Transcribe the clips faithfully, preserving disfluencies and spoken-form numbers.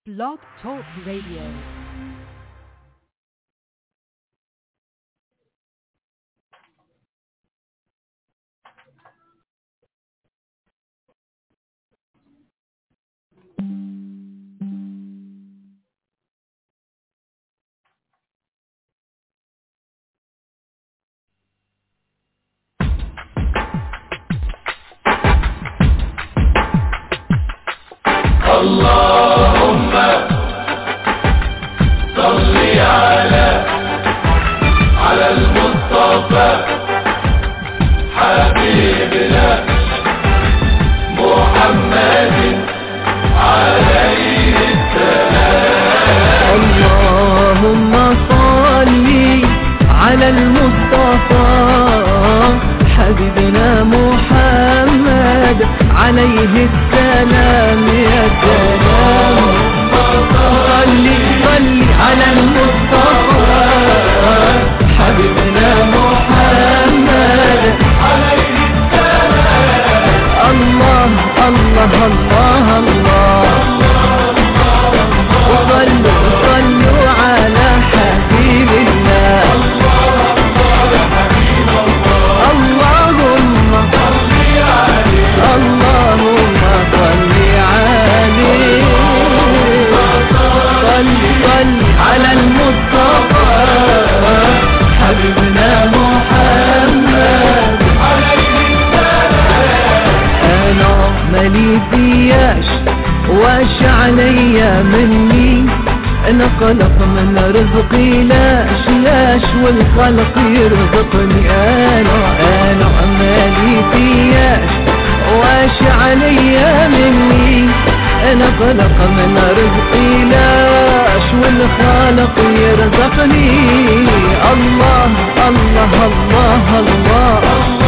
Blog Talk Radio. اللهم صل على على المصطفى حبيبنا محمد عليه السلام. اللهم صل على المصطفى حبيبنا محمد عليه السلام. يا سلام صل صل على المصطفى حبيبنا محمد عليه السلام. الله الله الله الله وصلوا صلوا على حبيب الله. اللهم صل عليه اللهم صل عليه صل صل على المصطفى حبيبنا محمد عليه السلام. انا مالي فياش واش عليا مني انا خلق من رزقي لاش لاش والخلق يرزقني. انا انا مالي فياش واش عليا مني انا خلق من رزقي لاش والخالق يرزقني. الله الله الله الله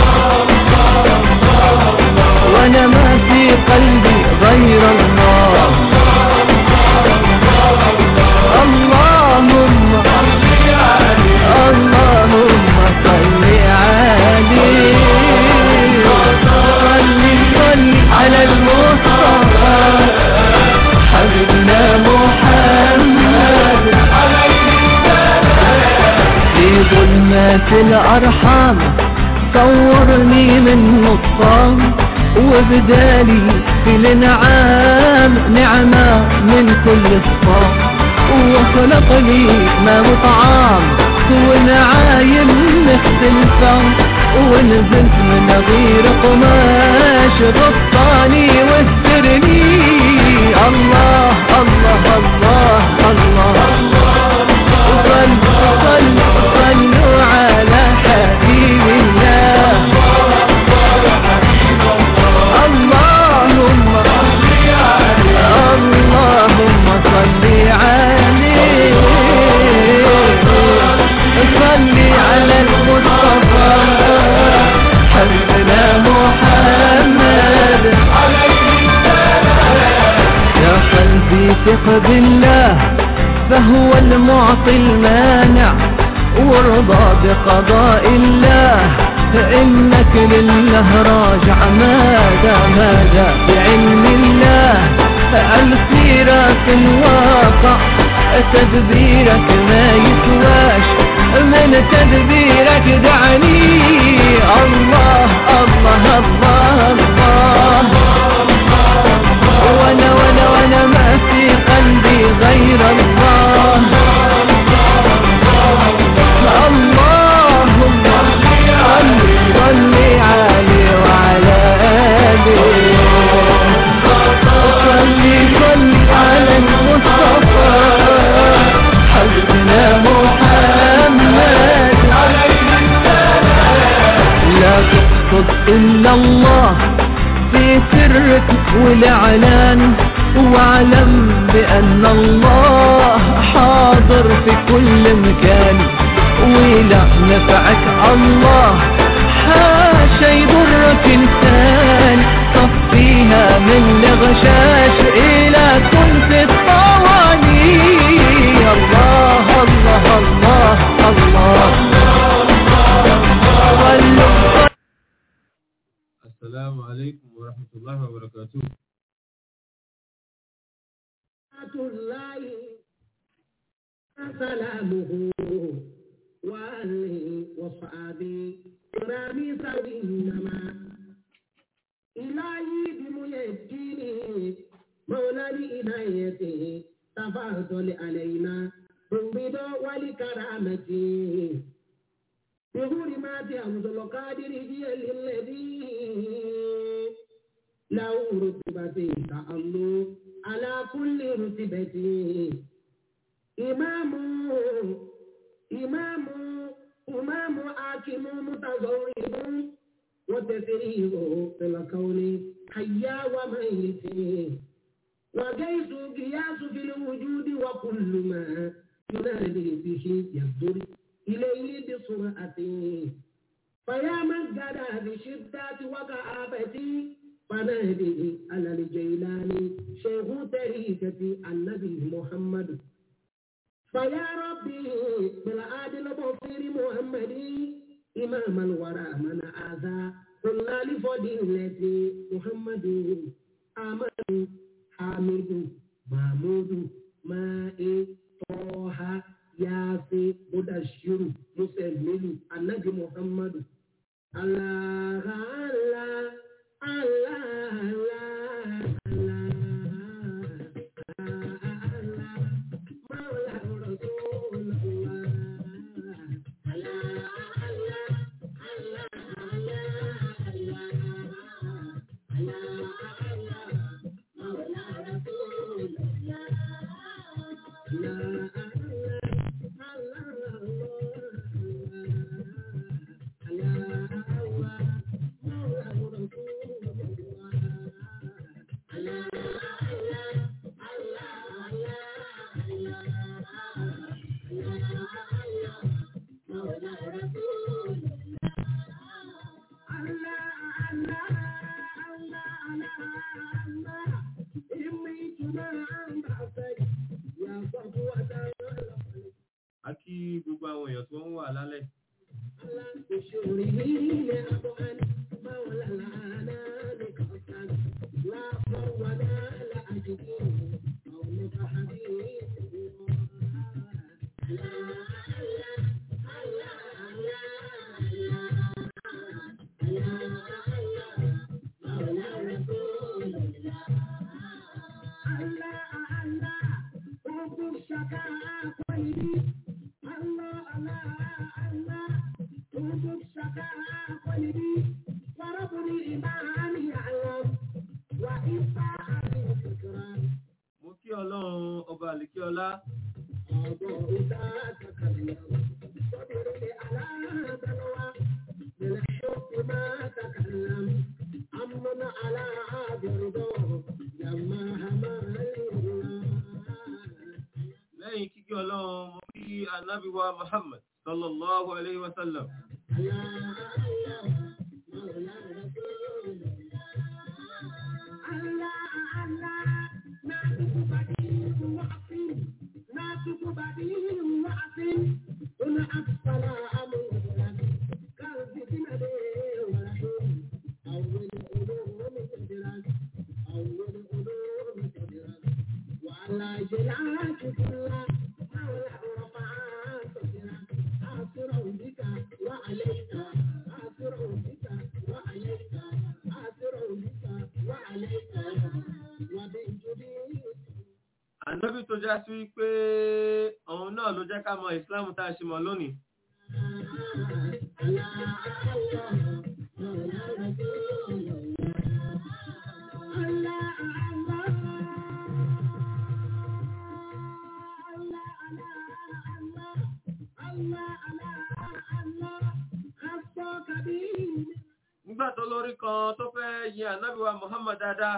وانا ما في قلبي غير الله. اللهم اللهم صل عليه صل صل على المصطفى حبيبنا محمد في ظلمات الأرحام صورني من نصام وبدالي في الانعام نعمة من كل صفام وخلق لي ما وطعام ونعايم مختلفة ونزلت من غير قماش غطاني واسترني. الله الله الله الله صلوا صلوا صلوا على حبيب الله. اللهم اللهم صل عليه صل على المصطفى حبيبنا محمد عليه السلام. يا قلبي ثق بالله فهو المعطي المانع وارضى بقضاء الله فإنك لله راجع. ماذا ماذا بعلم الله السيرة في الواقع تدبيرك ما يسواش من تدبيرك دعني. الله الله الله الله وانا وانا وانا ما في قلبي غير الله. اللهم صل صل عليه وعلى آله صل صل على المصطفى حبيبنا محمد عليه السلام. لا تقصد إلا الله في سرك والإعلان واعلم بأن الله حاضر في كل مكان ولا نفعك الله حاشا يضرك إنسان صفيها من الغشاش إلى كنت الطواني. الله الله الله الله السلام عليكم ورحمة الله وبركاته. الله سلامه وآله وصحبه رامي سوينما إلهي بميدينه مولى لإنايته تفضل علينا بالرضا والكرامة بحرمات عبد القادر جل الذي له رتبة تأمل على كل رتبة إمام إمام إمام حاكم متزوج وتسريبه في الكون حيا وميت وجيس قياس في الوجود وكل ما ينادي به يصدر إليه بسرعة فيا من قد بشدة وكآبة فنادي على الجيلاني شيخ طريقة النبي محمد فيا ربي بالعادل بصير محمد إمام الورى من آذى كل لفضيلة محمد آمن حامد محمود مائي طه ياسين مدشر مسلم النبي محمد الله الله الله الله الله مولى رسول الله الله الله الله Akí gbogbo àwọn èèyàn tó ń wà lálẹ́. Mo kí Ọlọ́run ọba àlìkíọlá. Lẹ́yìn kíkí Ọlọ́run mo kí Ànábì wa Muhammad sallallahu alayhi wa sallam. Ànábì tó já sí wípé òun náà ló jẹ́ ká mọ ìsìláàmù tá a ṣe mọ̀ lónìí. Nígbà tó lórí kan tó fẹ́ yìn Ànábì wa Muhammad dáadáa.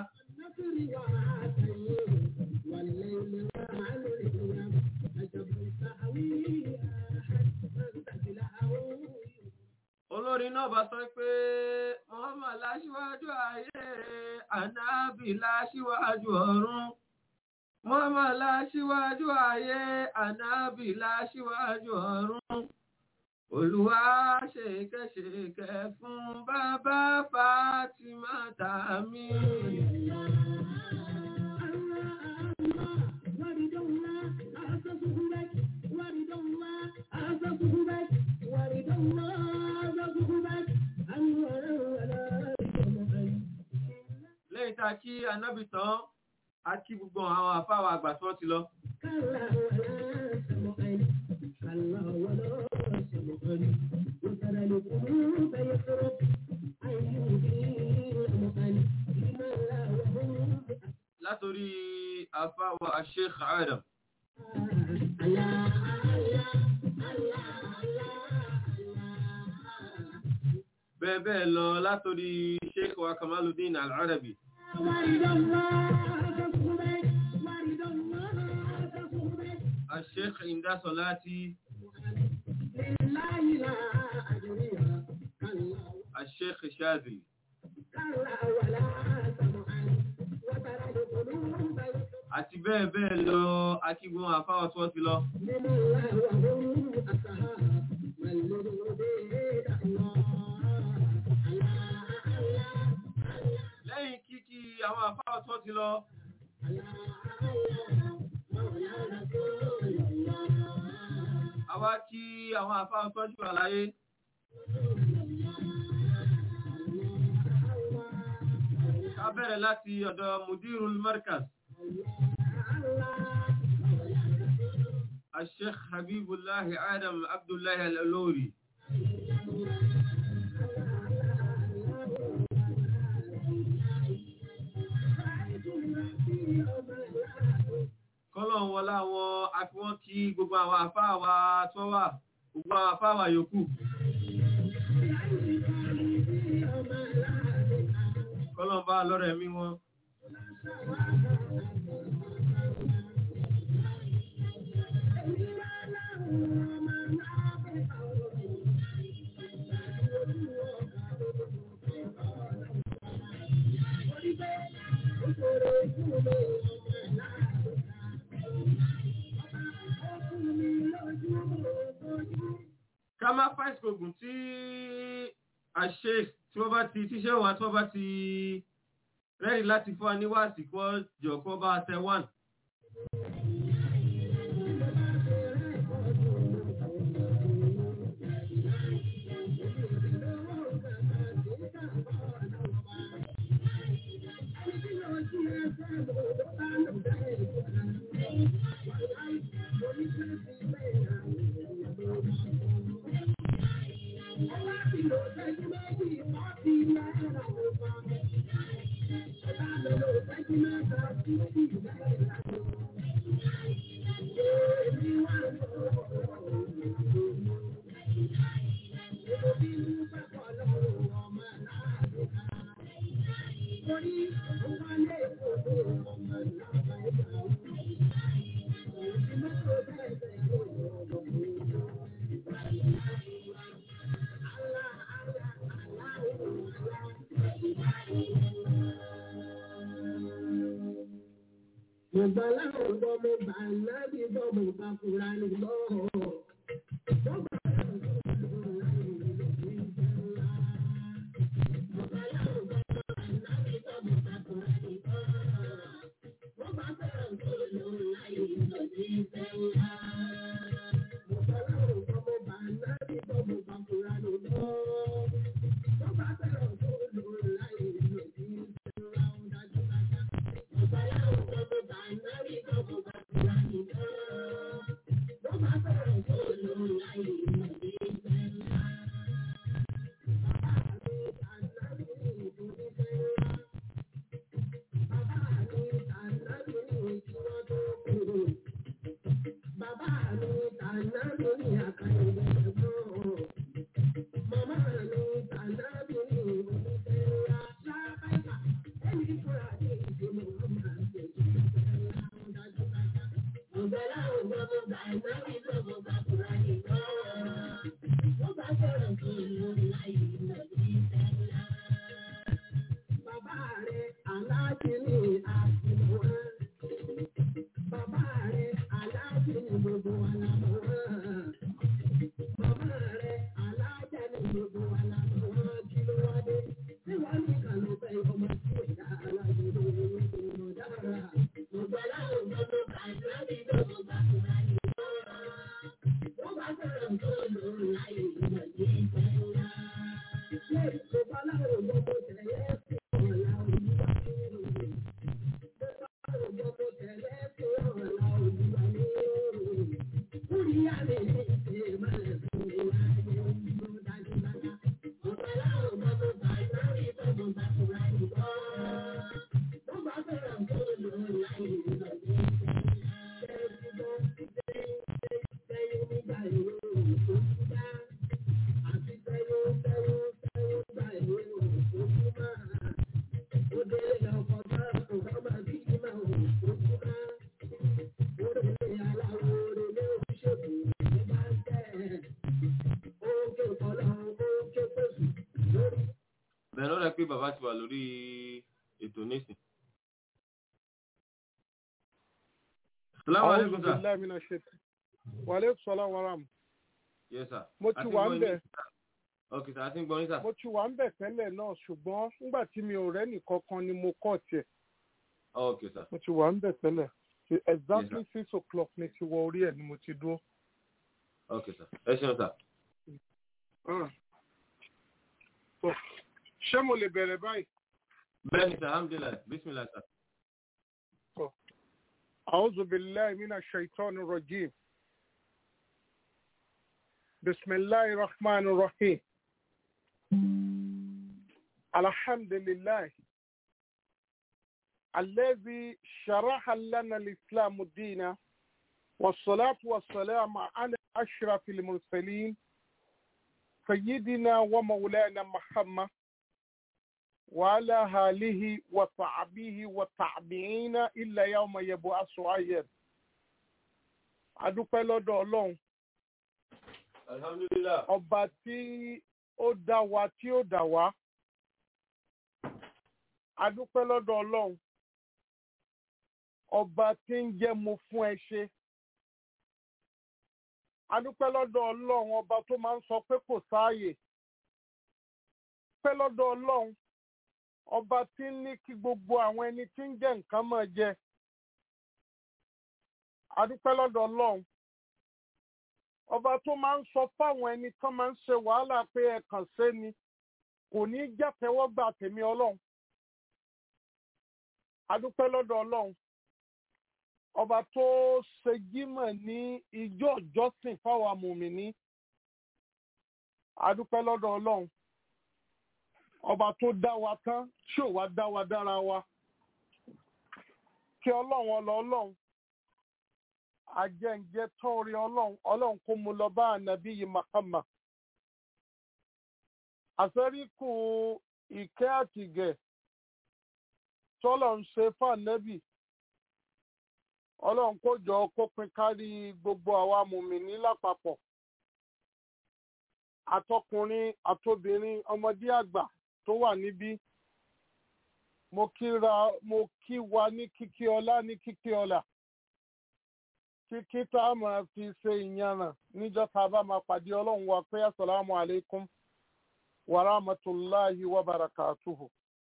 Olórin náà bá sọ pé Muhammad láṣíwájú ayé, Ànábì láṣíwájú ọ̀run. Muhammad láṣíwájú ayé, Ànábì láṣíwájú ọ̀run. Olúwa ṣèkẹ́ṣèkẹ́ fún bàbá Fátímà tàmí. ورد الله أسسه بك ورد الله أسسه بك ورد الله أسسه بك أنور ولا lẹ́yìn tá a kí anábì tán a kí gbogbo àwọn àfáwà àgbà tí wọ́n ti lọ. كلا ولا سمعن كلا ولا سمعن وترى القلوب يفرق látòrí àfáwà Sheikh Adam bẹ́ẹ̀ bẹ́ẹ̀ lọ látòrí Sheikh wa Kamaluddin Al-Arabi Sheikh Inda Salati Sheikh Shadri àti bẹ́ẹ̀ bẹ́ẹ̀ lọ akígbọn àfáwọ̀ tí wọ́n ti lọ. lẹ́yìn kíkí àwọn àfáwọ̀ tí wọ́n ti lọ. àwa kí àwọn àfáwọ̀ tí wọ́n ti wà láyé. ká bẹ̀rẹ̀ láti ọ̀dọ̀ Mudirul Markaz الشيخ حبيب الله آدم عبد الله الألوري kọ́lọ̀n wọlá wọn àfíwọ́n kí gbogbo àwọn àfáàwà tó wà gbogbo àwọn àfáàwà yòókù kọ́lọ̀n bá lọ́rọ̀ ẹ̀mí wọn. ká má fáìsì ogun tí àṣẹ tí wọ́n bá ti tíṣẹ́ wà tí wọ́n bá ti rẹ́rì láti fún wa níwáàsí kọ́ jọ̀kọ́ bá tẹ wán. Thank you. pé bàbá ti wà lórí ètò nísìn. Assalamu alaikum sir. A'udhu billahi minash shaitan. Wa alaikum salaam wa rahmatullahi. Yes sir. Mo ti wà ń bẹ̀. Okay sir, a ti ń gbọ́ yín sir. Mo ti wà ń bẹ̀ tẹ́lẹ̀ náà ṣùgbọ́n nígbà tí mi ò rẹ́ nìkankan ni mo kọ́ tiẹ̀. Okay sir. Mo ti wà ń bẹ̀ tẹ́lẹ̀. Exactly yes, six o'clock ni ti wọ orí ẹ̀ ni mo ti dúró. Okay sir. Ẹ ṣeun sir. Ṣé mo lè bẹ̀rẹ̀ báyìí? Bẹ́ẹ̀ni sir, alhamdulillah, bismillah sir. A'udhu billahi minash shaitanir rajim. Bismillahir rahmanir rahim. Alhamdulillah. Alladhi sharaha lana al-islam ad-din was-salatu was-salam ala ashrafil mursalin sayyidina wa maulana Muhammad وعلى آله وصحبه والتابعين إلا يوم يبعث عيد. Adúpẹ́ lọ́dọ̀ Ọlọ́run. Alhamdulillah. Ọba tí ó dá wa tí ó dá wa. Adúpẹ́ lọ́dọ̀ Ọlọ́run. Ọba tí ń jẹ́ mo fún ẹ ṣe. Adúpẹ́ lọ́dọ̀ Ọlọ́run ọba tó máa ń sọ pé kò sáàyè. Adúpẹ́ lọ́dọ̀ Ọlọ́run. Ọba tí ń ní kí gbogbo àwọn ẹni tí ń jẹ nǹkan máa jẹ. Adúpẹ́ lọ́dọ̀ Ọlọ́run. Ọba tó máa ń sọ fáwọn ẹni tó máa ń ṣe wàhálà pé ẹ kàn ṣe ni kò ní jàtẹ́wọ́gbà tèmi Ọlọ́run. Adúpẹ́ lọ́dọ̀ Ọlọ́run. Ọba tó ṣe jímọ̀ ní ìjọ ìjọsìn fáwọn mùmínì. Adúpẹ́ lọ́dọ̀ Ọlọ́run. Ọba tó dá wa tán tí ò wá dá wa dára wa. Kí Ọlọ́run ọlọ́ Ọlọ́run. Àjẹ́ǹjẹ́ tán rí Ọlọ́run. Ọlọ́run kó mu lọ bá ànábì yìí Muhammad. Àfẹ́ríkù ìkẹ́ àtìgẹ̀ tọ́lọ̀ ń ṣe fànẹ́bì. Ọlọ́run kó jọ kó pín kárí gbogbo àwa mùmínì lápapọ̀. Àtọkùnrin àtobìnrin ọmọdé àgbà tó wà níbí. Mo kíra mo kí wa ní kíkí ọlá ní kíkí ọlá. Kíkí tá a máa fi ṣe ìyànà níjọ́ tá a bá máa pàdé Ọlọ́run wa pé assalamu alaikum wa rahmatullahi wa barakatuhu.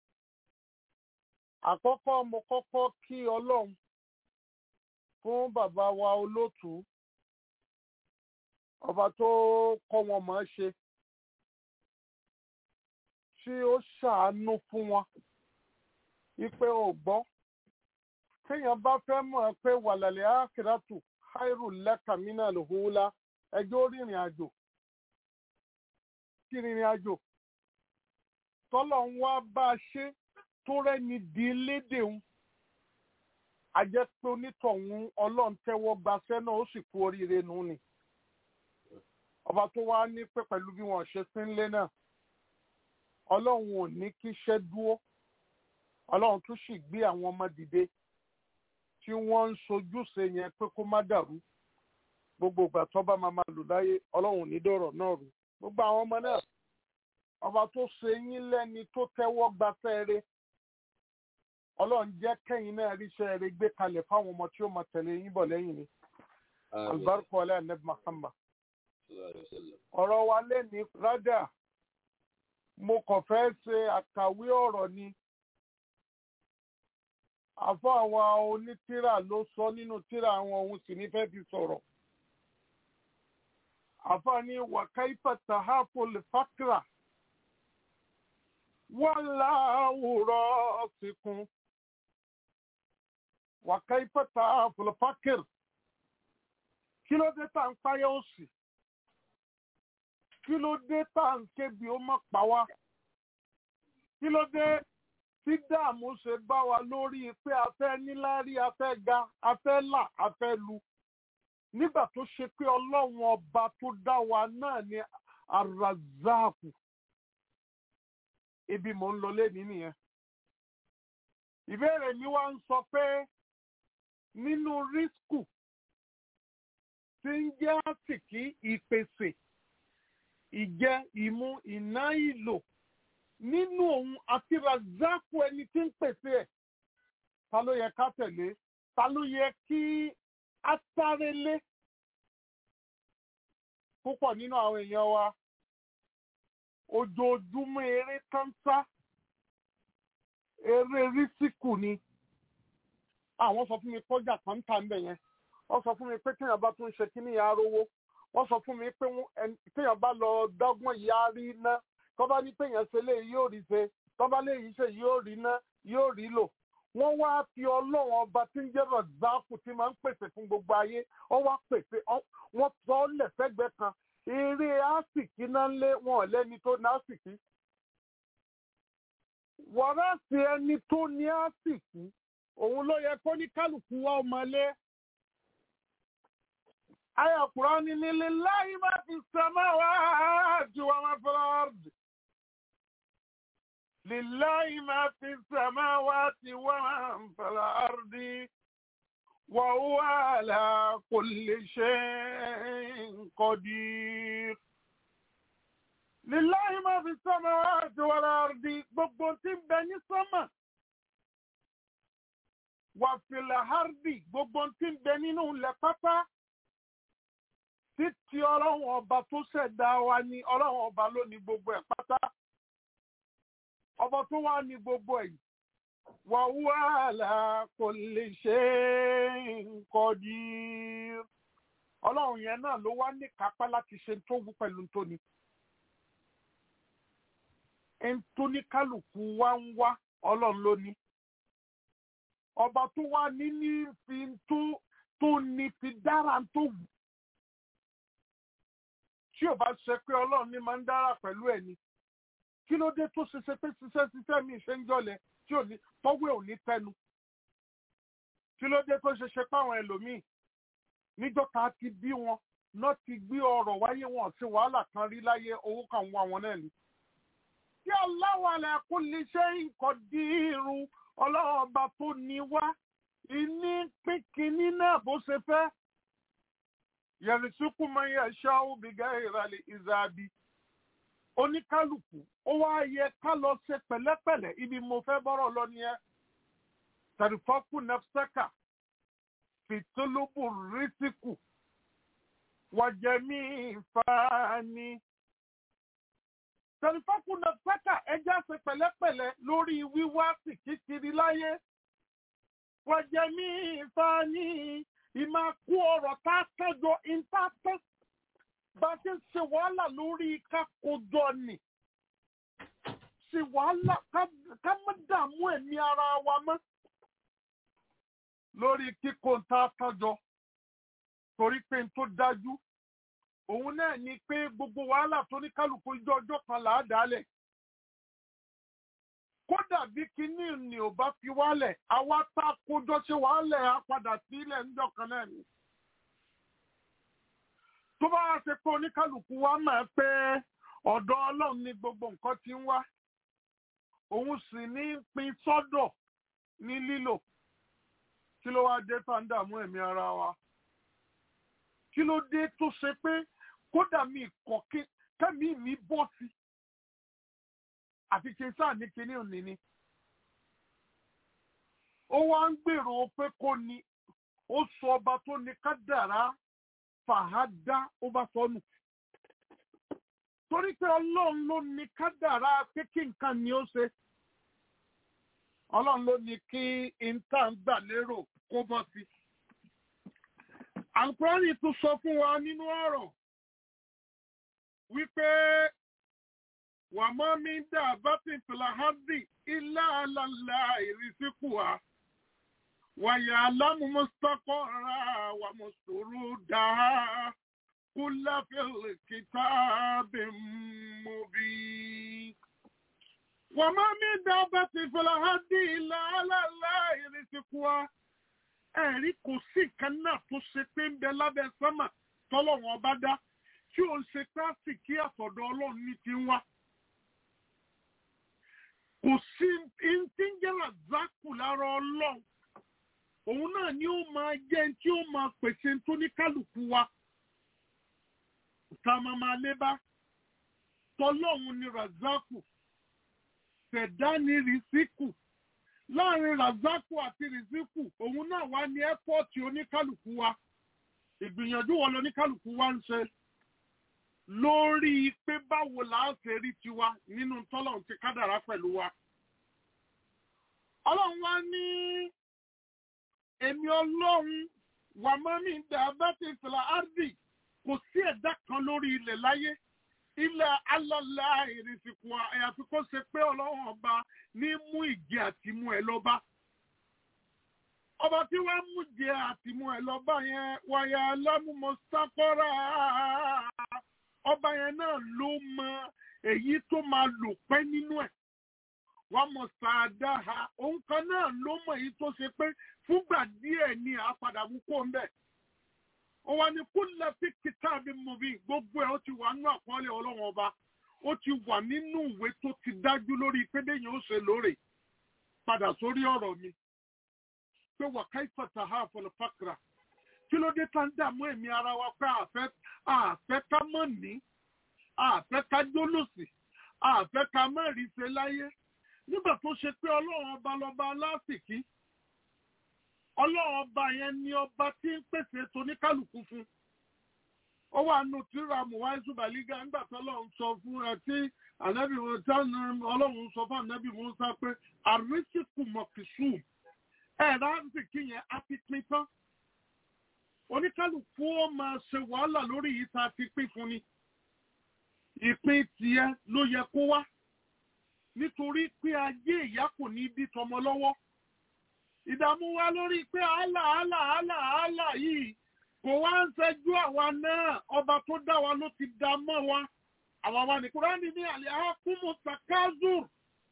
Àkọ́kọ́ mo kọ́kọ́ kí Ọlọ́run fún bàbá wa olótùú. Ọba tó kọ́ wọn mọ̀ ṣe. Tí ó ṣàánú fún wọn. Ipe ò gbọ́. Téèyàn bá fẹ́ mọ̀ pé wàlàlẹ̀ ákìrátù khairu laka minal hula ẹjọ́ rìnrìn àjò. Kí rìnrìn àjò? Tọ́lọ̀ ń wá bá a ṣe tó rẹ́ni di lédè ń. A jẹ́ pé onítọ̀hún Ọlọ́run tẹ́wọ́ gbaṣẹ́ náà ó sì kú oríire nù ni. Ọba tó wá ní pé pẹ̀lú bí wọ́n ṣe sí nílé náà. Ọlọ́run ò ní kí iṣẹ́ dúró. Ọlọ́run tún sì gbé àwọn ọmọ dìde tí wọ́n ń sojúṣe yẹn pé kó má dàrú. Gbogbo ìgbà tó bá máa máa lò láyé Ọlọ́run ní dọ̀rọ̀ náà rú. Gbogbo àwọn ọmọ náà. Ọba tó ṣe yín lẹ́ni tó tẹ́wọ́ gbaṣẹ́ rere. Ọlọ́run jẹ́ kẹ́yìn náà ríṣẹ́ rere gbé kalẹ̀ fáwọn ọmọ tí ó máa tẹ̀lé yín bọ̀ lẹ́yìn ni. Albarka wala Ànábì Muhammad. Ọ̀rọ̀ wa lẹ́ni rádà. Mo kàn fẹ́ ṣe àkàwé ọ̀rọ̀ ni. Àfọ́ àwọn onítírà ló sọ nínú tírà àwọn ohun sì ní fẹ́ fi sọ̀rọ̀. Àfọ́ ní wa kaifa tahaful fakra. Wallahu rasikun. Wa kaifa tahaful fakr. Kí ló dé tá ń páyà òṣì? Kí ló dé tá ń kébi ó má pa wá? Kí ló dé tí dààmú ṣe bá wa lórí pé a fẹ́ níláárí, a fẹ́ ga, a fẹ́ là, a fẹ́ lu? Nígbà tó ṣe pé Ọlọ́run ọba tó dá wa náà ni Ar-Razzaq. Ibi mò ń lọ lénìí nìyẹn. Ìbéèrè mi wá ń sọ pé nínú rísíkù tí ń jẹ́ àsìkí ìpèsè, ìjẹ, ìmu, ìná, ìlò nínú òun àti Razaku ẹni tí ń pèsè ẹ̀ ta ló yẹ ká tẹ̀lé ta ló yẹ kí á sáré lé púpọ̀ nínú àwọn èèyàn wa ojoojúmọ́ eré kánsá eré rísíkù ni àwọn sọ fún mi kọjá kan tà ń bẹ̀ yẹn wọ́n sọ fún mi pé téèyàn bá tún ṣe kíní ìyá arówó wọ́n sọ fún mi pé téèyàn bá lọ dọ́gbọ́n ìyá rí ná tọ́ba ní téèyàn ṣe léyìí yóò rí ṣe tọ́ba léyìí ṣe yóò rí ná yóò rí lò wọ́n wá fi ọlọ́run ọba tí ń jẹ́ Razaku tí máa ń pèsè fún gbogbo ayé wọ́n wá pèsè wọ́n sọ ọ́ lẹ́sẹ̀gbẹ́ kan eré àsìkí náà ń lé wọn lẹ́ni tó ní àsìkí wàrà sí ẹni tó ní àsìkí òun ló yẹ kó ní kálukú wa ọmọ lé àyá Kùránì ní lillahi ma fi samawati wa ma fil ardi lillahi ma fi samawati wa ma fil ardi wa huwa ala kulli shay'in qadir lillahi ma fi samawati wal ardi gbogbo tí ń bẹ ní sánmà wà fil ardi gbogbo tí ń bẹ nínú ilẹ̀ pátá títí ọlọ́run ọba tó ṣẹ̀dá wa ni ọlọ́run ọba ló ní gbogbo ẹ̀ pátá ọba tó wà ní gbogbo ẹ̀ wa huwa ala kulli shay'in qadir ọlọ́run yẹn náà ló wá ní kápá láti ṣe tó wù pẹ̀lú tóní ẹntóní kálukú wá ń wá ọlọ́run ló ní ọba tó wá ní ní fi tó tó ní fi dára tó wù tí ò bá ṣe pé ọlọ́run ní máa ń dára pẹ̀lú ẹ̀ ni kí ló dé tó ṣiṣẹ́ pé ṣiṣẹ́ ṣiṣẹ́ mi ṣe ń jọlẹ̀ tí ò ní tọ́wé ò ní tẹnu kí ló dé tó ṣe ṣe páwọn ẹlòmíì níjọ́ ta ti bí wọn náà ti gbé ọrọ̀ wáyé wọn sí wàhálà kan rí láyé owó kan wá wọn náà ni. Kí Allahu ala kulli shay'in qadir ọlọ́run ọba tó ní wá ìní pín kínní náà bó ṣe fẹ́. Yarzuqu man yasha'u bighayri hisabi. Oníkálùkù ó wá yẹ ká lọ ṣe pẹ̀lẹ́pẹ̀lẹ́ ibi mo fẹ́ bọ́rọ̀ lọ nìyẹn. Tarfaku nafsaka fi tulubu risiku wa jami fani. Tarfaku nafsaka ẹja ṣe pẹ̀lẹ́pẹ̀lẹ́ lórí wíwá sí kíkiri láyé. Wa jami fani ìmá kú ọ̀rọ̀ tá a kẹjọ ìntàtẹ́ bá ti ń ṣe wàhálà lórí kákojọ ni. Ṣe wàhálà ká má dààmú ẹ̀mí ara wa mọ́. Lórí kíkó tá a kẹjọ torí pé n tó dájú òun náà ni pé gbogbo wàhálà tó ní kálukú ijó ọjọ́ kan là á dálẹ̀. Kódà bí kinní ni ò bá fi wálẹ̀ àwa tá a kójọ ṣe wàhálẹ̀ á padà sílẹ̀ níjọ́ kan náà ni. Tó bá wá ṣe pé oníkálukú wa máa pé ọ̀dọ̀ Ọlọ́run ni gbogbo nǹkan ti ń wá òun sì ní pín sọ́dọ̀ ní lílò. Kí ló wá dé tá ń dààmú ẹ̀mí ara wa? Kí ló dé tó ṣe pé kódà mi kọ̀ kẹ́mi mi bọ́ sí àti kí n sáà ní kinní òní ni? Ó wá ń gbèrò pé kó ní ó sọ ọba tó ní kádàrá fàhádá ó bá sọnù. Torí pé Ọlọ́run ló ní kádàrá pé kí nǹkan ni ó ṣe. Ọlọ́run ló ní kí intan gbà lérò kó bọ́ sí. Àǹkọ́rì tún sọ fún wa nínú ọ̀rọ̀ wípé wà mọ́ mi dà bá ti fìlàhádì ilá àlàlà ìrísíkù wa. Wàyà alámù mustaqarra wà mùsùlùmí dáa kulla fil kitabim mubin. Wà mọ́ mi dà bá ti fìlàhádì ilá àlàlà ìrísíkù wa. Ẹ̀rí kò sí nǹkan náà tó ṣe pé ń bẹ lábẹ́ sánmà tọ́lọ́run ọba dá tí ó ń ṣe pásì kí àtọ̀dọ̀ Ọlọ́run ní ti ń wá. Kò sí tí ń jẹ́ Razaku lára Ọlọ́run. Òun náà ni ó máa jẹ́ tí ó máa pèsè tó ní kálukú wa. Tá a máa máa lé bá. Tọ́lọ́run ni Razaku. ṣẹ̀dá ní rìsíkù láàrin razaku àti rìsíkù òun náà wá ní ẹ́pọ́ọ̀tì oníkálukú wa ìgbìyànjú wọn lóníkálukú wa ń ṣe lórí pé báwo là á ṣe rí tiwa nínú tọ́lọ́run ti kádàrá pẹ̀lú wa. ọlọ́run wá ní èmi ọlọ́run wà mọ́ mi dà bá ti fìlà árdì kò sí ẹ̀dá kan lórí ilẹ̀ láyé ilẹ̀ alọ́lá ìrìnsìnkú àyàfi kó ṣe pé ọlọ́run ọba ní mú ìjẹ àtìmú ẹ̀ lọ́ba. ọba tí wàá mú jẹ àtìmú ẹ̀ lọ́ba yẹn wàyà lámúmọ́ sákọ́rà ọba yẹn náà ló mọ èyí tó máa lò pẹ́ nínú ẹ̀. wọ́n mọ̀ sáadá ha òun kan náà ló mọ èyí tó ṣe pé fúngbà díẹ̀ ni àpadà mú kó ń bẹ̀. ó wá ní kúlẹ̀ fi kìtàbí mubin gbogbo ẹ̀ ó ti wà nínú àkọọ́lẹ̀ ọlọ́run ọba ó ti wà nínú ìwé tó ti dájú lórí pé bẹ́ẹ̀ yẹn ó ṣe lóore padà sórí ọ̀rọ̀ mi pé wà káìfà tàhà fọlọ́fàkìrà kí ló dé tá ń dààmú ẹ̀mí ara wa pé àfẹ́ àfẹ́ ká mọ̀ ní àfẹ́ ká jólòsì àfẹ́ ká mẹ́rin ṣe láyé nígbà tó ṣe pé ọlọ́run ọba lọ́ba aláṣìkí ọlọ́run ọba yẹn ni ọba tí ń pèsè toníkálukú fún. ó wà nù tíra muwaisu baliga nígbà tó ọlọ́run sọ fún ẹ tí ànábì ọlọ́run sọ fún ànábì Musa pé àrísìkù mọ̀kìsù ẹ̀rọ àrísìkí yẹn á ti pín tán. oníkálukú ó máa ṣe wàhálà lórí yìí tá a ti pín fún ni. ìpín tiẹ̀ ló yẹ kó wá nítorí pé ajé ìyá kò ní bí tọmọ lọ́wọ́. ìdààmú wa lórí pé àálà àálà àálà àálà yìí kò wá ń ṣẹ́jú àwa náà ọba tó dá wa ló ti dá mọ́ wa àwa wa ní Kùránì ní àlẹ́ àkúmù takazur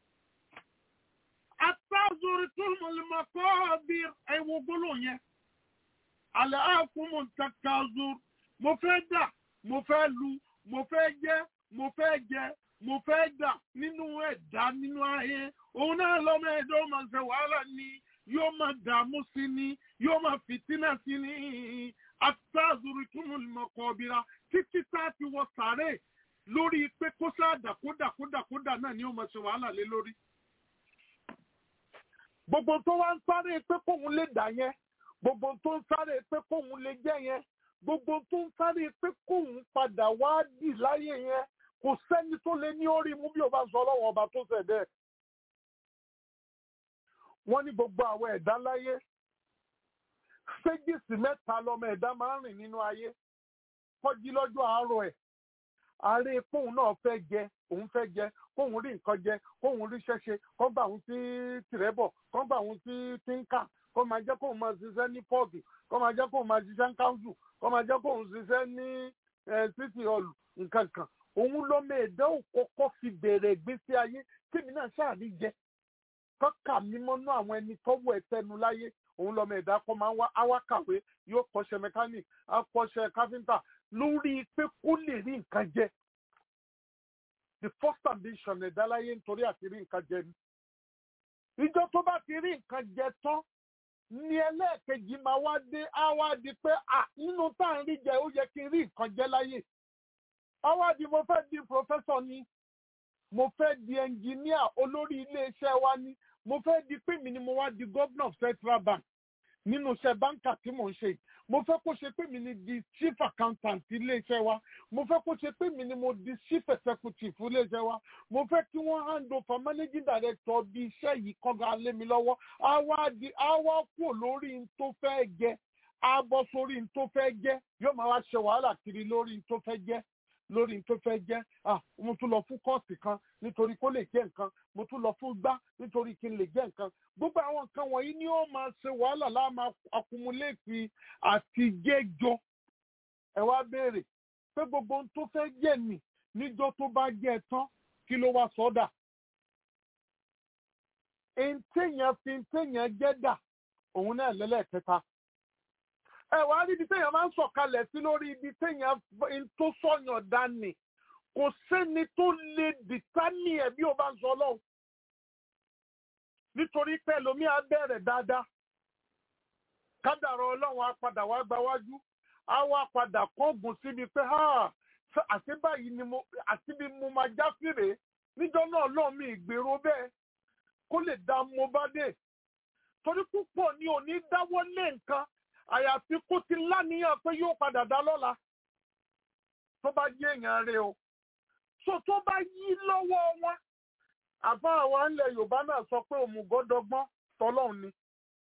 àtàzùrì tó mọ̀lẹ́mọ̀kọ́ bí ẹ̀wọ̀n gbólóhùn yẹn àlẹ́ àkúmù takazur mo fẹ́ dà mo fẹ́ lu mo fẹ́ jẹ mo fẹ́ jẹ mo fẹ́ dà nínú ẹ̀dá nínú ayé òun náà lọ́mọ ẹ̀dá ó máa ṣe wàhálà ni yóò máa dààmú sí ni yóò máa fìtínà sí ni àtàzùrì tó mọ̀lẹ́mọ̀kọ́ bíra títí tá a ti wọ sàárè lórí pé kó sáàdà kódà kódà kódà náà ni ó máa ṣe wàhálà lé lórí. gbogbo tó wá ń sáré pé kóun lè dà yẹn gbogbo tó ń sáré pé kóun lè jẹ yẹn gbogbo tó ń sáré pé kóun padà wá dì láyé yẹn kò sẹ́ni tó lè ní orí mú bí o bá sọ ọlọ́wọ́ ọba tó ṣẹ̀dẹ̀. wọ́n ní gbogbo àwọn ẹ̀dá láyé ségìsì mẹ́ta lọ́mọ ẹ̀dá máa ń rìn nínú ayé kọjí lọ́jọ́ àárọ̀ ẹ̀ ààrẹ kóun náà fẹ́ jẹ òun fẹ́ jẹ kóun rí nǹkan jẹ kóun rí ṣẹ́ṣe kó gbà òun sí tìrẹ́bọ̀ kó gbà òun sí tínkà kó máa jẹ́ kóun máa ṣiṣẹ́ ní pọ́ọ̀kì kó máa jẹ́ kóun máa ṣiṣẹ́ ní káńsù kó máa jẹ́ kóun ṣiṣẹ́ ní títì ọ̀lù nǹkan kan òun lọ́mọ ẹ̀dá òkọ́kọ́ fi bẹ̀rẹ̀ ìgbésí ayé tèmi náà ṣáàrí jẹ kọ́kà mímọ́ náà àwọn ẹni tọ́wọ́ ẹ̀ tẹnu láyé òun lọ́mọ ẹ̀dá kọ́ máa ń wá áwá kàwé yóò kọ́ṣẹ́ mẹkáníìkì á kọ́ṣẹ́ káfíńtà lórí pé kó lè rí nǹkan jẹ. the first ambition ẹ̀dá láyé nítorí àti rí nǹkan jẹ ni. ìjọ tó bá ti rí nǹkan jẹ tán ní ẹlẹ́ẹ̀kejì máa wá dé á wá di pé à nínú tá à ń rí jẹ ó yẹ kí n rí nǹkan jẹ láyé. á wá di mo fẹ́ di professor ni mo fẹ́ di engineer olórí iléeṣẹ́ wa ni mo fẹ́ di pé mi ni mo wá di governor of Central Bank nínú iṣẹ́ báńkà tí mò ń ṣe mo fẹ́ kó ṣe pé mi ni di chief accountant iléeṣẹ́ wa mo fẹ́ kó ṣe pé mi ni mo di chief executive iléeṣẹ́ wa mo fẹ́ kí wọ́n hand over managing director bí iṣẹ́ yìí kọ́ga lé mi lọ́wọ́ á wá di á wá kú lórí n tó fẹ́ jẹ á bọ́ sórí n tó fẹ́ jẹ yóò máa wá ṣe wàhálà kiri lórí n tó fẹ́ jẹ lórí n tó fẹ́ jẹ́ ah mo tún lọ fún kọ́ọ̀sì kan nítorí kó lè jẹ́ nǹkan mo tún lọ fún gbá nítorí kí n lè jẹ́ nǹkan gbogbo àwọn nǹkan wọ̀nyí ni ó máa ṣe wàhálà láàmà akumuléètì àti jẹ́jọ ẹ wá béèrè pé gbogbo ohun tó fẹ́ jẹ́ nì níjọ́ tó bá jẹ́ tán kí ló wá sọ́dà èntèèyàn fi èntèèyàn jẹ́ dà òun náà lẹ́lẹ́kẹta ẹ wá rí ibi téèyàn máa ń sọ̀kalẹ̀ sí lórí ibi téèyàn tó sọ̀yàn dání kò sẹ́ni tó lè dìtánì ẹ̀ bí o bá ń sọ lọ́wọ́ nítorí pé ẹlòmíì á bẹ̀rẹ̀ dáadáa kádàrá ọlọ́run á padà wá gba wájú á wá padà kọ́gùn síbi pé àti báyìí ni mo àti bí mo máa já fìrè níjọ́ náà lọ́ọ̀ mi ìgbèrò bẹ́ẹ̀ kó lè dá mo bá dé torí púpọ̀ ni ò ní dáwọ́ lé nǹkan àyàfi kó ti láníyàn pé yóò padà dá lọ́la tó bá yé èèyàn rẹ̀ o so tó bá yí lọ́wọ́ wọn àbá àwọn ilẹ̀ Yorùbá náà sọ pé òmùgọ́dọ́gbọ́n tọ́lọ́hun ni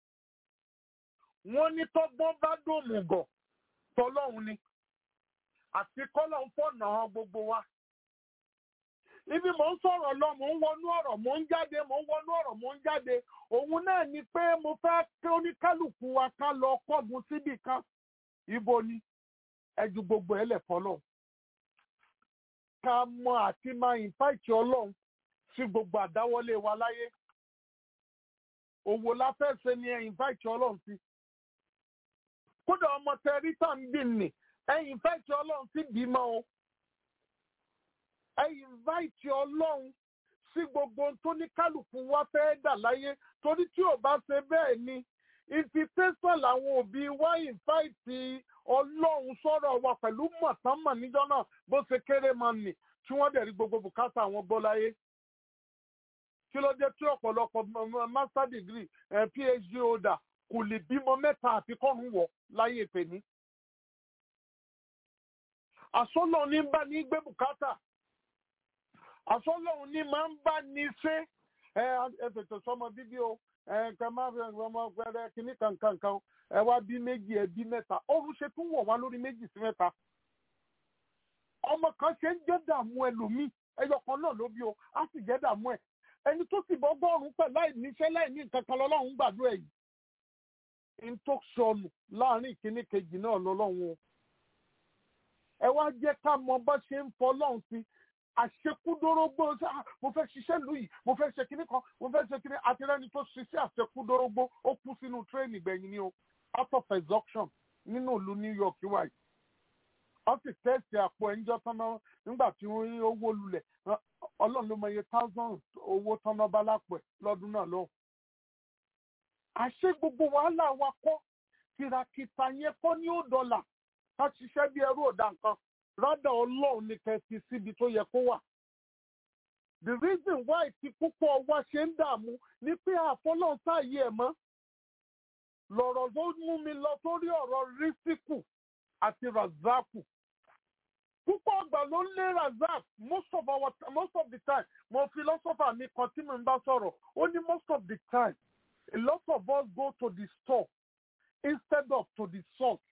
wọ́n ní tọ́gbọ́n bá dòmùgọ̀ tọ́lọ́hun ni àti kọ́lọ́hun fọ̀nà hàn gbogbo wa ibi mò ń sọ̀rọ̀ lọ mò ń wọnú ọ̀rọ̀ mò ń jáde mò ń wọnú ọ̀rọ̀ mò ń jáde òun náà ni pé mo fẹ́ kí oníkálùkù wa ká lọ kọ́gun síbì kan ibo ni ẹjú gbogbo ẹ̀ lẹ̀ fọlọ́ ká mọ àti máa ìfáìtì Ọlọ́run sí gbogbo àdáwọlé wa láyé òwò la fẹ́ ṣe ni ẹ̀ ìfáìtì Ọlọ́run sí kódà ọmọ tẹrí tá ń bì ní ẹ̀ ìfáìtì Ọlọ́run sí bímọ o ẹ invite Ọlọ́run sí gbogbo tó ní kálukú wá fẹ́ dà láyé torí tí ò bá ṣe bẹ́ẹ̀ ni invitation làwọn òbí wá invite Ọlọ́run sọ̀rọ̀ wa pẹ̀lú mọ̀tánmọ̀ níjọ́ náà bó ṣe kéré máa nì tí wọ́n dẹ̀ rí gbogbo bùkátà àwọn gbọ́ láyé kí ló dé tí ọ̀pọ̀lọpọ̀ master degree PhD holder kò lè bímọ mẹ́ta àti kọ́run wọ̀ láyé tèmi àsọ́lọ́ ní bá ní gbé bùkátà àsọ́lọ́hun ní máa ń bá ní ṣe ẹ ẹ tètè sọmọ bíbí o ẹ kẹ má fi ọmọ pẹrẹ kínní kankankan ẹ wá bí méjì ẹ bí mẹ́ta ọrùn ṣe tún wọ̀ wá lórí méjì sí mẹ́ta ọmọ kan ṣe ń jẹ́ dààmú ẹlòmíì ẹyọ kan náà ló bí o á sì jẹ́ dààmú ẹ ẹni tó sì bọ́gọ́rùn-ún pẹ̀ láì níṣẹ́ láì ní nǹkan kan lọ́lọ́run gbàdúrà yìí ń tó sọnù láàrin ìkíní kejì náà lọ́lọ́run o ẹ wá jẹ́ ká mọ bá ṣe ń fọ Ọlọ́run sí àṣekúdórógbó mo fẹ́ ṣiṣẹ́ lù yìí mo fẹ́ ṣe kinní kan mo fẹ́ ṣe kinní àtìrẹ́ni tó ṣiṣẹ́ àṣekúdórógbó ó kú sínú tírẹ́ẹ̀nì gbẹ̀yìn ni o out of exhaustion nínú ìlú New York wáyé wọ́n sì tẹ́sí àpò ẹ̀ńjọ́ tọ́nà nígbà tí wọ́n owó lulẹ̀ Ọlọ́run ló mọ iye thousand owó tọ́nà bá lápò ẹ̀ lọ́dún náà lọ́hùn. àṣé gbogbo wàhálà wa kọ́ kìràkìtà yẹn kọ́ ní ó dọ́là ká ṣiṣẹ́ bí ẹrú ọ̀dà nǹkan rádà Ọlọ́run ní kẹsì síbi tó yẹ kó wà. The reason why ti púpọ̀ wa ṣe ń dààmú ni pé àfọlọ́n sáàyè ẹ̀ mọ́. lọ̀rọ̀ tó mú mi lọ sórí ọ̀rọ̀ rísíkù àti razaku. púpọ̀ ọgbà ló ń lé razak most of our most of the time mo philosopher mi kan tí mo ń bá sọ̀rọ̀ ó ní most of the time a lot of us go to the store instead of to the source.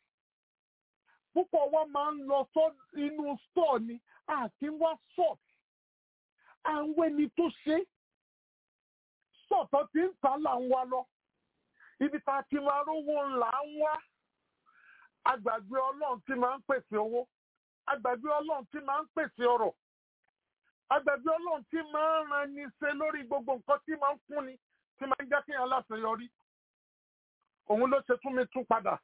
Púpọ̀ wa máa ń lọ sọ inú store ni àti wá source. Àwọn ẹni tó ṣe sọ̀tọ̀ tí ń ta là ń wá lọ. Ibi tá a ti máa rówó ńlá ń wá. Àgbàgbé Ọlọ́run tí máa ń pèsè owó. Àgbàgbé Ọlọ́run tí máa ń pèsè ọrọ̀. Àgbàgbé Ọlọ́run tí máa ń ran ni ṣe lórí gbogbo nǹkan tí máa ń fúnni tí máa ń jẹ́ kéèyàn láṣeyọrí. Òun ló ṣe tún mi tún padà.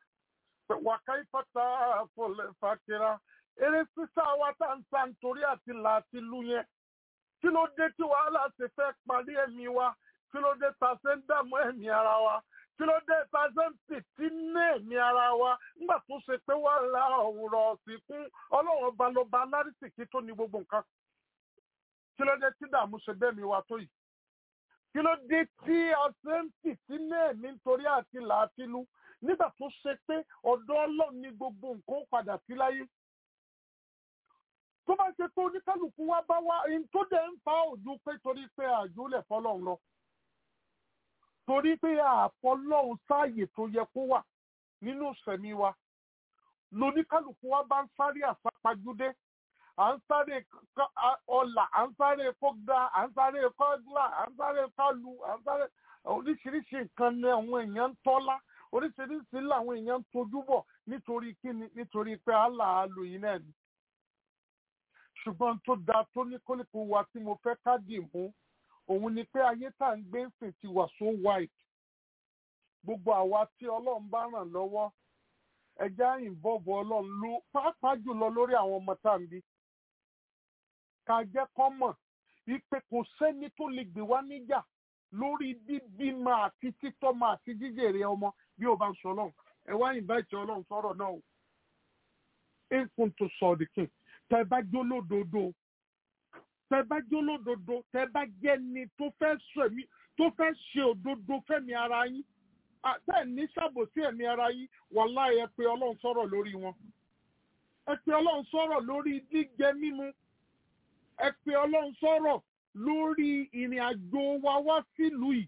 Wàkàìfàtà fàkìrà eré sísá wa tá ń sa nítorí àti là àti lu yẹn kí ló dé tí wàhálà ṣe fẹ́ parí ẹ̀mí wa kí ló dé ta ṣe ń dààmú ẹ̀mí ara wa kí ló dé ta ṣe ń tìtì ní ẹ̀mí ara wa nígbà tó ṣe pé wàhálà òwúrọ̀ ọ̀sìnkún Ọlọ́run ọba lọba alárìsìkí tó ní gbogbo nǹkan kí ló dé tí dààmú ṣe bẹ́ẹ̀ mi wa tó yìí kí ló dé tí a ṣe ń tìtì ní ẹ̀mí nítorí àti là àti lu nígbà tó ṣe pé ọ̀dọ̀ Ọlọ́run ní gbogbo nǹkan ó padà sí láyé. Tó bá ṣe pé oníkálukú wá bá wá ẹni tó dẹ̀ ń fa òjú pé torí pé àjùlẹ̀ fọlọ́run lọ. Torí pé àfọlọ́run sáàyè tó yẹ kó wà nínú ìṣẹ̀mí wa. Lóníkálukú wá bá ń sáré àsápajúdé. À ń sáré ọlà, à ń sáré kógbá, à ń sáré kọ́gbà, à ń sáré kálu, à ń sáré oríṣiríṣi nǹkan ni àwọn èèyàn ń tọ́lá. Oríṣiríṣi làwọn èèyàn ń tojú bọ̀ nítorí kíni nítorí pé aláàlú yìí náà ni. Ṣùgbọ́n tó dáa tó ní kólíkó wa tí mo fẹ́ ká dì mú òun ni pé ayé tá à ń gbé ń sìn ti wà so wide. Gbogbo àwa tí Ọlọ́run bá ràn lọ́wọ́ ẹja involve Ọlọ́run ló pàápàá jùlọ lórí àwọn ọmọ tá à ń bí. Ká jẹ́ kọ́ mọ̀ wípé kò sẹ́ni tó lè gbé wá níjà lórí bíbímọ àti títọ́mọ àti jíjèrè ọmọ bí o bá ń sọ Ọlọ́run ẹ wá invite Ọlọ́run sọ̀rọ̀ náà o nkùn tó sọ ọ̀dìkìn tẹ bá jólódodo tẹ́ bá jẹ́ olódodo tẹ́ bá jẹ́ ni tó fẹ́ sẹ̀mí tó fẹ́ ṣe òdodo fẹ́mi ara yín tẹ́ ní ṣàbòsí ẹ̀mí ara yín wàláhì ẹ pé Ọlọ́run sọ̀rọ̀ lórí wọn ẹ pé Ọlọ́run sọ̀rọ̀ lórí jíjẹ mímu ẹ pé Ọlọ́run sọ̀rọ̀ lórí ìrìn àjò wa wá sílùú yìí.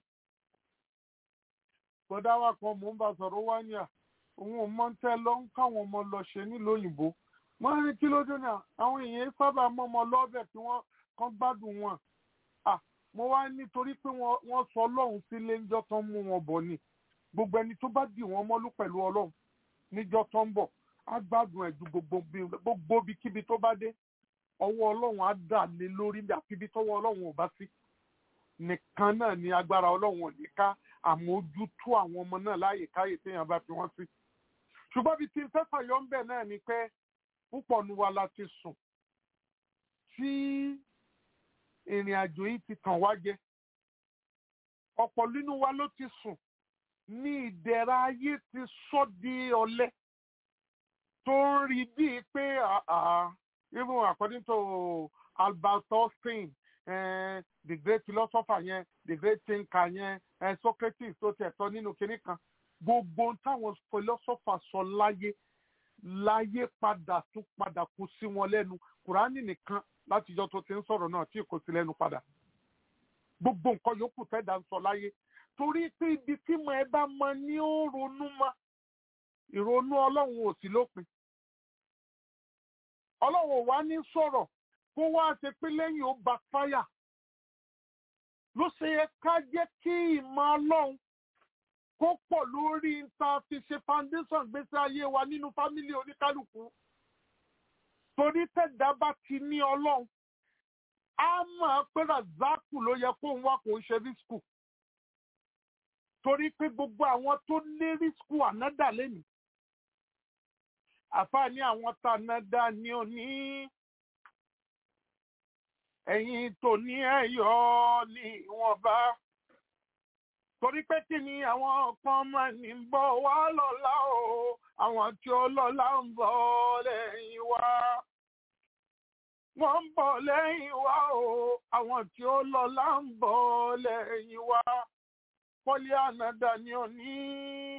Bọ̀dá wa kan mò ń bá sọ̀rọ̀ wá ní à òun ò mọ̀ ń tẹ́ lọ ń káwọn ọmọ lọ ṣe nílùú òyìnbó. Mo ní kí ló dé náà àwọn èèyàn sábà mọ́ ọmọ lọ́bẹ̀ tí wọ́n kàn gbádùn wọn. À mo wá nítorí pé wọ́n sọ Ọlọ́run sílé níjọ́ tán mú wọn bọ̀ ni. Gbogbo ẹni tó bá dì wọ́n mọ́lú pẹ̀lú Ọlọ́run níjọ́ tán ń bọ̀ á gbádùn ẹ̀ ju gbogbo ibikíbi tó bá dé. Ọwọ́ Ọlọ́run á dà lé lórí àfi ibi tọ́wọ́ Ọlọ́run ò bá sí. Nìkan náà ni agbára Ọlọ́run ò ní ká àmójútó àwọn ọmọ náà láyè káyè téèyàn bá fi wọ́n sí. Ṣùgbọ́n bí tí n fẹ́ fàyọ́ ń bẹ̀ náà ni pé púpọ̀ nu wa la ti sùn tí ìrìn àjò yìí ti tàn wá jẹ. Ọ̀pọ̀ nínú wa ló ti sùn ní ìdẹ̀ra ayé ti sọ́ di ọ̀lẹ tó ń rí bíi pé even according to Albert Einstein uh, the great philosopher yẹn the great thinker yẹn uh, Socrates tó tẹ̀ tọ́ nínú kinní kan gbogbo táwọn philosopher sọ láyé láyé padà tún padà kú sí wọn lẹ́nu Kùránì nìkan látijọ́ tó ti ń sọ̀rọ̀ náà tí kò sí lẹ́nu padà gbogbo nǹkan yòókù fẹ́ dà ń sọ láyé torí pé ibi tí mo ẹ bá mọ ní ó ronú mọ́ ìrònú Ọlọ́run ò sí lópin Ọlọ́run ò wá ní sọ̀rọ̀ kó wá ṣe pé lẹ́yìn ó bá fáyà ló ṣe yẹ ká jẹ́ kí ìmọ̀ Ọlọ́run kó pọ̀ lórí ta fi ṣe foundation gbèsè ayé wa nínú fámílì oníkálukú torí tẹ̀dá bá ti ní Ọlọ́run á mọ̀ pé Razaki ló yẹ kó ń wá kó ń ṣe rísíkù torí pé gbogbo àwọn tó ní rísíkù ànádà lẹ́nu àfààní àwọn tànádà ni ò ní ẹ̀yìn tó ní ẹ̀yọ́ ní ìwọ̀nba torí pé kí ni àwọn kan máa ní bọ̀ wá lọ́la o àwọn tí ó lọ́la ń bọ̀ lẹ́yìn wa wọ́n ń bọ̀ lẹ́yìn wa o àwọn tí ó lọ́la ń bọ̀ lẹ́yìn wa pọ́lí ànádà ni ò ní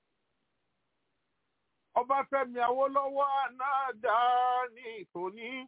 Ọbáfẹ́mi Awólọ́wọ̀ ànádà ní tòní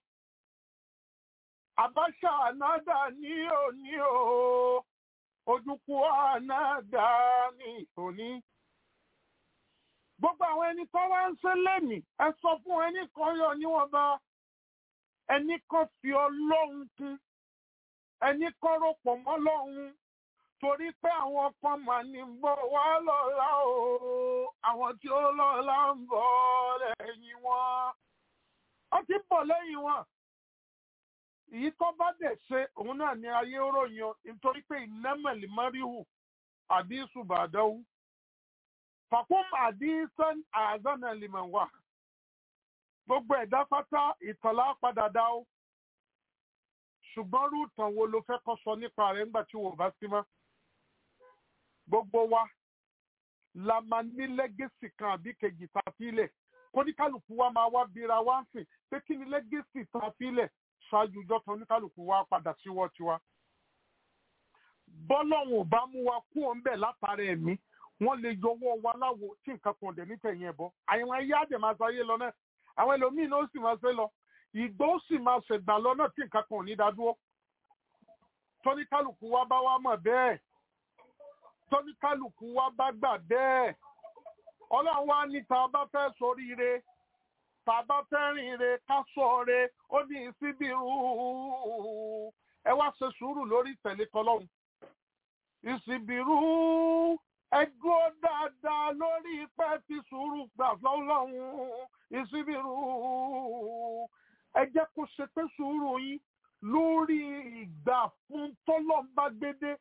Abacha ànádà ní òní o Ojukwu ànádà ní òní. Gbogbo àwọn ẹni tó wá ń ṣe lẹ́mìí ẹ sọ fún ẹni kan yọ níwọ̀nba ẹni kan fi Ọlọ́run kún ẹni kan rọ̀pọ̀ mọ́ Ọlọ́run torí pé àwọn kan mà ní bọ̀ wá lọ́la o àwọn tí ó lọ́la ń bọ̀ lẹ́yìn wọn ó ti bọ̀ lẹ́yìn wọn èyí tó bá dẹ̀ ṣe òun náà ní ayé ròyìn nítorí pé ìnámẹ̀lì mọ́ríhù àdísù bàdáwù fàkún àdísàn àzánà lìmọ̀ wà gbogbo ẹ̀dá pátá ìtànlá padà dá ó ṣùgbọ́n rúùtàn wo ló fẹ́ kọ́ sọ nípa rẹ̀ nígbà tí wò bá sí mọ́ gbogbo wa la máa ní lẹ́gẹ̀sì kan àbí kejì tá a fi lẹ̀ kóníkálùkù wa máa wá bíra wá ń sìn pé kí ni lẹ́gẹ̀sì tá a fi lẹ̀ ṣáájú ọjọ́ tán oníkálùkù wa padà síwọ́ tiwa. bọ́lọ́hún ò bá mú wa kú òun bẹ̀ látara ẹ̀mí wọ́n lè yọwọ́ wa láwo tí nǹkan kan dẹ̀ nítẹ̀yìn ẹ̀bọ. àwọn ẹyẹ àdè máa sáyé lọ náà àwọn ẹlòmíín náà ó sì máa ṣe lọ ìgbó ó sì máa ṣègbà lọ náà tí nǹkan kan ò ní dádúró. tóníkálùkù wa bá wá mọ̀ bẹ́ẹ̀ tóníkálùkù wa bá gbà bẹ́ẹ̀ Ọlọ́run wa ní tá a bá fẹ́ ṣoríire tá a bá fẹ́ rìnre ká ṣọ́re ó ní ìsíbìrú ẹ wá ṣe sùúrù lórí ìtẹ̀lé tọlọ́run ìsíbìrú ẹ dúró dáadáa lórí pẹ́ fi sùúrù gbà fọlọ́run ìsíbìrú ẹ jẹ́ kó ṣe pé sùúrù yín lórí ìgbà fún tọ́lọ́mbà gbédé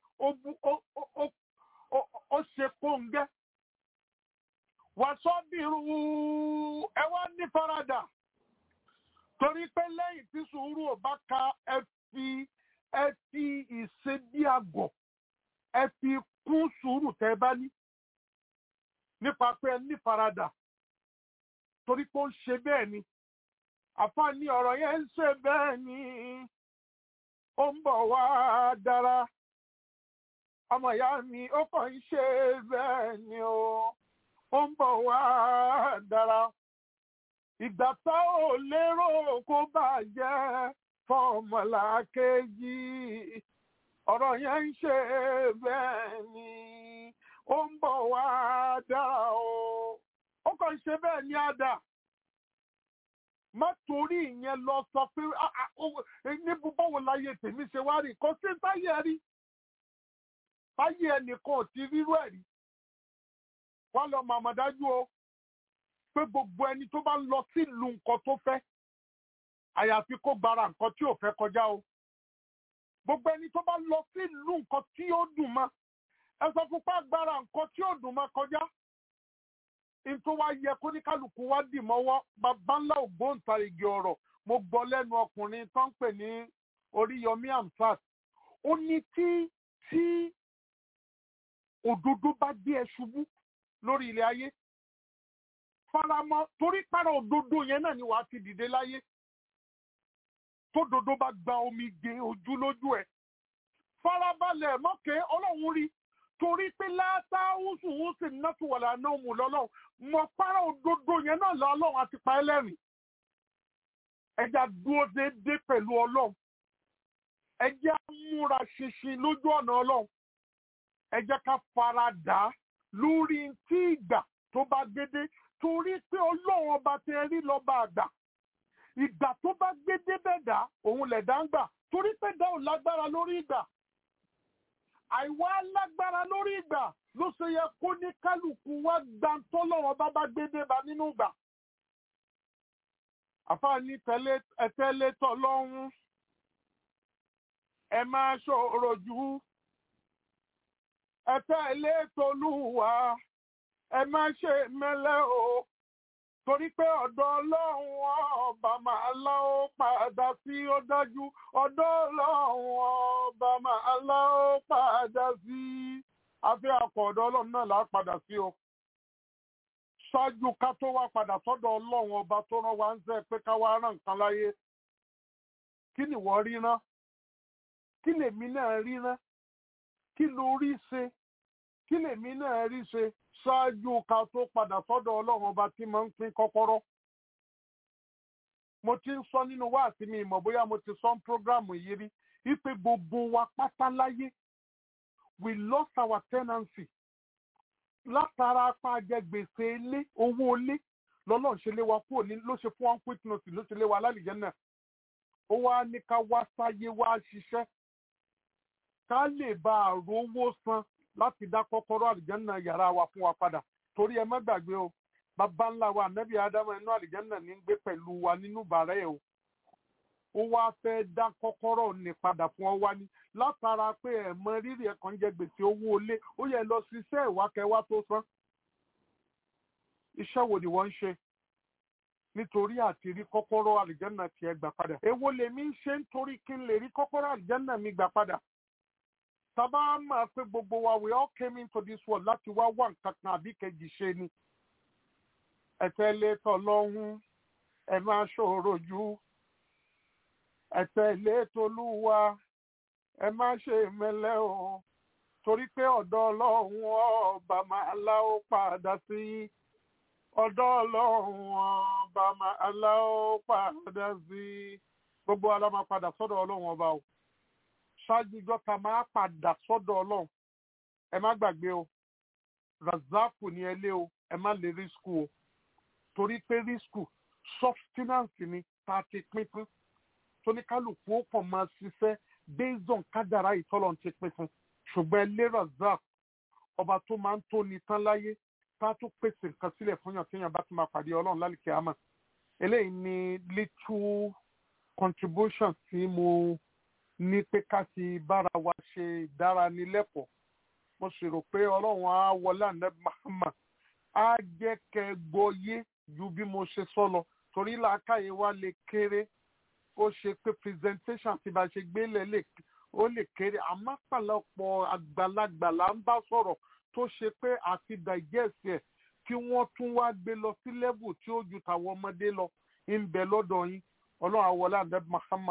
ó ṣe kóńgẹ́ wàsọ́bìrú ẹ wá ní faradà torí pé lẹ́yìn tí sùúrù ò bá ka ẹ fi ẹ fi ìṣe bí àgọ̀ ẹ fi kún sùúrù tẹ́ bá ní nípa pé ẹ ní faradà torí pé ó ń ṣe bẹ́ẹ̀ ni àfààní ọ̀rọ̀ yẹn ń ṣe bẹ́ẹ̀ ni ó ń bọ̀ wá dára ọmọ ìyá mi ó kàn ń ṣe bẹ́ẹ̀ ni o ó ń bọ̀ wá dára ìgbà tá ò lérò kó bàjẹ́ fọmọlàkejì ọ̀rọ̀ yẹn ń ṣe bẹ́ẹ̀ ni ó ń bọ̀ wá dára o ó kàn ń ṣe bẹ́ẹ̀ ni àdá má torí ìyẹn lọ sọ pé níbo báwo láyé tèmi ṣe wá rí kò sí táyé rí táyé ẹnìkan ò ti rírú ẹ̀ rí wá lọ màmá dájú o pé gbogbo ẹni tó bá ń lọ sílùú nǹkan tó fẹ́ àyàfi kó gbára nǹkan tí ò fẹ́ kọjá o gbogbo ẹni tó bá ń lọ sílùú nǹkan tí ó dùn mọ́ ẹ sọ fún pé gbára nǹkan tí ó dùn mọ́ kọjá nítorí wá yẹ kó ní kálukú wá dì mọ́wọ́ bàbá ńlá ògbóǹtarìgì ọ̀rọ̀ mo gbọ́ lẹ́nu ọkùnrin tó ń pè ní Oríyọmí Hamzat ó ní tí tí òdodo bá gbé ẹ ṣubú lórí ilẹ̀ ayé faramọ́ torí para òdodo yẹn náà ni wàá ti dìde láyé tódodo bá gba omi gbé ojú lójú ẹ farabalẹ̀ mọ́kẹ́ ọlọ́run rí torí pé látàwùsùwùsì nàtúwàlà náà mú lọ́lọ́run mọ̀ para òdodo yẹn náà lọ́lọ́run àti pa ẹlẹ́rìn ẹja dúró déédéé pẹ̀lú ọlọ́run ẹjẹ́ múra ṣinṣin lójú ọ̀nà ọlọ́run ẹjẹ́ ká fara dà á lórí tí ìgbà tó bá gbédé torí pé ọlọ́run ọba tẹ rí lọ́ba àgbà ìgbà tó bá gbédé bẹ́ẹ̀ dá òun lẹ̀ dá ń gbà torí pé dá ò lágbára lórí ìgbà àìwá lágbára lórí ìgbà ló ṣe yẹ kó ní kálukú wá gbàǹtọ́ lọ́wọ́ bá bá gbédé bá nínú ìgbà àfáàní ẹ̀tẹ́lẹ̀ tọ́lọ́hún ẹ máa ṣòro jù ẹ̀tẹ́lẹ̀ tolúwa ẹ má ṣe mẹ́lẹ́ o torí pé ọ̀dọ̀ ọlọ́run ọba máa lá ó padà sí ó dájú ọ̀dọ̀ ọlọ́run ọba máa lá ó padà sí àfi àpọ̀ ọ̀dọ̀ ọlọ́run náà là á padà sí o ṣáájú ká tó wá padà sọ́dọ̀ ọlọ́run ọba tó rán wa ń sẹ́ pé ká wá rán nǹkan láyé kí ni wọ́n rí ná kí lèmi náà rí ná kí ló rí ṣe kí lèmi náà rí ṣe ṣáájú ká tó padà sọ́dọ̀ ọlọ́run ọba tí máa ń pín kọ́kọ́rọ́. mo ti ń sọ nínú wáàsí mi ìmọ̀ bóyá mo ti sọ ń prógráàmù yìí rí wípé gbogbo wa pátá láyé we lost our tenancy látara apá jẹ gbèsè ilé owó ilé lọ́lọ́run ṣe lé wa kúrò ní ló ṣe fún one quick notice ló ṣe lé wa lálìjẹ́ náà ó wá ní ká wá sáyé wá ṣiṣẹ́ ká lè bá àròwó san láti dá kọ́kọ́rọ́ àlìjẹ́nà yàrá wa fún wa padà torí ẹ má gbàgbé o bàbá ńlá wa ànábì ádámù inú àlìjẹ́nà ní gbé pẹ̀lú wa nínú bàárẹ̀ ẹ̀ o ó wá fẹ́ dá kọ́kọ́rọ́ ní padà fún ọ wá ní látara pé ẹ̀ mọ rírì ẹ̀ kàn jẹ gbèsè owó ilé ó yẹ lọ ṣiṣẹ́ ìwákẹ́wá tó san iṣẹ́ wo ni wọ́n ń ṣe nítorí àti rí kọ́kọ́rọ́ àlìjẹ́nà tiẹ̀ gbà padà èwo lèmi ń ṣe nítorí kí n lè rí kọ́kọ́rọ́ àlìjẹ́nà mi gbà padà sábà máa pé gbogbo wa we all came into this world láti wá wá nǹkan kan àbí kejì ṣe ni ẹ̀tẹ́lẹ̀ tọlọ́hún ẹ máa ṣòro jù ẹ̀tẹ́lẹ̀ tolúwa ẹ má ṣe mẹ́lẹ́ o torí pé ọ̀dọ̀ ọlọ́run ọba máa lá ó padà sí ọ̀dọ̀ ọlọ́run ọba máa lá ó padà sí gbogbo wa la máa padà sọ́dọ̀ ọlọ́run ọba o ṣáájú ìjọ ta máa padà sọ́dọ̀ ọlọ́run ẹ má gbàgbé o razaku ni ẹ lé o ẹ má lè rísíkù o torí pé rísíkù substance ni tá a ti pín fún tóníkálùkù ó kàn máa ṣiṣẹ́ based on kádàrá ìtọ́lọ̀ ti pín fún ṣùgbọ́n ẹ lé razak ọba tó máa ń tó ní tán láyé tá a tún pèsè nǹkan sílẹ̀ fún yàn téèyàn bá ti máa pàdé ọlọ́run lálùkẹ́ àmà eléyìí ni little contribution tí mo ní pé ká ti bára wa ṣe ìdánilẹ́kọ̀ọ́ mo sì rò pé ọlọ́run á wọlé ànábì Muhammad á jẹ́ kẹ́ gbọ́yé ju bí mo ṣe sọ lọ torí làákàyè wa lè kéré ó ṣe pé presentation tí bá ṣe gbélé lè ó lè kéré àmọ́ pàlọ́pọ̀ àgbàlagbà là ń bá sọ̀rọ̀ tó ṣe pé àti digest ẹ̀ kí wọ́n tún wá gbé lọ sí level tí ó ju tàwọn ọmọdé lọ ń bẹ lọ́dọ̀ yín ọlọ́run á wọlé ànábì Muhammad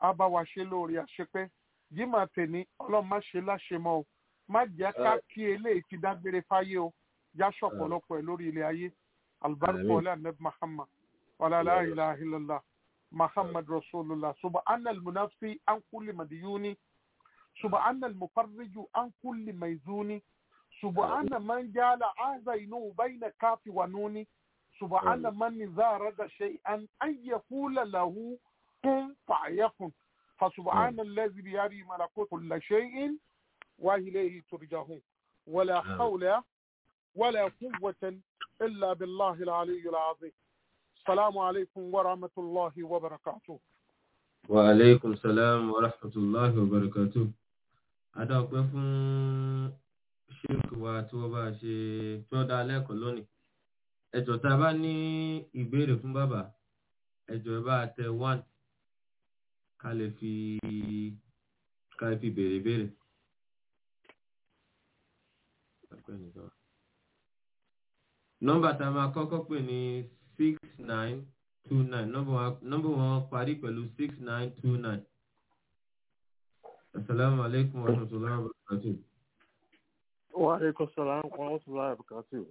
á bá wa ṣe lóore àṣepẹ́ yìí máa tẹ̀ ní ọlọ́run má ṣe láṣemọ́ o má jẹ́ ká kí eléyìí ti dágbére fáyé o já ṣọ̀pọ̀lọpọ̀ ẹ̀ lórí ilé ayé albarka ọlá nab Muhammad wàlá la ilaha illallah Muhammad rasulullah subhana al-munafi an kulli madiyuni subhana al-mufarriju an kulli maizuni subhana man jala azainu bayna kafi wa nuni subhana man idha rada shay'an an yaqula lahu kun fa'yakun فسبحان الذي بيده ملكوت كل شيء وإليه ترجعون ولا حول ولا قوة إلا بالله العلي العظيم السلام عليكم ورحمة الله وبركاته وعليكم السلام ورحمة الله وبركاته ada ọpẹ́ fún ṣírkù wa tí wọ́n bá ṣe tí wọ́n dá lẹ́kọ̀ọ́ lónìí ẹ jọ̀ọ́ tá a bá ní ìbéèrè fún bàbá ẹ jọ̀ọ́ ẹ bá tẹ one ká lè fi ká lè fi béèrè béèrè. nọ́mbà tá a máa kọ́kọ́ pè ní six nine two nine nọ́mbà wọn parí pẹ̀lú six nine two nine. asalaamu aleykum wa rahmatulahi wa barakatuh. wa aleykum salaam wa rahmatulahi wa barakatuh.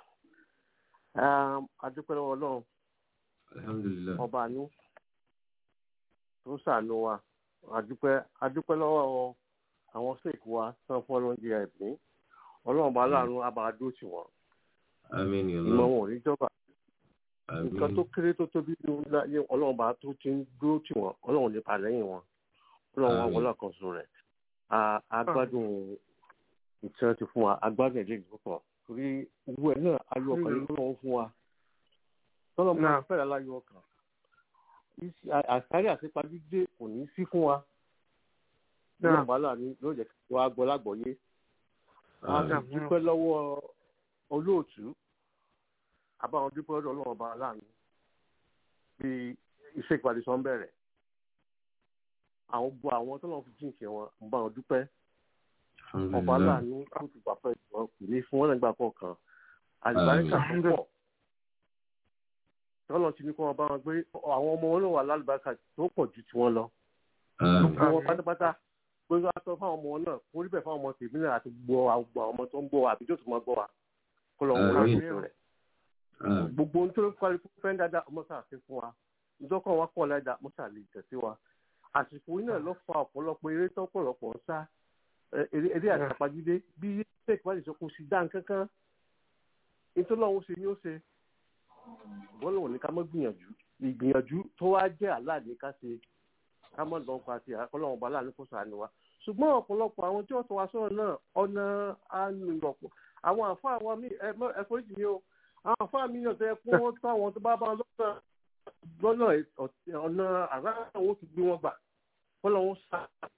adúpẹ́ lọ́wọ́ Ọlọ́run. alhamdulilayi. ọba àánú tó ṣàánú wa adúpẹ́ adúpẹ́ lọ́wọ́ àwọn sèkú wa tán fún ọlọ́njẹ ẹ̀mí Ọlọ́run bá láàánú abàdó tì wọ́n. àmín ya Allah. ìmọ̀ wọn ò ní jọba. àmín. nǹkan tó kéré tó tóbi ní láyé Ọlọ́run bá tó ti ń dúró tì wọ́n Ọlọ́run ní pa lẹ́yìn wọn Ọlọ́run wọn wọlé àkànṣe rẹ̀ agbádùn ìtàn ti fún wa agbádùn ẹ̀jẹ̀ ìdìbò pọ̀ torí owó ẹ̀ náà ayọ̀ ọkàn yìí lọ́wọ́ fún wa tọ́lọ́ máa fẹ́rẹ̀ láyọ̀ ọkàn àṣàrí àṣepajúdé kò ní sí fún wa ní ọ̀bálà ní ló jẹ́ kí wọ́n á gbọ́ lágbọ̀ọ́yé a sì dúpẹ́ lọ́wọ́ olóòtú àbáwọn dúpẹ́ lọ́dọ̀ Ọlọ́run ọba láàánú bí iṣẹ́ ìpàdé sọ ń bẹ̀rẹ̀ àwọn gbọ́ àwọn tó lọ́n fi jíǹkì wọn ń bá wọn dúpẹ́ ọba láàánú tó ti gbà pẹ́ wọn kò ní fún wọn nígbà kọ̀ọ̀kan àlùbáríkà tó pọ̀ tọ́lọ̀ ti ní kí wọ́n bá wọn gbé àwọn ọmọ wọn náà wà lálùbáríkà tó pọ̀ ju tiwọn lọ. gbogbo wọn pátápátá pé wọ́n á sọ fáwọn ọmọ náà kó rí bẹ́ẹ̀ fáwọn ọmọ tèmi náà àti gbọ́ àwọn ọmọ tó ń gbọ́ wa àbí tó tún máa gbọ́ wa kó lọ wọ́n wá sí rẹ̀. gbogbo ohun tó ń kọ́ ikú fẹ́ dáadáa ọmọ sáà fi fún wa ìjọkọ̀ wa kọ̀ láìda ọmọ sáà lè tẹ̀sí wa. àsìkò yìí náà ló fa ọ̀pọ̀lọpọ̀ eré tó pọ̀lọpọ̀ ń sá eré àtàpàjúdé bí ṣèkì wáyé sọ kò sí dá nǹkan kan nítorí àwọn ó ṣe ni ó ṣe bọ́lá wọn ní ká mọ́ gbìyànjú ìgbìyànjú tó wá jẹ́ aláàdé ká ṣe ká mọ́ lọ́n pa àti àkọlọ́wọ́n bá láàánú kó sàánú wa ṣùgbọ́n ọ̀pọ̀lọpọ̀ àwọn tí wọ́n sọ wá sọ̀rọ̀ náà ọ̀nà ànúrọ̀pọ̀ àwọn àfáà wa mí ẹ foríjì mi o àwọn àfáà mi náà tẹ́ kó wọ́n tó àwọn tó bá bá lọ́nà lọ́nà ọ̀nà àrà àwọn ti gbé wọn gbà kọ́lọ́wọ́n sá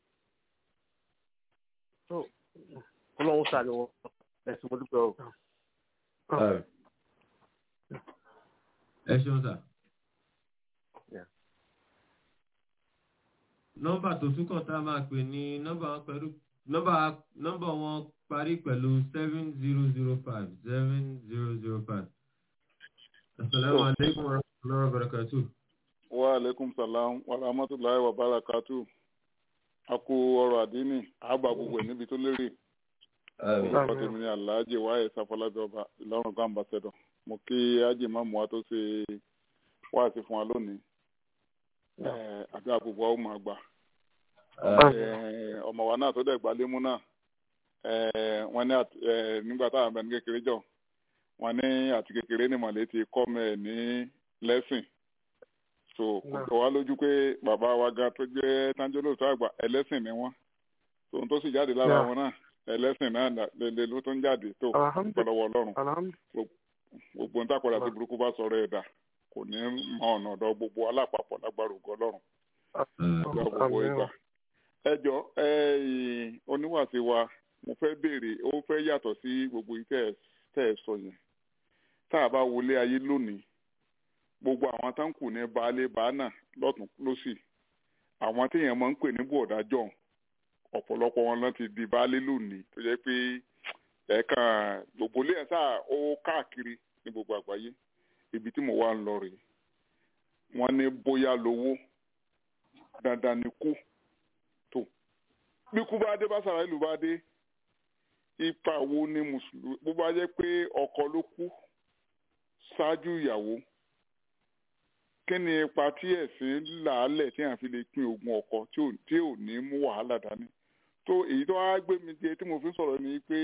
kọ́lọ́wọ́n sá ni wọ́n ẹ̀sìn mo dúpẹ́ o. ẹ ṣeun sà. nọ́mbà tó túkọ̀ tá a máa pè ní nọ́mbà wọn pẹ̀lú nọ́mbà nọ́mbà wọn parí pẹ̀lú seven zero zero five seven zero zero five. asalaamu aleykum wa rahmatulahi wa barakatu. wa aleykum salaam wa rahmatulahi wa barakatu. a kú ọrọ̀ àdínì àbá gbogbo ẹ̀ níbi tó lérè. orúkọ tèmi ni Alhaji wáyé sáfọlábí ọba Ìlọrin kan ambassador mo kí ájì máa mú wa tó ṣe wáàsí fún wa lónìí àbí àgbègbè ọ̀hún máa gbà ọmọ wa náà tó dẹ̀ gbà lémú náà wọ́n ní nígbà táwọn abẹni kékeré jọ wọ́n ní àti kékeré ní mọ̀lẹ́ ti kọ́ mẹ́ ní lẹ́sìn so kò tó wá lójú pé bàbá wa ga tó jẹ́ Táńjólò tó àgbà ẹlẹ́sìn ni wọ́n tó ń tó sì jáde lára wọn náà ẹlẹ́sìn náà lè ló tó ń jáde tó pẹ̀lọ́wọ́ Ọlọ́run gbogbo ń tàkọ̀dà tí burúkú bá sọ̀rọ̀ ẹ̀dá kò ní mọ ọ̀nà ọ̀dọ̀ gbogbo alápapọ̀ lágbára ògo Ọlọ́run gbogbo ìgbà. ẹjọ́ oníwàsí wa mo fẹ́ béèrè ó fẹ́ yàtọ̀ sí gbogbo tẹ́ ẹ sọ yẹn tá a bá wọlé ayé lónìí gbogbo àwọn tó ń kù ní baálé bàánà lọ́tún lọ́sì àwọn téèyàn máa ń pè ní bọ̀dájọ́ ọ̀pọ̀lọpọ̀ wọn ló ti di baálé lónìí tó jẹ́ pé ẹ̀ẹ̀kan gbogbo ilé ẹ̀ sáà ó káàkiri ní gbogbo àgbáyé ibi tí mo wá ń lọ rèé wọ́n ní bóyá lówó dandan ni kú tó bí kú bá dé bá sàrà ìlú bá dé ipa wo ni mùsùlùmí bó bá jẹ́ pé ọkọ ló kú ṣáájú ìyàwó kí ni ipa tí ẹ̀sìn làálẹ̀ tí à ń fi lè pín ogún ọkọ tí ò ní mú wàhálà dání tó èyí tó wá gbé mi jẹ tí mo fi sọ̀rọ̀ ni pé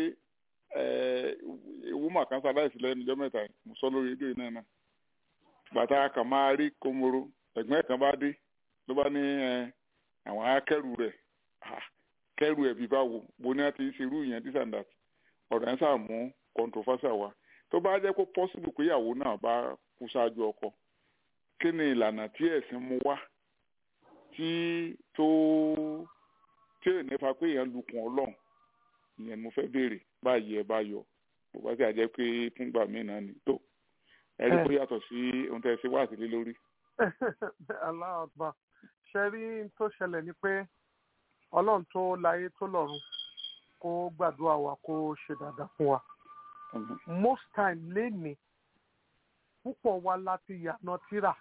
ewu màkànsá láìsí lẹ́nu ọjọ́ mẹ́ta mo sọ lórí rédíò náà náà bàtà kan máa rí kòmòrò ẹ̀gbọ́n ẹ̀ kan bá dé ló bá ní àwọn akẹ́rù rẹ̀ kẹ́rù ẹ̀ bí báwo bo ní a ti ṣe irú ìyẹn this and that ọ̀rọ̀ ẹ̀ sáà mú controversial wa tó bá jẹ́ kó possible pé ìyàwó náà bá kú ṣáájú ọkọ kí ni ìlànà tí ẹ̀sìn mú wá tí tó tí ò ní fa pé èèyàn lukùn ọlọ́run ìyẹn mo fẹ́ béèrè báyìí ẹ bá yọ bó bá sì àjẹ́ pé fúngbà mí náà ni tó ẹ rí pé yàtọ̀ sí ohun tẹ́ ẹ ṣe wá sílé lórí. aláàbà ṣe rí tó ṣẹlẹ̀ ni pé ọlọ́run tó láyé tó lọ́run kó gbàdúrà wa kó ṣe dáadáa fún wa. most time lénìí púpọ̀ wa láti yànà tíra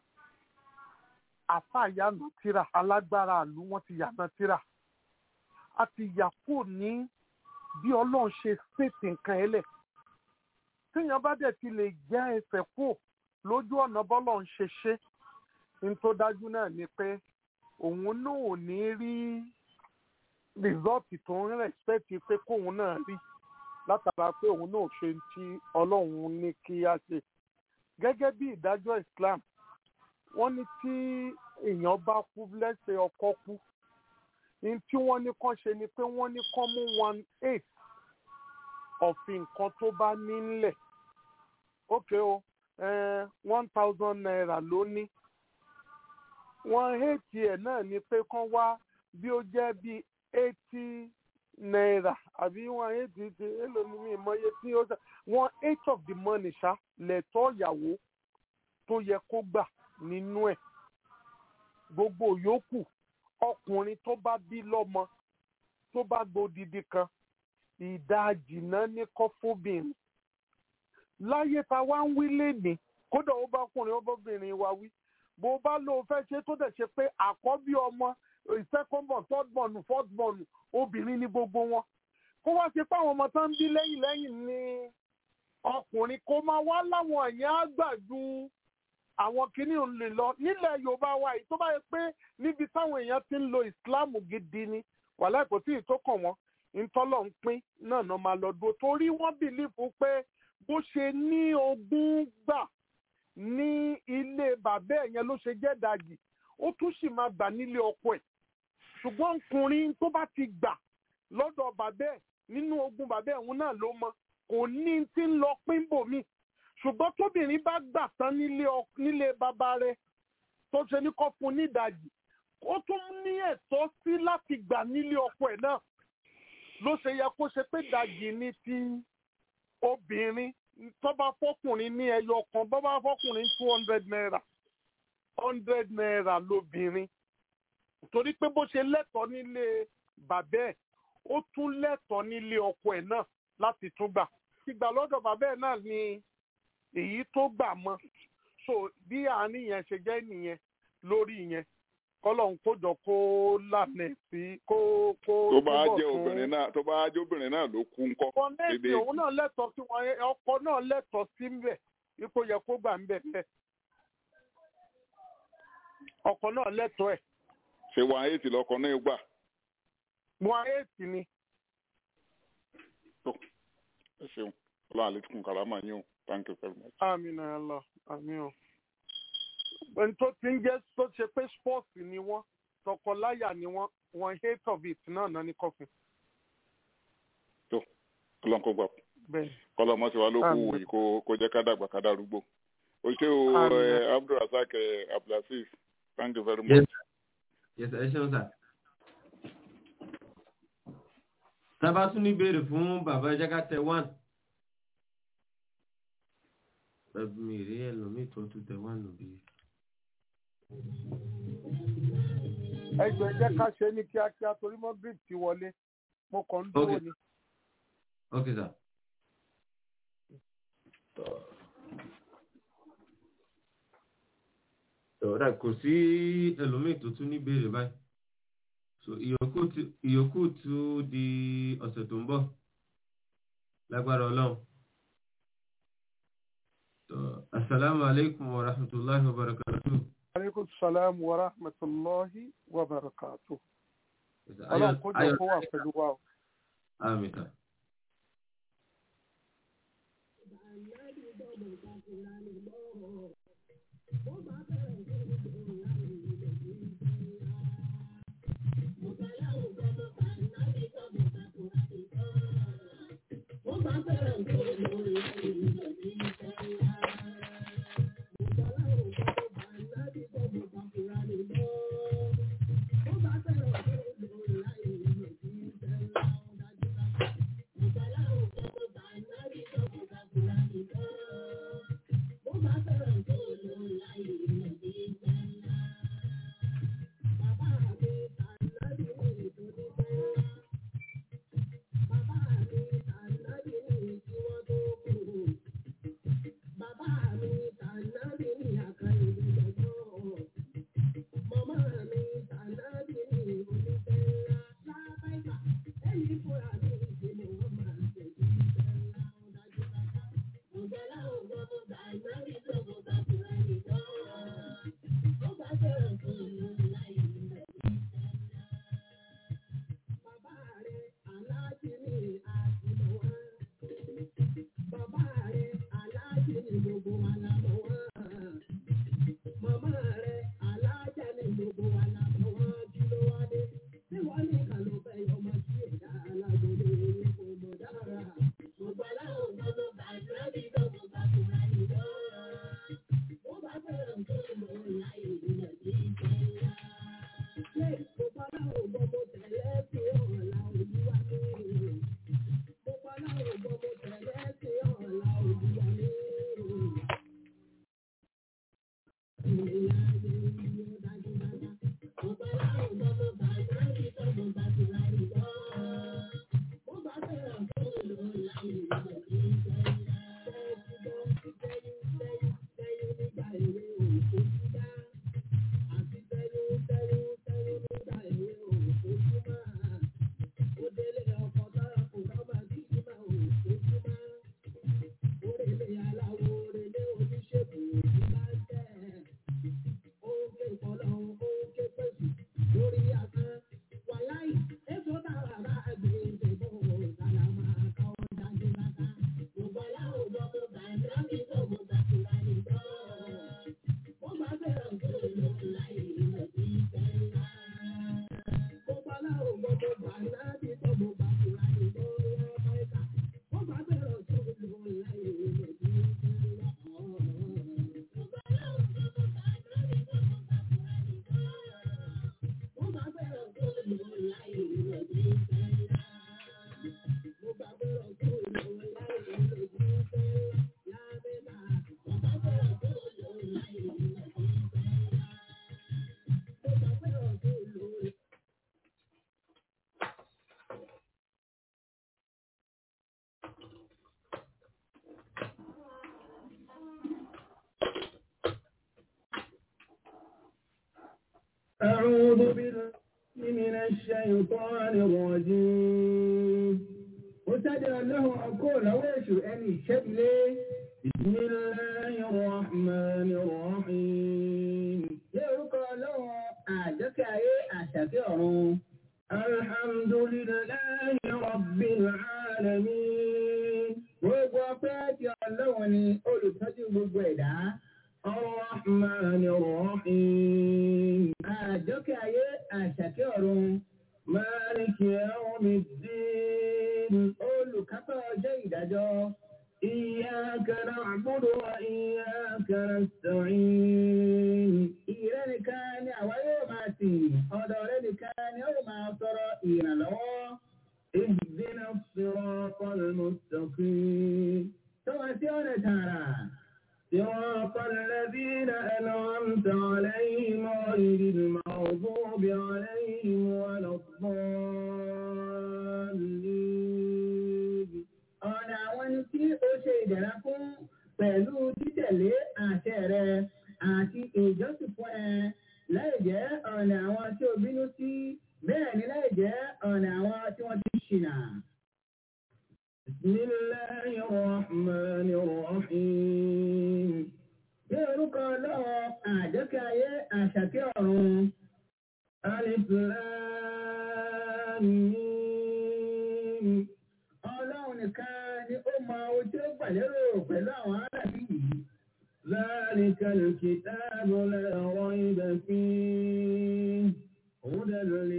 àfa yànà tíra alágbára àlú wọn ti yànà tíra a ti yà kúrò ní bí ọlọ́run ṣe ṣètì nǹkan ẹlẹ̀ tíyan bá dẹ̀ ti lè já ẹsẹ̀ kúrò lójú ọ̀nà bọ́lọ́run ṣe ṣe ní tó dájú náà ni pé òun náà ò ní rí rìsọ́ọ̀tì tó ń rẹ̀spẹ̀tì pé kóun náà rí látara pé òun náà ṣe ti ọlọ́run ní kí á ṣe gẹ́gẹ́ bí ìdájọ́ Islam wọ́n ní tí èèyàn bá kú lẹ́sẹ̀ ọkọ kú ní tí wọ́n ní kán ṣe ni pé wọ́n ní kán mú one eight of nǹkan tó bá ní nílẹ̀ ókè o one thousand naira ló ní one eight ẹ̀ náà ni pé kán wá bí ó jẹ́ bí eighty naira àbí one eight ti èlò ní mi ìmọ̀ye tí ó sọ one eight of the money ṣá lẹ̀tọ́ ìyàwó tó yẹ kó gbà nínú ẹ̀ gbogbo yòókù ọkùnrin tó bá bí lọ́mọ tó bá gbòdìdí kan ìdajì náà ní kọ́fóbìnrin láyé ta wá ń wí lénìí kódà ó bá kùnrin ó bóbìnrin wa wí bó bá lóun fẹ́ ṣe tó dẹ̀ ṣe pé àkọ́bí ọmọ second born third born fourth born obìnrin ní gbogbo wọn kó wá ṣe pé àwọn ọmọ tó ń bí lẹ́yìn lẹ́yìn ní ọkùnrin kó máa wá láwọn èèyàn àgbàdo àwọn kìíní ń lè lọ nílẹ̀ Yorùbá wa yìí tó bá yẹ pé níbi táwọn èèyàn ti ń lo ìsìláàmù gidi ni wàhálà kò tí ì tó kàn wọ́n ntọ́lọ̀ ń pín náà náà máa lọ dúró torí wọ́n bìlífù pé bó ṣe ní ogún gbà ní ilé bàbá ẹ̀ yẹn ló ṣe jẹ́ ìdajì ó tún sì máa gbà nílé ọkọ ẹ̀ ṣùgbọ́n ọkùnrin tó bá ti gbà lọ́dọ̀ bàbá ẹ̀ nínú ogún bàbá ẹ̀ òun náà ló mọ kò ní tí ń lọ pín bòmí ṣùgbọ́n tóbìnrin bá gbà tán nílé bàbá rẹ̀ tó ṣe ní kó fún nídajì ó tún ní ẹ̀tọ́ sí láti gbà nílé ọkọ ẹ̀ náà ló ṣe yẹ kó ṣe pé ìdajì ní ti obìnrin tó bá fọkùnrin ní ẹyọ kan bó bá fọkùnrin two hundred naira hundred naira lóbìnrin torí pé bó ṣe lẹ́tọ̀ọ́ nílé bàbá ẹ̀ ó tún lẹ́tọ̀ọ́ nílé ọkọ ẹ̀ náà láti tún gbà ìgbà lọ́dọ̀ bàbá ẹ̀ náà ni èyí tó gbà mọ́ so bí àárín yẹn ṣe jẹ́ nìyẹn lórí yẹn kọ́lọ́hún kó jọ kó lànà sí kó kó. tó bá jẹ́ obìnrin náà tó bá jẹ́ obìnrin náà ló kú ńkọ́. ọkọ nẹ́ẹ̀sì òun náà lẹ́tọ̀ọ́ sí wọn ọkọ náà lẹ́tọ̀ọ́ sí ń bẹ̀ ipò yẹ kó gbà ń bẹ̀ bẹ́ẹ̀ ọkọ náà lẹ́tọ̀ọ́ ẹ̀. ṣé one eight lọkọ náà gbà. one eight ni. tó ẹ ṣeun ọlọ́run àlẹ́ tí kùn kàrámà yín o thank you very much. àmín ya Allah àmín o. ẹni tó ti ń jẹ́ tó ṣe pé sports ni wọ́n tọkọláyà ni wọ́n wọ́n hate of it náà náà ní kọfí. tó ọlọ́run kó gbà kọ́lọ́ mọ́ sí wa ló kú yìí kó jẹ́ ká dàgbà ká dàrúgbó. o ṣé o Abdulrasaq Abdulaziz thank you very much. Yes, yes ẹ ṣeun sà. tábà tún ní ìbéèrè fún bàbá ẹ jẹ́ ká tẹ one. mi rí ẹlòmíì tó tún tẹ one lòbí. ẹjọ jẹ́ ká ṣe ní kíákíá torí mọ grip ti wọlé mo kàn ń dúró ni. ok sir. Tọ́ra kò sí ẹlòmíì tó tún ní béèrè báyìí. So ìyókù tí- ìyókù tún di ọ̀sẹ̀ tó ń bọ̀ lágbára Ọlọ́run. So, assalamu alaikum wa rahmatullahi wa barakatuh. aleykum salaam wa rahmatulahi wa barakatuh. Ayọ̀ ọlọ́run kó jọ ayọ̀ kó wà pẹ̀lú wa o. àmín sà. أعوذ بالله من الشيطان الرجيم وتدعى له أقول ويش أني شبلي بسم الله الرحمن الرحيم يرقى له أعجك أي أشكر الحمد لله رب العالمين وقفات يعلوني أولو تجيب الويدة الرحمن الرحيم أجوك أي أشكر مالك يوم الدين أولو كفى جيدة إياك نعبد وإياك نستعين إيران كان ويوماتي أدران كان يوم أصر إيران لو اهدنا الصراط المستقيم تواتيون تارا صراط الذين أنعمت عليهم غير المغضوب عليهم ولا الضالين أنا وانتي أشهد لكم pẹ̀lú títẹ̀lé àṣẹ rẹ̀ àti ìjọsìn fún ẹ rẹ̀ láì jẹ́ ọ̀nà àwọn tí ó bínú sí bẹ́ẹ̀ ni láì jẹ́ ọ̀nà àwọn tí wọ́n ti ṣìnà. Bismillahir Rahmanir Rahim. Ní orúkọ Ọlọ́run àjọkẹ́ ayé àṣàkẹ́ ọ̀run. Alif Lam Mim. Ọlọ́run nìkan ni ó mọ ohun tí ó gbà lérò pẹ̀lú àwọn arábí yìí. ذلك الكتاب لا ريب فيه هدى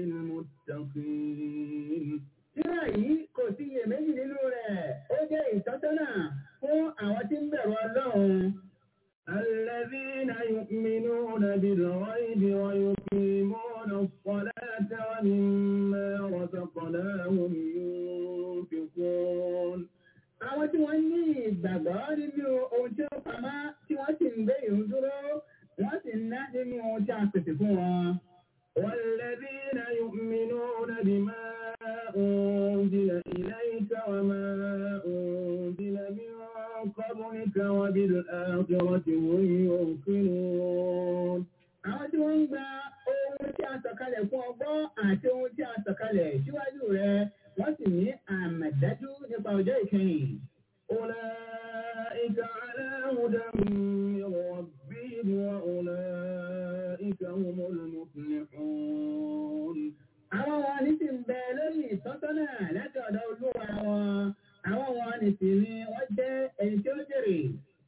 للمتقين. Tírà yìí kò sí iyèméjì nínú rẹ̀, ó jẹ́ ìtọ́sọ́nà fún àwọn tí ń bẹ̀rù Ọlọ́run. الذين يؤمنون بالغيب ويقيمون الصلاة ومما رزقناهم ينفقون. Àwọn tí wọ́n ní ìgbàgbọ́ nínú ohun tí ó pamọ́ tí wọ́n sì ń gbé ìrun dúró, wọ́n sì ń ná nínú ohun tí a pèsè fún wọn. والذين يؤمنون بما أنزل إليك وما أنزل من قبلك وبالآخرة هم يوقنون. Àwọn tí wọ́n ń gba ohun tí a sọ̀kalẹ̀ fún ọgbọ́n àti ohun tí a sọ̀kalẹ̀ síwájú rẹ̀, wọ́n sì ní àmọ̀dájú nípa ọjọ́ ìkẹyìn. أولئك على هدى من ربهم وأولئك هم المفلحون. Àwọn wọn ní sì ń bẹ lórí ìtọ́sọ́nà láti ọ̀dọ̀ Olúwa wọn. Àwọn wọn ní sì ni wọ́n jẹ́ ẹni tí ó jèrè.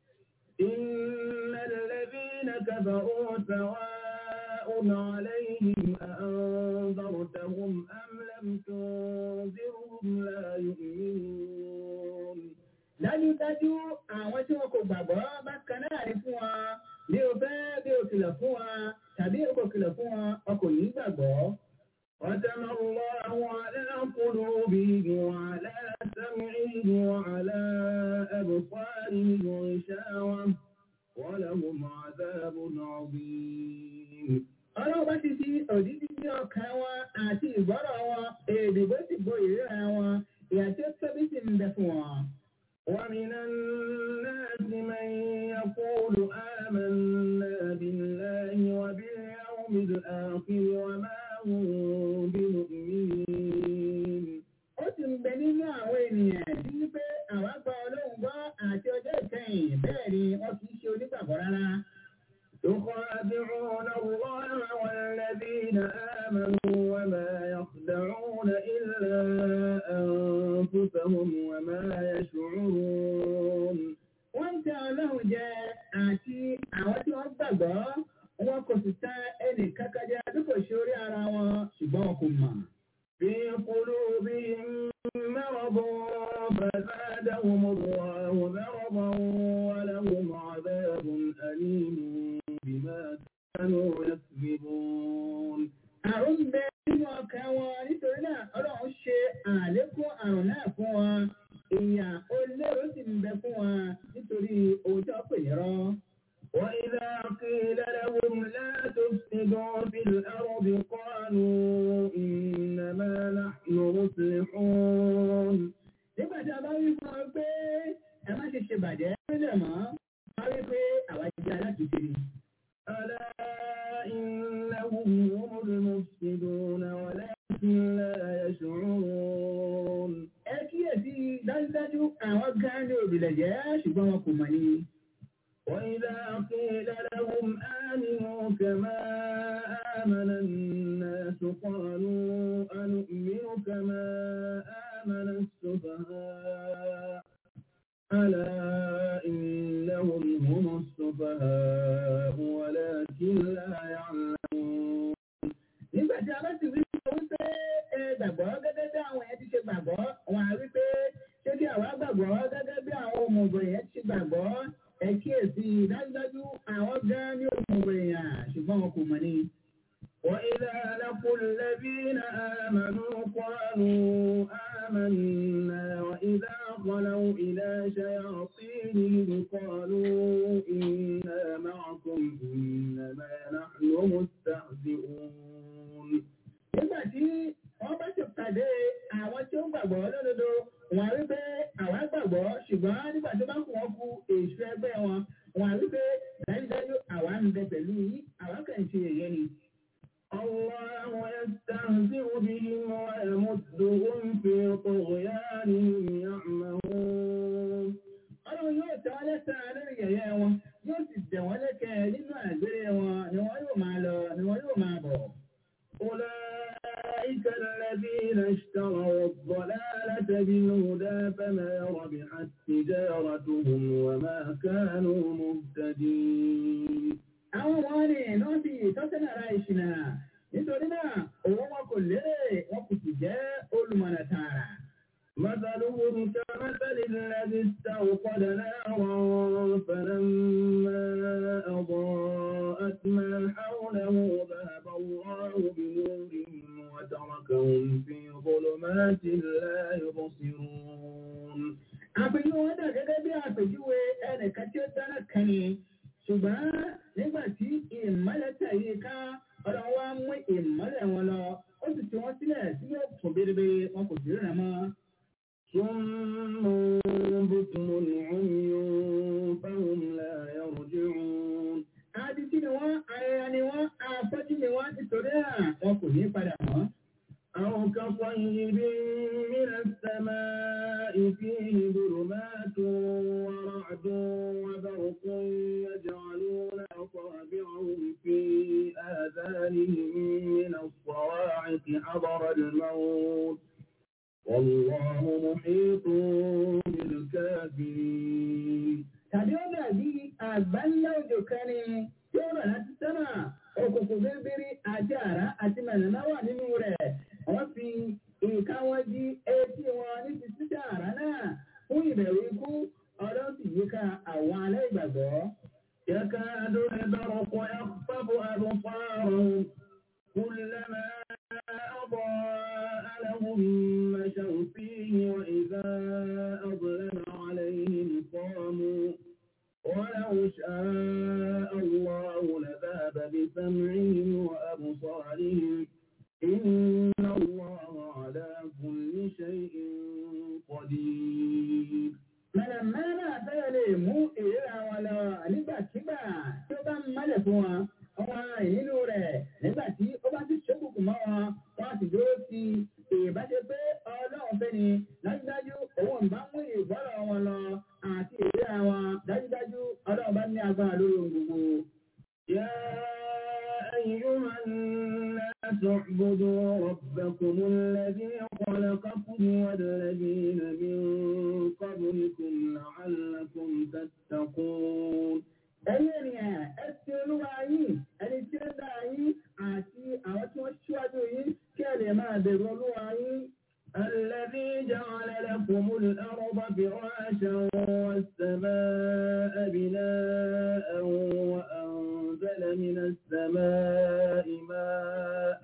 إن الذين كفروا سواء عليهم أأنذرتهم أم لم تنذرهم لا يؤمنون. Dájúdájú àwọn tí wọn kò gbàgbọ́ bákan náà ní fún wa bí o fẹ́ bí o kìlọ̀ fún wa tàbí o kò kìlọ̀ fún wa o kò ní gbàgbọ́. ختم الله على قلوبهم وعلى سمعهم وعلى أبصارهم غشاوة ولهم عذاب عظيم. Ọlọ́run bá ti fi òdìdí sí ọkàn wọn àti ìgbọ́rọ̀ wọn, èdè bó ti bo ìríra wọn, ìyà tí ó tóbi sì ń bẹ fún wọn. ومن الناس من يقول آمنا بالله وباليوم الآخر وما هم بمؤمنين. Ó sì ń bẹ nínú àwọn ènìyàn tí wípé àwọn gba Ọlọ́run gbọ́ àti ọjọ́ ìkẹyìn bẹ́ẹ̀ ni wọ́n kì í ṣe onígbàgbọ́ rárá. يخادعون الله والذين آمنوا وما يخدعون إلا أنفسهم وما يشعرون. Wọ́n ń tẹ Ọlọ́run jẹ àti àwọn tí wọ́n gbàgbọ́, wọn kò sì tẹ ẹnì kankan jẹ bí kò ṣe orí ara wọn ṣùgbọ́n wọn kò mọ̀. في قلوبهم مرض فزادهم الله مرضا ولهم عذاب أليم بما كانوا يكذبون. Àrùn ń bẹ nínú ọkàn wọn nítorí náà Ọlọ́run ṣe àlékún àrùn náà fún wọn. Ìyà olóró sì ń bẹ fún wọn nítorí ohun tí wọ́n pè ní rọ́. وإذا قيل لهم لا تفسدوا في الأرض قالوا إنما نحن مصلحون. Nígbà tí a bá wí fún ọ pé ẹ má ṣe ṣe bàjẹ́ nílẹ̀ mọ́, a wí pé àwa jẹ́ alátùúṣe ni. ألا إنهم هم المفسدون ولكن لا يشعرون. Ẹ kíyèsí dájúdájú àwọn gan ni òbílẹ̀jẹ́ ṣùgbọ́n wọn kò mọ̀ ni. وإذا قيل لهم آمنوا كما آمن الناس قالوا أنؤمن كما آمن السفهاء ألا إنهم هم السفهاء ولكن لا يعلمون. Nígbà tí a bá ti rí ohun pé ẹ gbàgbọ́ gẹ́gẹ́ bí àwọn yẹn ti ṣe gbàgbọ́, wọn á rí pé ṣé kí àwa gbàgbọ́ gẹ́gẹ́ bí àwọn ọmọọ̀gbọ̀n yẹn ti ṣe gbàgbọ́. Ẹ kíyèsí dájúdájú àwọn gan ni òmùwẹ̀ èèyàn ṣùgbọ́n wọn kò mọ̀ ni. وإذا لقوا الذين آمنوا قالوا آمنا وإذا خلوا إلى شياطينهم قالوا إنا معكم إنما نحن مستهزئون. Nígbà tí wọ́n bá ti pàdé àwọn tí ó gbàgbọ́ lódodo, wọ́n á rí pé àwọn gbàgbọ́ ṣùgbọ́n nígbà tó bá kù wọ́n kú èṣù ẹgbẹ́ wọn, wọ́n á rí pé dájúdájú àwa ń bẹ pẹ̀lú yín, àwa kàn ṣe يلي الله يستهزئ بهم ويمدهم في طغيانهم يعمهون ọlọ́run yóò tẹ́ wọ́n lẹ́sẹ̀ lórí yẹ̀yẹ́ wọn yóò sì tẹ̀ wọ́n lẹ́kẹ̀ nínú àgbèrè wọn ni wọ́n yóò máa lọ ni wọ́n yóò máa bọ̀. أولئك الذين اشتروا الضلالة بالهدى فما ربحت تجارتهم وما كانوا مهتدين. àwọn wọn ni náà fi ìtọ́sẹ́nà ara ìṣìnà nítorí náà òun wọn kò lérè wọn kò sì jẹ́ olùmọ̀nà tààrà. مثلهم كمثل الذي استوقد نارا فلما أضاءت ما حوله ذهب الله بنورهم وتركهم في ظلمات لا يبصرون. àpèjúwe wọn dà gẹ́gẹ́ bí àpèjúwe ẹnìkan tí ó dáná kan ni ṣùgbọ́n nígbà tí ìmọ́lẹ̀ tẹ̀yí ká ọ̀dọ̀ wa mú ìmọ́lẹ̀ wọn lọ ó sì ti wọ́n sílẹ̀ sínú òkùnkùn bèrèbè wọn kò sí rẹ̀ mọ́. صم بكم عمي فهم لا يرجعون. Adi tí ni wọ́n, ayẹyẹ ni wọ́n, afọ́jú ni wọ́n nítorí náà wọn kò ní padà mọ́. أو كصيب من السماء فيه ظلمات ورعد وبرق يجعلون أصابعهم في آذانهم من الصواعق حذر الموت والله محيط بالكافرين. tàbí ó dàbí àgbáńlá òjò kan ni tí ó rọ̀ láti sánmà òkùnkùn bíríbírí àti àrá àti mẹ̀lẹ́mẹ́ wà nínú rẹ̀ wọ́n fi ìka wọn di etí wọn ní ti sísá àrá náà fún ìbẹ̀rù ikú ọlọ́run sì yíká àwọn aláìgbàgbọ́. يكاد البرق يخطف أبصارهم كلما أضاء لهم مشوا فيه وإذا أظلم عليهم قاموا ولو شاء الله لذهب بسمعهم وأبصارهم إن الله على كل شيء قدير. Mẹ̀lẹ̀mẹ́ náà fẹ́rẹ̀ lè mú ìríra wọn lọ nígbàkigbà tí ó bá ń mọ́lẹ̀ fún wọn. Ọmọ ìnínú rẹ̀ nígbà tí ó bá ti ṣókùnkùn mọ́ wọn, wọ́n sì dúró sí ìbáṣe pé ọlọ́run fẹ́ ni dájúdájú òun bá mú ìgbọ́rọ̀ wọn lọ àti ìríra wọn dájúdájú ọlọ́run bá ní agbára lórí ohun gbogbo. يا أيها الناس اعبدوا ربكم الذي خلقكم والذين من قبلكم لعلكم تتقون. ẹ̀yin ènìyàn ẹ sin olúwa yín ẹni tí ó dá yín àti àwọn tí wọ́n ṣíwájú yín kí ẹ lè máa bẹ̀rù olúwa yín. الذي جعل لكم الأرض فراشا والسماء بناء وأنزل من السماء ماء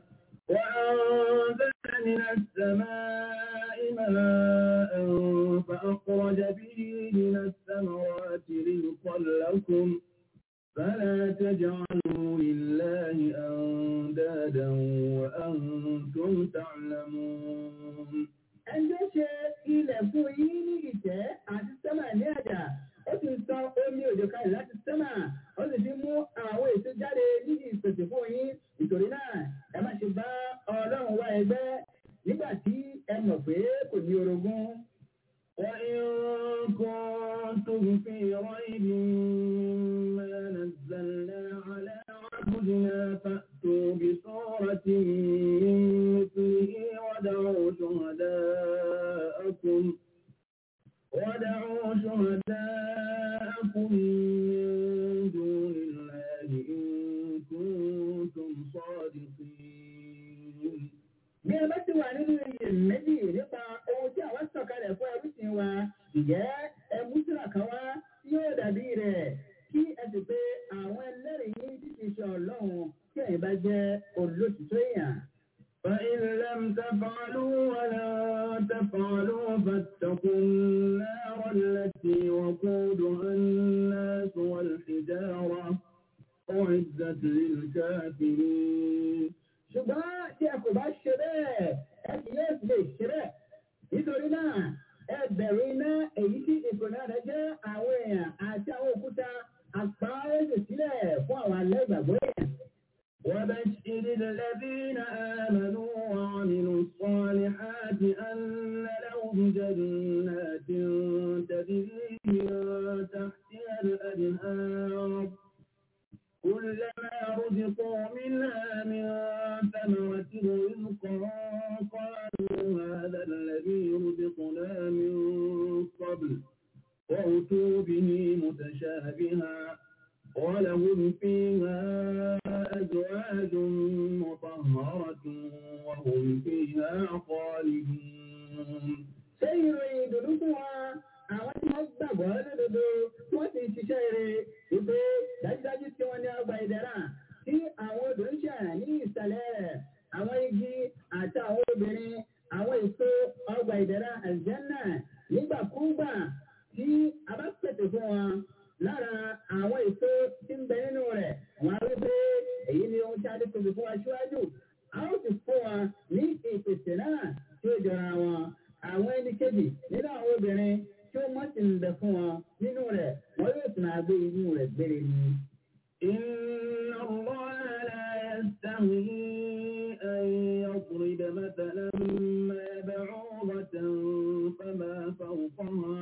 وأنزل من السماء ماء فأخرج به من الثمرات رزقا لكم فلا تجعلوا لله أندادا وأنتم تعلمون. ẹjọ́ ṣe ilẹ̀ fún yín ní ìtẹ́ àti sẹ́mà ní àjà ó sì ń sọ omi òjò kalẹ̀ láti sẹ́mà ó sì fi mú àwọn èso jáde ní ìpèsè fún yín nítorí náà ẹ má ṣe bá ọlọ́run wá ẹgbẹ́ nígbà tí ẹ mọ̀ pé kò ní orogún. وإن كنتم في ريب مما نزلنا على عبدنا فأتوا بسورة من مثله ودعوا شهداءكم ودعوا شهداءكم من دون الله إن كنتم صادقين. bí ẹ bá ti wà nínú iyèméjì nípa ohun tí àwọn sọ̀kalẹ̀ fún ẹrúsìn wa ǹjẹ́ ẹbú síra kan wá yóò dàbí rẹ̀ kí ẹ sì pé àwọn ẹlẹ́rìí tí kì í ṣe ọlọ́run kí ẹ̀yin bá jẹ́ olótìtọ́ èèyàn. فإن لم تفعلوا ولا تفعلوا فاتقوا النار التي وقودها الناس والحجارة أعدت للكافرين. ṣùgbọ́n tí a kò bá ṣe bẹ́ẹ̀ ẹ kì yóò lè ṣe bẹ́ẹ̀ nítorí náà ẹ bẹ̀rù iná èyí tí ìkùnà rẹ̀ jẹ́ àwọn èèyàn àti àwọn òkúta àpá ẹ̀sẹ̀ sílẹ̀ fún àwọn alẹ́ ìgbàgbọ́ èèyàn. للذين آمنوا وعملوا الصالحات أن لهم جنات تجري من تحتها الأنهار كلما رزقوا منها من ثمرة رزقا قالوا هذا الذي رزقنا من قبل وأتوا به متشابها ولهم فيها أزواج مطهرة وهم فيها خالدون سير يدركها àwọn tí wọ́n gbàgbọ́ lódodo tí wọ́n ti ń ṣiṣẹ́ rere wípé dájúdájú tí wọ́n ní ọgbà ìdẹ̀ra tí àwọn odò ń ṣàn ní ìsàlẹ̀ rẹ̀ àwọn igi àti àwọn obìnrin àwọn èso ọgbà ìdẹ̀ra àlùjánnà nígbàkúgbà tí a bá pèsè fún wọn lára àwọn èso tí ń bẹ nínú rẹ̀ wọ́n á rí pé èyí ni ohun tí a ti pèsè fún wa síwájú a ó sì fún wa ní ìpèsè náà tí ó jọra wọn àwọn ẹni kejì nínú àwọn obìnrin tí ó mọ́ sí ń bẹ fún wọn nínú rẹ̀ wọ́n yóò sì máa gbé inú rẹ̀ gbére ni. إن الله لا يستحيي أن يضرب مثلا ما بعوضة فما فوقها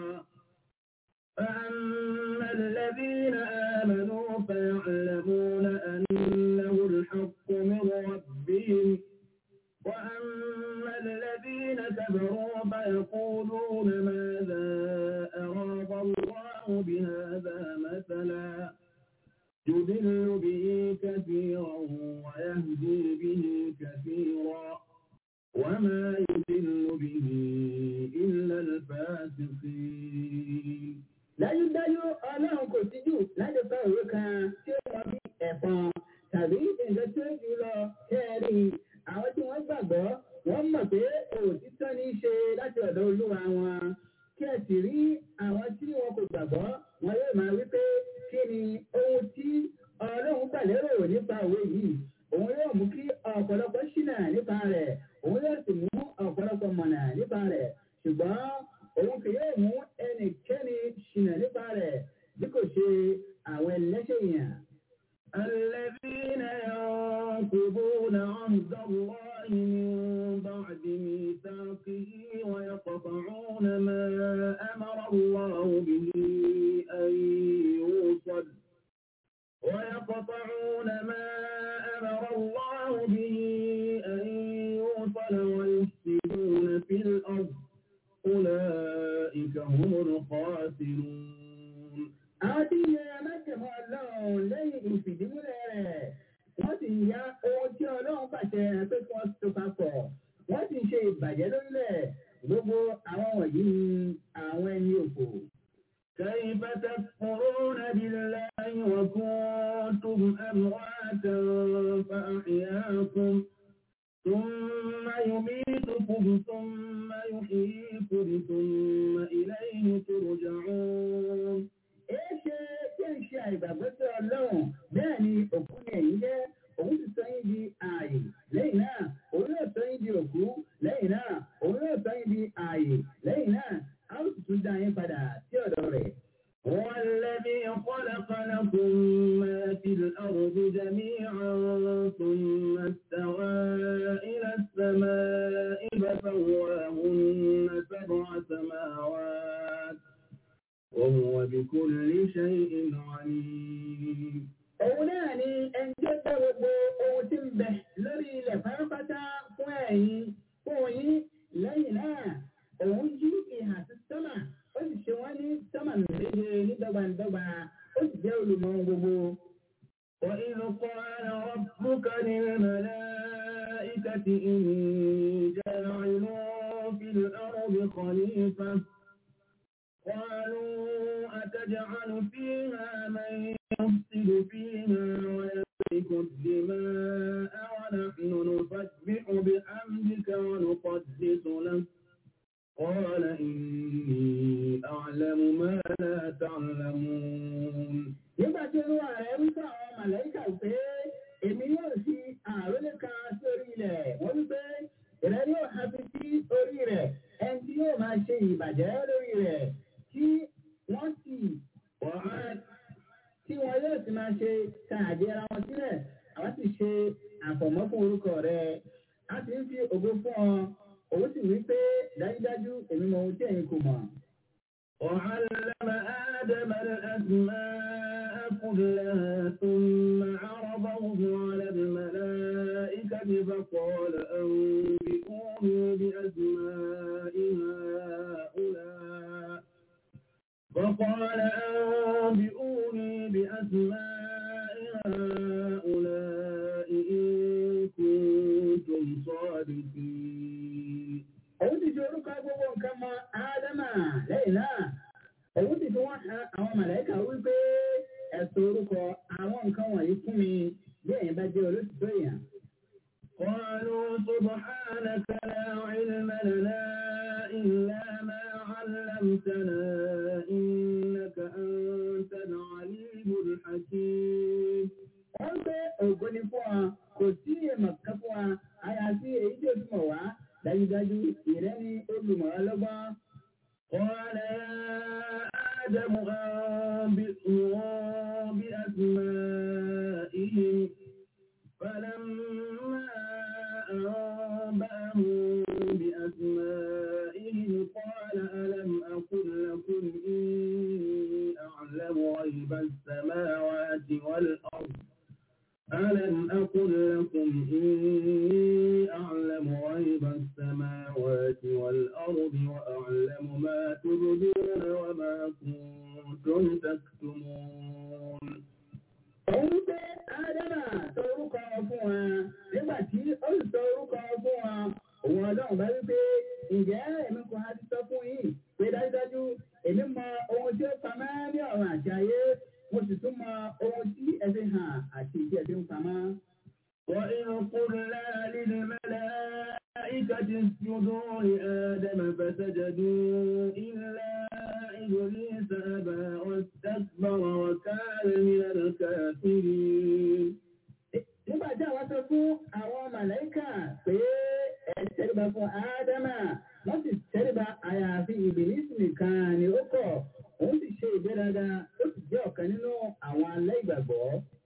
فأما الذين آمنوا فيعلمون أنه الحق من ربهم وأما الذين كفروا فيقولون ماذا أراد الله بهذا مثلا يضل به كثيرا ويهدي به كثيرا وما يضل به إلا الفاسقين dájúdájú ọlọ́run kò síjú láti sọ òwe kan tí ó wọ́n bí ẹ̀fọn tàbí nǹkan tí ó jù lọ kẹ́ẹ̀rí àwọn tí wọ́n gbàgbọ́ wọ́n mọ̀ pé òtítọ́ ní í ṣe láti ọ̀dọ̀ olúwa wọn kí ẹ sì rí àwọn tí wọn kò gbàgbọ́ wọn yóò máa wí pé kí ni ohun tí ọlọ́run gbà lérò nípa òwe yìí òun yóò mú kí ọ̀pọ̀lọpọ̀ ṣìnà nípa rẹ̀ òun yóò sì mú ọ̀pọ̀lọpọ̀ mọ̀nà nípa rẹ̀ ṣùgbọ́n òun kì yóò mú ẹnikẹ́ni ṣìnà nípa rẹ̀ bí kò ṣe àwọn ẹlẹ́ṣẹ̀ yẹn. الذين ينقضون عهد الله من بعد ميثاقه ويقطعون ما أمر الله به أن يوصل ويقطعون ما أمر الله به أن يوصل ويفسدون في الأرض أولئك هم الخاسرون àti ẹlẹ́kẹ̀mọ́ ọlọ́run lẹ́yìn ìfìdímúlẹ̀ rẹ̀ wọ́n sì ya ohun tí ọlọ́run pàṣẹ pé kí wọ́n tó papọ̀ wọ́n sì ṣe ìbàjẹ́ lórílẹ̀ gbogbo àwọn wọ̀nyí ni àwọn ẹni òfò. كيف تكفرون بالله وكنتم أمواتا فأحياكم ثم يميتكم ثم يحييكم ثم إليه ترجعون. Èṣe tí ń ṣe àìgbàgbọ́ sí ọlọ́run bẹ́ẹ̀ ni òkú ni ẹ̀yin jẹ́ òun ti sọ yín di ààyè lẹ́yìn náà òun yóò sọ yín di òkú lẹ́yìn náà òun yóò sọ yín di ààyè lẹ́yìn náà a ó sì tún dá yín padà sí ọ̀dọ̀ rẹ̀. هو الذي خلق لكم ما في الأرض جميعا ثم استوى إلى السماء فسواهن سبع سماوات وهو بكل شيء عليم. Òun náà ni ẹni tó gbé gbogbo ohun tí ń bẹ lórí ilẹ̀ pátápátá fún ẹ̀yin fún yín lẹ́yìn náà òun yí ìhà sí sọ́mà ó sì ṣe wọ́n ní sọ́mà méje ní dọ́gbandọ́gba ó sì jẹ́ olùmọ̀ gbogbo. وإذ قال ربك للملائكة إني جاعل في الأرض خليفة قالوا أتجعل فيها من يفسد فيها ويسفك الدماء ونحن نسبح بحمدك ونقدس لك قال إني أعلم ما لا تعلمون. Nígbà tí olúwa rẹ̀ ń sọ àwọn màláíkà pé èmi yóò fi àrólé kan sórí ilẹ̀ wọ́n wí pé ìrẹ́ yóò hafi sí orí rẹ̀ ẹni tí yóò máa ṣe ìbàjẹ́ lórí rẹ̀ tí wọ́n sì wọ́n tí wọ́n yóò sì máa ṣe ká àjẹra wọn sílẹ̀ àwọn sì ṣe àfọ̀mọ́ fún orúkọ rẹ̀ a ti ń fi ògo fún ọ òun sì wí pé dájúdájú èmi mọ ohun tí ẹ̀yin kò mọ̀. وعلم آدم الأسماء كلها ثم عرضهم على الملائكة فقال أنبئوني بأسماء هؤلاء فقال أنبئوني بأسماء هؤلاء إن كنتم صادقين. òun ti fi orúkọ gbogbo nǹkan mọ ádámà lẹ́yìn náà òun ti fi wọ́n han àwọn màláíkà wípé ẹ̀sùn orúkọ àwọn nǹkan wọ̀nyí fún mi bí ẹ̀yin bá jẹ́ olóṣìṣẹ́ èèyàn. قالوا سبحانك لا علم لنا إلا ما علمتنا إنك أنت العليم الحكيم. wọ́n gbé ògo ni fún wa kò sí èèmọ̀ kan fún wa àyàfi èyí tí ó túmọ̀ wá dájúdájú ìrẹ́ ní olùmọ̀ràn lọ́gbọ́n. قال يا آدم أنبئهم بأسمائهم فلما أنبأهم بأسمائهم قال ألم أقل لكم إني أعلم غيب السماوات والأرض ألم أقل لكم إني أعلم غيب السماوات والأرض وأعلم ما تبدون وما كنتم تكتمون. Òun pé Ádámà sọ orúkọ fún wa nígbà tí ó sì sọ orúkọ fún wa òun ọlọ́run bá wí pé ǹjẹ́ èmi kò á ti sọ fún yín pé dájúdájú èmi mọ ohun tí ó pamọ́ ní ọ̀run àti ayé mo sì tún mọ ohun tí ẹ fi hàn àti ìdí ẹ fi ń pamọ́. وإذ قلنا للملائكة اسجدوا لآدم فسجدوا إلا إبليس أبى واستكبر وكان من الكافرين. Nígbà tí àwọn sọ fún àwọn màláíkà pé ẹ tẹríba fún Ádámà, wọ́n sì tẹríba àyàfi Ìbílísì nìkan ni ó kọ̀, òun sì ṣe ìgbéraga, ó sì jẹ́ ọ̀kan nínú àwọn aláìgbàgbọ́.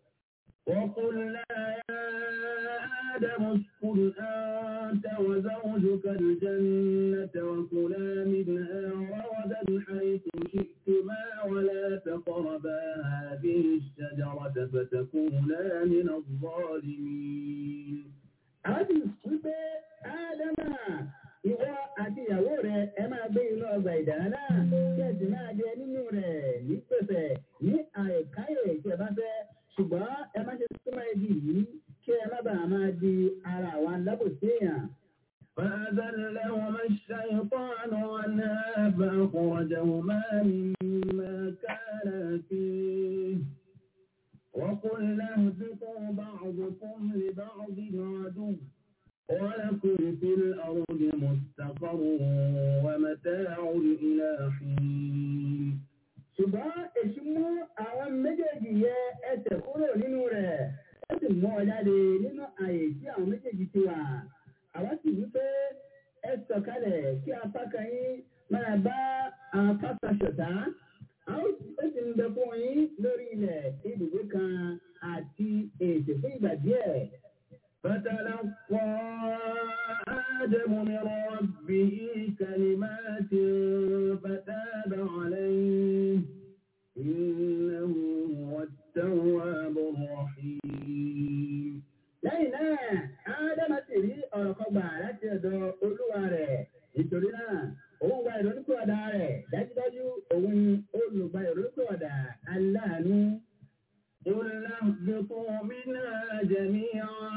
وقلنا يا آدم اسكن أنت وزوجك الجنة وكلا منها رغدا حيث شئتما ولا تقربا هذه الشجرة فتكونا من الظالمين. àti wípé Ádámà ìwọ àti ìyàwó rẹ ẹ máa gbé inú ọgbà ìdáná kí ẹ sì máa jẹ nínú rẹ̀ ní pẹ̀sẹ̀ ní àìkáyè tí ẹ bá fẹ́ ṣùgbọ́n ẹ má ṣe súnmọ́ ibi yìí kí ẹ má bàa máa di ara àwọn alábòsí èèyàn. فأذلهما الشيطان عنها فأخرجهما مما كانا فيه وقلنا اهبطوا بعضكم لبعض عدو ولكم في الأرض مستقر ومتاع إلى حين. ṣùgbọ́n èṣù mú àwọn méjèèjì yẹ ẹsẹ̀ kúrò nínú rẹ̀ ó sì mú ọ jáde nínú ààyè tí àwọn méjèèjì ti wà. àwọn sì wí pé ẹ sọ̀kalẹ̀ kí apá kan yín máa bá apá kan ṣọ̀tá. àwọn ó sì ń bẹ fún yín lórí ilẹ̀ ibùgbé kan àti ètò fún ìgbà díẹ̀. فتلقى آدم من ربه كلمات فتاب عليه إنه هو التواب الرحيم. lẹ́yìn náà Ádámù sì rí ọ̀rọ̀ kan gbà láti ọ̀dọ̀ Olúwa rẹ̀ nítorí náà òun gba ìrònúpìwàdà rẹ̀ dájúdájú òun olùgbà ìrònúpìwàdà aláàánú. قل اهبطوا منها جميعا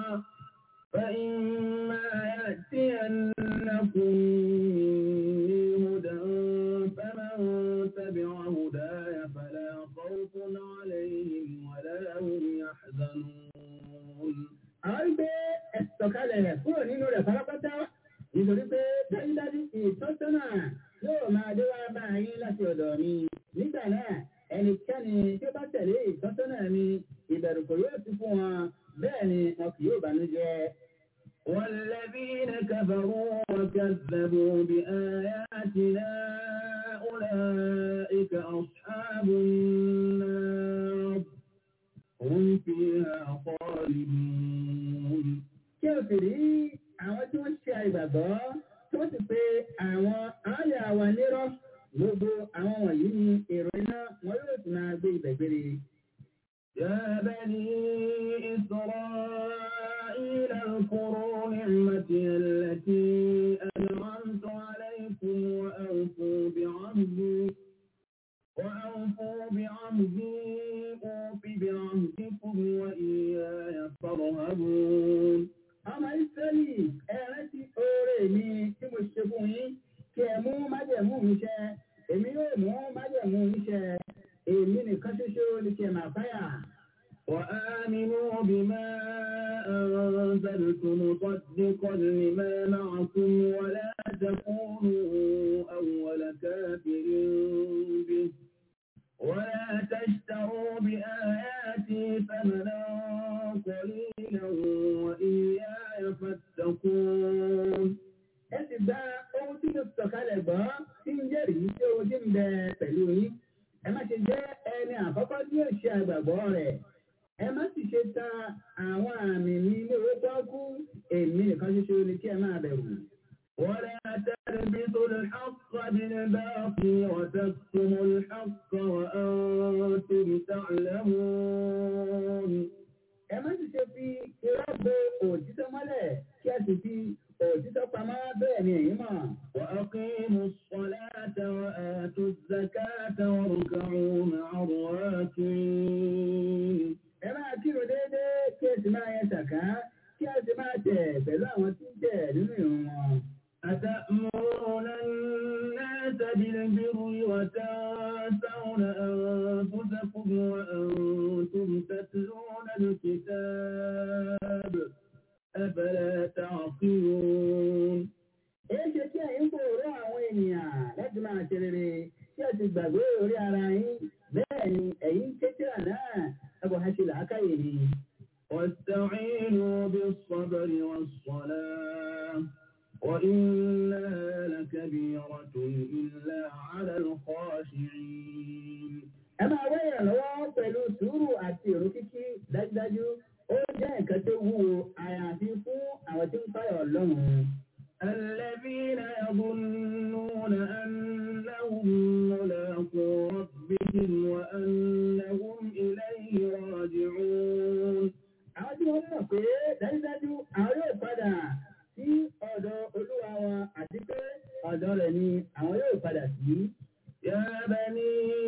فإما يأتينكم مني هدى فمن تبع هداي فلا خوف عليهم ولا هم يحزنون. àìgbé ẹ̀sọ̀kalẹ̀ kúrò nínú rẹ̀ pátápátá nítorí pé dájúdájú ìtọ́sọ́nà yóò máa dé wá bá yín láti ọ̀dọ̀ mi. nígbà náà ẹnikẹ́ni tí ó bá tẹ̀lé ìtọ́sọ́nà mi ìbẹ̀rù kò yóò sí fún wọn bẹ́ẹ̀ ni wọn kì yóò bànújẹ́. والذين كفروا وكذبوا بآياتنا أولئك أصحاب النار هم فيها خالدون. òsì rí àwọn tí wọ́n ṣe àìgbàgbọ́ tí wọ́n sì pe àwọn àyà wa nírọ́ gbogbo àwọn wọ̀nyí ni èrò iná wọn yóò sì máa gbé ibẹ̀ gbére. يا بني إسرائيل اذكروا نعمتي التي أنعمت عليكم وأوفوا بعهدي وأوفوا بعهدي أوف بعهدكم وإياي فارهبون. أما إسرائيل أرتي أوريني تمشكوني كمو مجمو مشى إميو مو مجمو مشى إمين كششو لكما فيا وآمنوا بما أنزلت مصدقا لما معكم ولا تكونوا أول كافر به ولا تشتروا بآياتي ثمنا قليلا وإياي فاتقون. Ẹ̀sìn gba ohun tí mo sọ̀kalẹ̀ gbọ́ tí ń jẹ́rìí tí ohun tí ń bẹ pẹ̀lú yín. Ẹ má ṣe jẹ́ ẹni àkọ́kọ́ tí yóò ṣe àgbàgbọ́ rẹ̀. Ẹ má sì ṣe ta àwọn àmì mi ní owó pọ́ọ́kú. Èmi nìkan ṣoṣo ni kí ẹ máa bẹ̀rù. ولا تلبسوا الحق بالباطل وتكتموا الحق وأنتم تعلمون. Ẹ má sì ṣe fi irọ́ bo òtítọ́ mọ́lẹ̀ kí ẹ sì fi òtítọ́ pamọ́ bẹ́ẹ̀ ni èyí mọ̀. وأقيموا الصلاة وآتوا الزكاة واركعوا مع الراكعين. Ẹ máa kírun déédéé kí ẹ sì máa yẹ sàká kí ẹ sì máa tẹ̀ pẹ̀lú àwọn tí ń tẹ̀ nínú ìrun wọn. أتأمرون الناس بالبر وتنسون أنفسكم وأنتم تتلون الكتاب أفلا تعقلون. Èyí ṣe kí ẹ̀yin kò rọ àwọn ènìyàn láti máa ṣe rere kí ẹ ti gbàgbé orí ara yín bẹ́ẹ̀ ni ẹ̀yin kékeré náà ẹ̀bùn ha ṣe làákàyè ni. واستعينوا بالصبر والصلاة وإنها لكبيرة إلا على الخاشعين. Ẹ máa wá ìrànlọ́wọ́ pẹ̀lú sùúrù àti èrò kíkí dájúdájú ó jẹ́ nǹkan tó wúwo àyàfi fún àwọn tí ń fáyọ̀ Ọlọ́run. الذين يظنون أنهم ملاقو ربهم وأنهم إليه راجعون. Àwọn tí wọ́n mọ̀ pé dájúdájú àwọn yóò padà sí ọ̀dọ̀ Olúwa wọn àti pé ọ̀dọ̀ rẹ̀ ni àwọn yóò padà sí. يا بني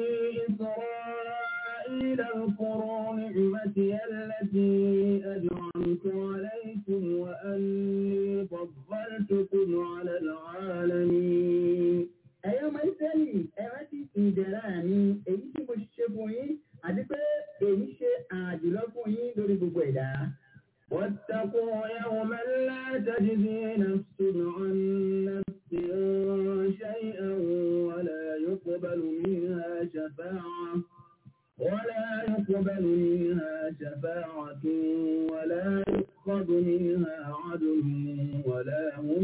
إسرائيل اذكروا نعمتي التي أنعمت عليكم وأني فضلتكم على العالمين. Ẹ̀yin ọmọ Ísírẹ́lì ẹ rántí ìdẹ̀ra mi èyí tí mo ṣe fún yín àti pé èyí ṣe àjùlọ fún yín lórí gbogbo ẹ̀dá. واتقوا يوما لا تجزي نفس عن نفس شيئا ولا يقبل منها شفاعة ولا يقبل منها شفاعة ولا يؤخذ منها عدل ولا هم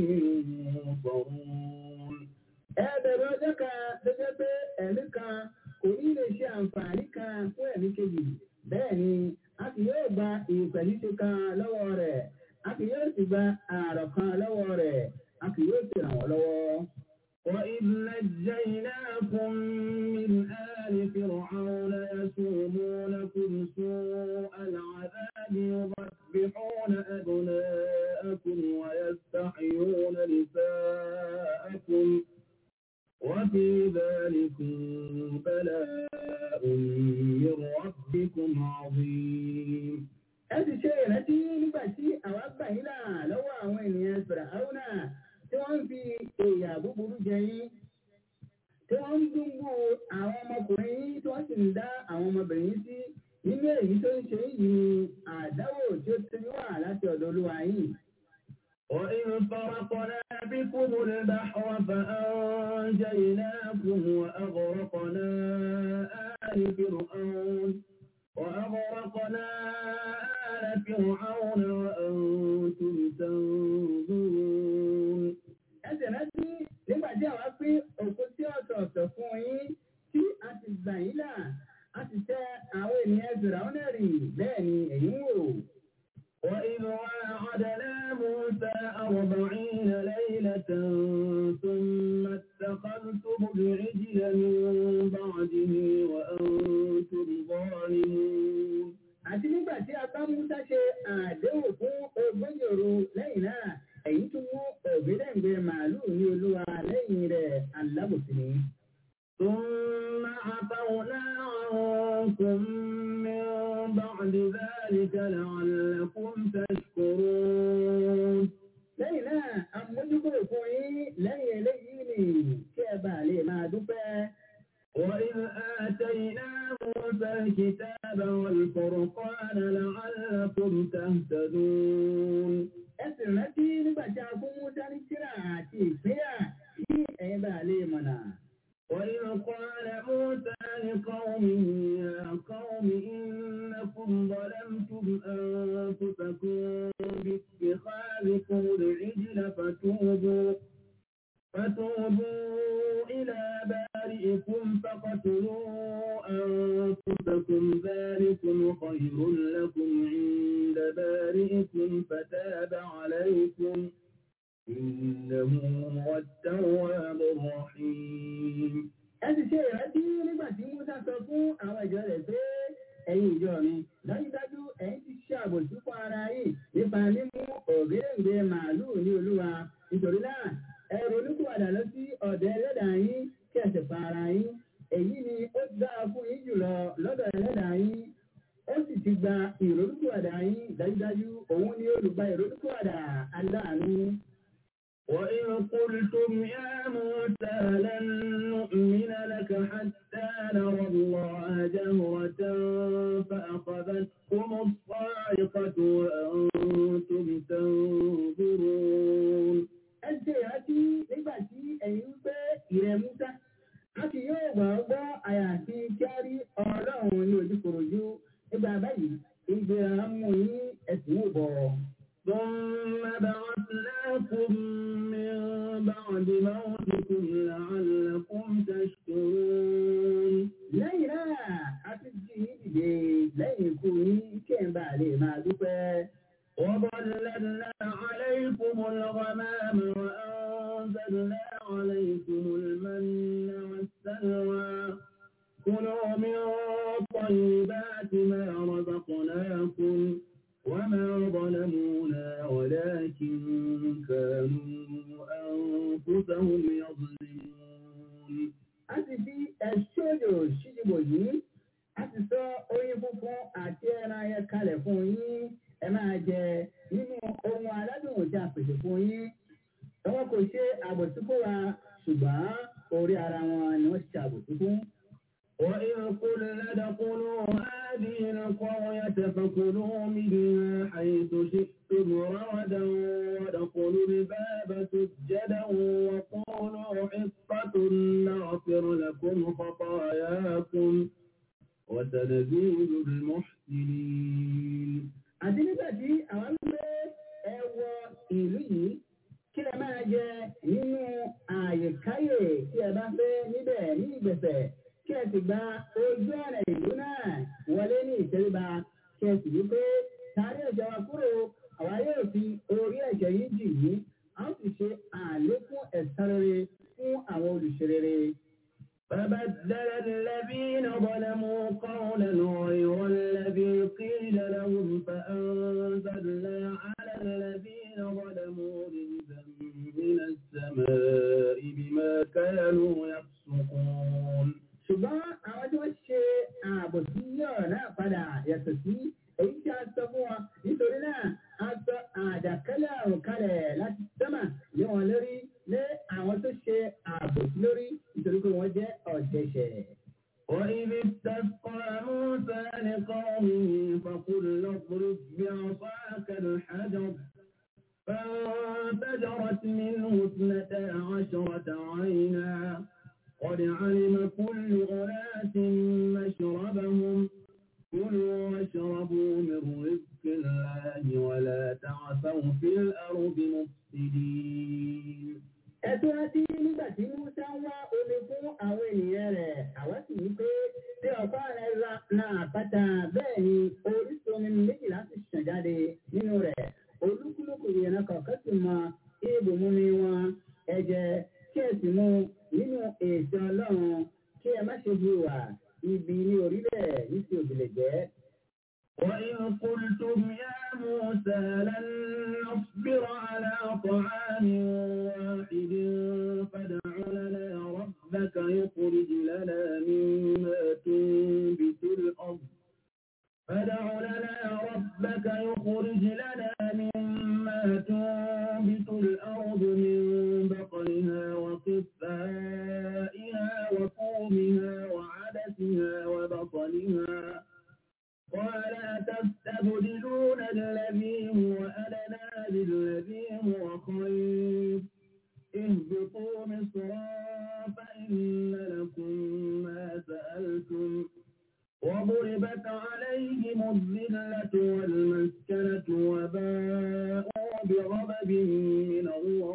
ينصرون. Ẹ̀bẹ̀rẹ̀ ọjọ́ kan gẹ́gẹ́ pé ẹ̀mí kan kò ní lè ṣe àǹfààní kan fún ẹ̀mí kejì. Bẹ́ẹ̀ ni a kì yóò gba ìpẹ̀lúṣe kan lọ́wọ́ rẹ̀. A kì yóò sì gba ààrọ̀ kan lọ́wọ́ rẹ̀. A kì yóò sì ràn wọ́n lọ́wọ́. وإذ نجيناكم من آل فرعون يسومونكم سوء العذاب يذبحون أبناءكم ويستحيون نساءكم وفي ذلكم بلاء من ربكم عظيم. Ẹ ti ṣe ìrántí nígbà tí àwọn gbà yín là lọ́wọ́ àwọn ènìyàn Fìràhónà tí wọ́n ń fi èèyà búburú jẹ yín, tí wọ́n ń dúnbù àwọn ọmọkùnrin yín tí wọ́n sì ń dá àwọn ọmọbìnrin yín sí. Nínú èyí tó ń ṣe yìí ni àdáwò tí ó ti wà láti ọ̀dọ̀ Olúwa yín. وإذ فرقنا بكم البحر فأنجيناكم وأغرقنا آل فرعون وأغرقنا آل فرعون وأنتم تنظرون. Ẹsẹ̀ rántí nígbà tí àwa pín òkú sí ọ̀tọ̀ọ̀tọ̀ fún yín tí a ti gbà yín là a ti tẹ àwọn ènìyàn Fìràhónà rì bẹ́ẹ̀ ni èyí ń wò. وإذ وعدنا موسى أربعين ليلة ثم اتخذتم العجل من بعده وأنتم ظالمون. àti nígbà tí a bá Músá ṣe àdéhùn fún ogójì òru lẹ́yìn náà èyí tún mú òbílẹ̀ǹgbẹ màálùú ní olúwa lẹ́yìn rẹ̀ alábòsí ni. ثم عفونا عنكم من بعد ذلك لعلكم تشكرون. lẹ́yìn náà àmójúkúrò fún yín lẹ́yìn eléyìí ni kí ẹ bá lè máa dúpẹ́. وإذ آتينا موسى الكتاب والفرقان لعلكم تهتدون. ẹsìn rántí nígbà tí a fún Músá ní tírà àti ìpínyà kí ẹ̀yin bá lè mọ̀nà. وإذ قال موسى لقومه يا قوم إنكم ظلمتم أنفسكم باتخاذكم العجل فتوبوا فتوبوا إلى بارئكم فاقتلوا أنفسكم ذلكم خير لكم عند بارئكم فتاب عليكم إنه هو التواب الرحيم. ẹsì ṣe ìrántí nígbà tí Músá sọ fún àwọn ìjọ rẹ̀ pé ẹ̀yin ìjọ mi dájúdájú ẹ̀yin ti ṣe àbòsí fún ara yìí nípa mímú òbílẹ̀ǹgbẹ màálùú ní olúwa nítorí náà ẹ ronúpìwàdà lọ sí ọ̀dọ̀ ẹlẹ́dàá yín kí ẹ sì pa ara yín èyí ni ó dáa fún yín jùlọ lọ́dọ̀ ẹlẹ́dàá yín ó sì ti gba ìrònúpìwàdà yín dájúdájú òun ni olùgbà ìrònúpìwàdà aláàánú. وإذ قلتم يا موسى لن نؤمن لك حتى نرى الله جهرة فأخذتكم الصاعقة وأنتم تنظرون. ẹsẹ̀ àti nígbà tí ẹ̀yin ń gbé ìrẹ̀ Músá a kì yóò gbà ọ́ gbọ́ àyàfi kí á rí Ọlọ́run ní ojúkòròjú nígbà báyìí ìgbéra mú yín ẹ̀sìn wò bọ̀. ثم بعثناكم من بعد موتكم لعلكم تشكرون. lẹ́yìn náà a ti jí ìdè lẹ́yìn ikú yín kí ẹ̀ bá lè máa dúpẹ́. وظللنا عليكم الغمام وأنزلنا عليكم المن والسلوى كلوا من طيبات ما رزقناكم وما ظلمونا ولكن كانوا أنفسهم يظلمون. a ti fi ẹ̀ṣọ́jò ṣíjìbò yìí a ti sọ oyin funfun àti ẹran ayẹ kalẹ̀ fún yín ẹ máa jẹ nínú ohun aládùn tí a pèsè fún yín. Àwọn kò ṣe àbòsí fún wa ṣùgbọ́n orí ara wọn ni wọ́n ṣe àbòsí fún. وإذ قلنا ادخلوا هذه القرية فكلوا منها حيث شئتم رغدا وادخلوا الباب سجدا وقولوا حطة نغفر لكم خطاياكم وسنزيد المحسنين. àti nígbà tí àwọn ń gbé ẹwọ ìlú yìí kí ẹ máa jẹ nínú àyèkáyè tí ẹ bá fẹ́ níbẹ̀ ní ìgbẹ̀fẹ̀ kí ẹ sì gba ojú ọ̀nà ìlú náà wọlé ní ìtẹríba kí ẹ sì wí pé sáré ẹ̀jẹ̀ wa kúrò àwa yóò fi orí ẹ̀jẹ̀ yìí jì yín a ó sì ṣe àlékún ẹ̀san rere fún àwọn olùṣe rere. فبدل الذين ظلموا قولا غير الذي قيل لهم فأنزلنا على الذين ظلموا رجزا من السماء بما كانوا يفسقون. ṣùgbọ́n àwọn tí wọ́n ṣe àbòsí yọ̀ọ̀ náà padà yàtọ̀ sí èyí tí a sọ fún wọn nítorí náà a sọ àjàkálẹ̀ àrùn kalẹ̀ láti sẹ́mà lé wọn lórí lé àwọn tó ṣe àbòsí lórí nítorí pé wọ́n jẹ́ ọ̀dẹ̀ṣẹ̀. وإذ استسقى موسى لقومه فقل اضرب بعصاك الحجر فانفجرت منه اثنتا عشرة عينا قد علم كل أناس مشربهم كلوا واشربوا من رزق الله ولا تعثوا في الأرض مفسدين. ẹ̀tọ́ àti nígbà tí Músá ń wá omi fún àwọn ènìyàn rẹ̀ àwọn sì ní pé tí ọ̀pá rẹ̀ na àpáta bẹ́ẹ̀ ni orísun omi méjìlá sì ṣàn jáde nínú rẹ̀ olúkúlùkù ìyẹn kọ̀ọ̀kan sì بغضب من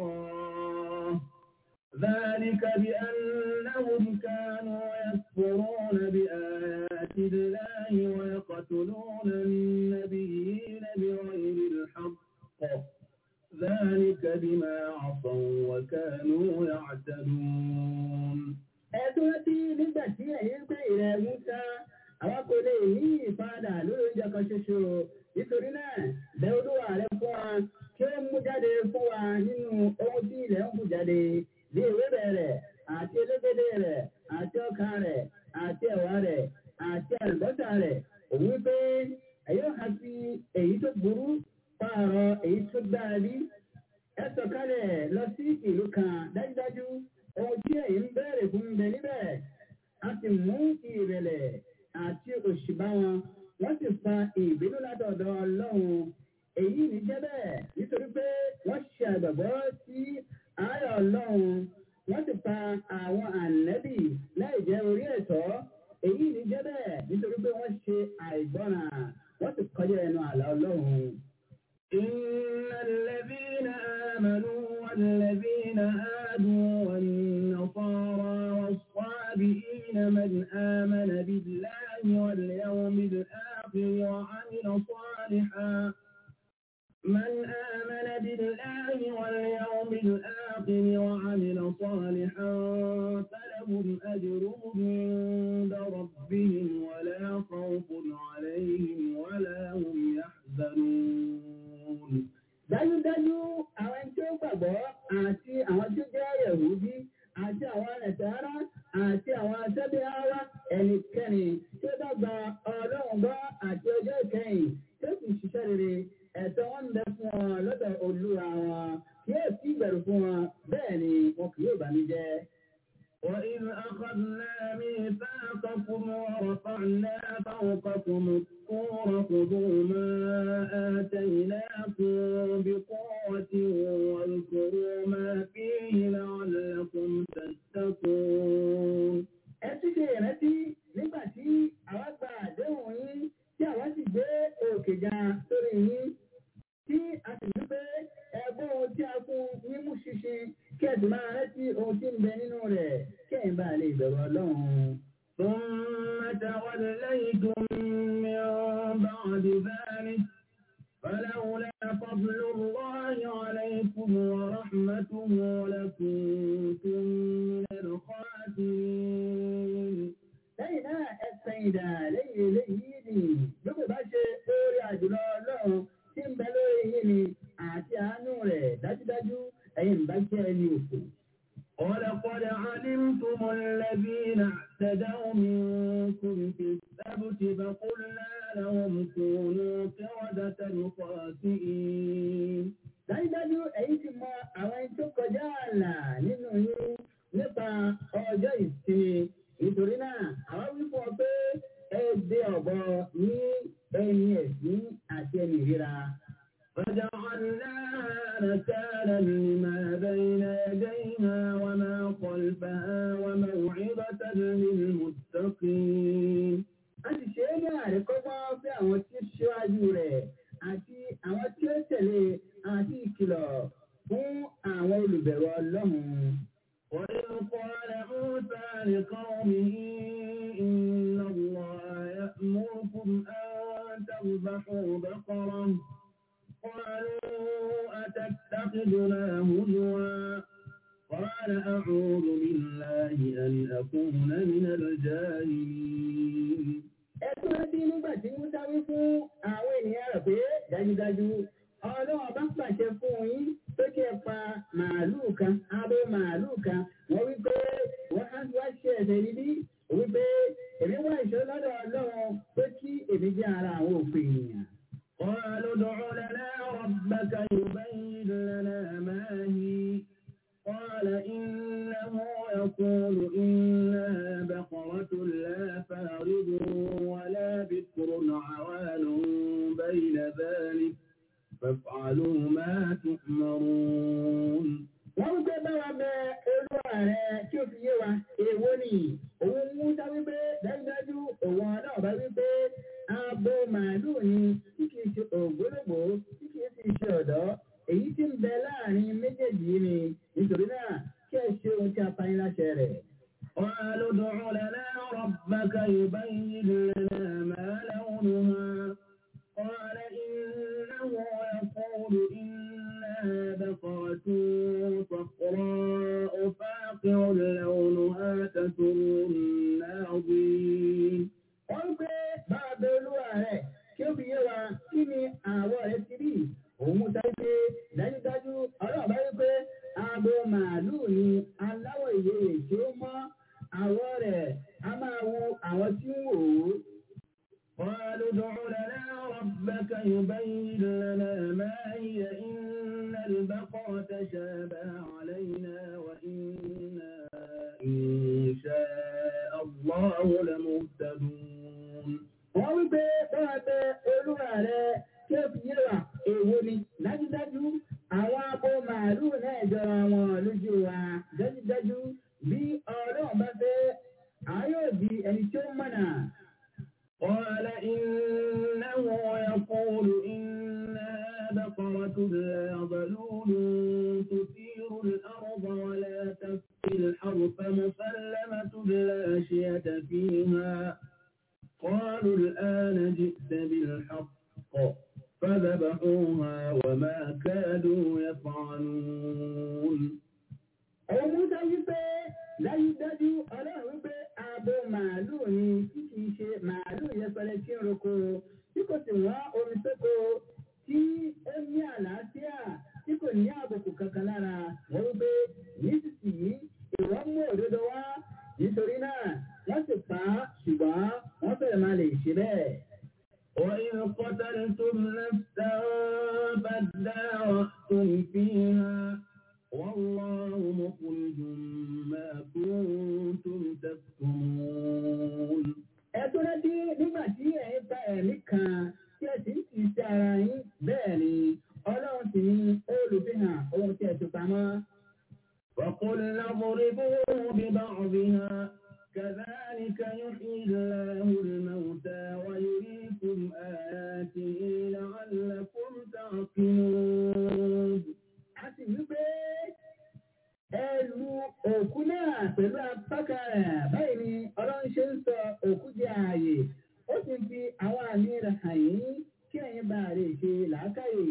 الله ذلك بأنهم كانوا يكفرون بآيات الله ويقتلون النبيين بغير الحق ذلك بما عصوا وكانوا يعتدون. ẹ̀tọ́ tí nígbà tí ẹ̀yin pé ìrẹ̀ Mùsá àwọn kò lè ní ìpadà lórí oúnjẹ kan ṣoṣo nítorí náà bẹ̀ Olúwa rẹ fún wa kí ó mú jáde fún wa nínú ohun tí ilẹ̀ ń mú jáde bí ewébẹ̀ rẹ̀ àti elégédé rẹ̀ àti ọkà rẹ̀ àti ẹ̀wà rẹ̀ àti àlùbọ́sà rẹ̀ òun pé ẹ̀yọ́ àti èyí tó burú pààrọ̀ èyí tó dáa bí ẹ sọ̀kalẹ̀ lọ sí ìlú kan dájúdájú ohun tí ẹ̀yin ń bẹ̀rẹ̀ fún bẹ níbẹ̀ a sì mú ìrẹ̀lẹ̀ àti òṣì bá wọn wọ́n sì fa ìbínú látọ̀dọ̀ Ọlọ́run èyí ní jẹ́ bẹ́ẹ̀ nítorí pé wọ́n ṣe àgbàgbọ́ sí ayọ̀ Ọlọ́run wọ́n sì pa àwọn ànẹ́bì láì jẹ́ orí ẹ̀tọ́ èyí ní jẹ́ bẹ́ẹ̀ nítorí pé wọ́n ṣe àìgbọ́ràn wọ́n sì kọjá ẹnu àlà Ọlọ́run. إن الذين آمنوا والذين هادوا والنصارى والصابئين من آمن بالله واليوم الآخر وعمل صالحا من آمن بالله واليوم الآخر وعمل صالحا فلهم أجرهم عند ربهم ولا خوف عليهم ولا هم يحزنون. dájúdájú àwọn tí ó gbàgbọ́ àti àwọn tí ó jẹ́ Yẹhudi àti àwọn Nàsárà àti àwọn aṣẹ́bíháwá ẹnikẹ́ni tí ó dọ́gba Ọlọ́run gbọ́ àti ọjọ́ ìkẹyìn tí ó sì ṣiṣẹ́ rere ẹ̀tọ́ wọn ń bẹ fún wọn lọ́dọ̀ Olúwa wọn kí yóò sí ìbẹ̀rù fún wọn bẹ́ẹ̀ ni wọn kì yóò bànújẹ́. وإذ أخذنا ميثاقكم ورفعنا فوقكم الطور خذوا ما آتيناكم بقوة واذكروا ما فيه لعلكم تتقون. ẹ ti ṣe ìrántí nígbà tí àwa gba àdéhùn yín tí àwa sì gbé òkè ga sórí yín tí a sì ní pé ẹgbẹ́ ohun tí a fún yín mú ṣinṣin kí ẹ sì máa rántí ohun tí ń bẹ nínú rẹ̀ kí ẹ̀yin bá lè bẹ̀rù Ọlọ́run. ثم توليتم من بعد ذلك فلولا فضل الله عليكم ورحمته لكنتم من الخاسرين. lẹ́yìn náà ẹ sẹ́yìndà lẹ́yìn eléyìí ni lókè bá ṣe orí àjùlọ Ọlọ́run tí ń bẹ lórí yín ni àti àánú rẹ̀ dájúdájú ẹ̀yin bá jẹ́ ẹni òkú. ولقد علمتم الذين اعتدوا منكم في السبت فقلنا لهم كونوا قردة خاسئين. dájúdájú ẹ̀yin ti mọ àwọn tó kọjá ààlà nínú yín nípa ọjọ́ ìsinmi nítorí náà àwọn wí fún ọ pé ẹ dé ọ̀bọ ní ẹni ẹ̀sìn àti ẹni ìríra. فجعلناها نكالا لما بين يديها وما خلفها وموعظة للمتقين. a ti ṣe é ní àríkọ́gbọ́n fún àwọn tí ó ṣíwájú rẹ̀ àti àwọn tí ó tẹ̀lé àti ìkìlọ̀ fún àwọn olùbẹ̀rù Ọlọ́run. وإذ قال موسى لقومه إن الله يأمركم أن تذبحوا بقرة قالوا أتتخذنا هزوا قال أعوذ بالله أن أكون من الجاهلين. ẹ̀tún láti nígbà tí Mùsá wí fún àwọn ènìyàn rẹ̀ pé dájúdájú Ọlọ́run bá pàṣẹ fún yín pé kí ẹ pa màálùú kan abo màálùú kan wọ́n wí pé wọ́n á wá ṣe ẹ̀ṣẹ̀ níbí wí pé èmi wá ìṣọ́ lọ́dọ̀ Ọlọ́run pé kí èmi jẹ́ ara àwọn òfin ènìyàn. قالوا ادع لنا ربك يبين لنا ما هي قال إنه يقول إنها بقرة لا فارض ولا بكر عوان بين ذلك فافعلوا ما تؤمرون. wọ́n ń gbé báwa bẹ olúwa rẹ̀ tí ó fi yé wa èèwọ̀ ni òun Mùsá wípé dájúdájú òun náà bá wípé abo màálùú ni tí kìí ṣe ògbólógbò tí kìí sì ṣe ọ̀dọ́ èyí láàrin méjèèjì yìí ni nítorí náà kí ẹ ṣe ohun tí a pa yín láṣẹ rẹ̀. قالوا ادع لنا ربك يبين لنا ما لونها قال إنه يقول إنها بقرة صفراء فاقع لونها تسر الناظرين. wọ́n pé báwa bẹ olúwa rẹ̀ kí ó fi yé wa kí ni àwọ̀ rẹ̀ ti rí. òun sáré pé dájúdájú ọlọ́ọ̀bá rí pé abo màálùú ni aláwọ̀ ìyèrè tí ó mọ́ àwọ̀ rẹ̀ a máa wo àwọn tí ń wò ó. قالوا ادع لنا ربك يبين لنا ما هي إن البقرة تشابه علينا وإنا إن شاء الله لمهتدون. wọ́n wí pé báwa bẹ olúwa rẹ̀ kí ó fi yé wa èwo ni dájúdájú àwọn abo màálùú náà jọra wọn lójú wa dájúdájú bí ọlọ́run bá fẹ́ ayọ̀ di ẹni tí ó mọ̀nà. قال إنه يقول إنها بقرة لا ظلول تثير الأرض ولا تسقي الحرث مسلمة لا شية فيها قالوا الآن جئت بالحق فذبحوها وما كادوا يفعلون. أو موسى يبقى لا يدجو ألا يبقى abo màálùú ni tí kì í ṣe màálùú yẹpẹrẹ tí ń roko tí kò sì wá omi sóko tí ó ní àlàáfíà tí kò ní àbùkù kankan lára wọ́n wí pé nísinsìnyí ìwọ́n mú òdodo wá nítorí náà wọ́n sì pa á ṣùgbọ́n wọ́n fẹ́rẹ̀ máa lè ṣe bẹ́ẹ̀. وإذ قتلتم نفسا فادارأتم فيها والله مخرج ما كنتم تكتمون. ẹ̀tọ́ rántí nígbà tí ẹ̀yin pa ẹ̀mí kan tí ẹ sì ń tì í sí ara yín bẹ́ẹ̀ ni ọlọ́run sì ní olùfihàn ohun tí ẹ ti pamọ́. وقلنا اضربوه ببعضها كذلك يحيي الله الموتى ويريكم آياته لعلكم تعقلون. àti wípé ẹlù òkú náà pẹ̀lú apákà rẹ̀ báyìí ni ọlọ́run ṣe ń sọ òkú di ààyè ó sì ń fi àwọn àmì rẹ̀ hàn yín kí ẹ̀yin bá lè ṣe làákàyè.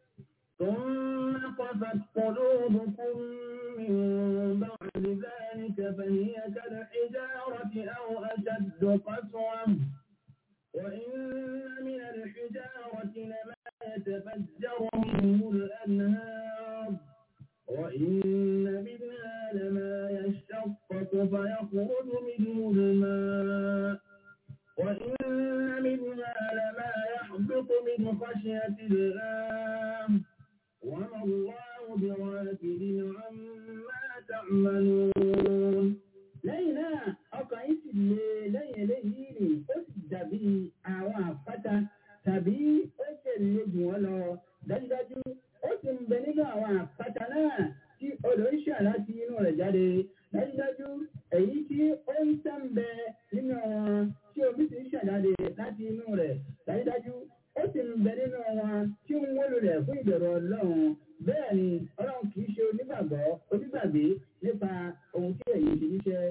ثم قست قلوبكم من بعد ذلك فهي كالحجارة أو أشد قسوة وإن من الحجارة لما يتفجر منه الأنهار وإن منها لما يشقق فيخرج منه الماء وإن منها لما يحبط من خشية الله وما الله بغافل عما تعملون. lẹ́yìn náà ọkàn yìí sì lé lẹ́yìn eléyìí ni ó sì dàbí àwọn àpáta tàbí ó sì lè jù wọ́n lọ dájúdájú ó sì ń bẹ nínú àwọn àpáta náà tí odò ń ṣàn láti inú rẹ̀ jáde dájúdájú èyí tí ó ń tàn bẹ nínú wọn tí omi sì ń ṣàn jáde láti inú rẹ̀ dájúdájú ó sì ń bẹ nínú wọn tí ń wọ́lù rẹ̀ fún ìbẹ̀rù ọlọ́run bẹ́ẹ̀ ni ọlọ́run kì í ṣe onígbàgbọ́ onígbàgbé nípa ohun tí èyí ti níṣẹ́.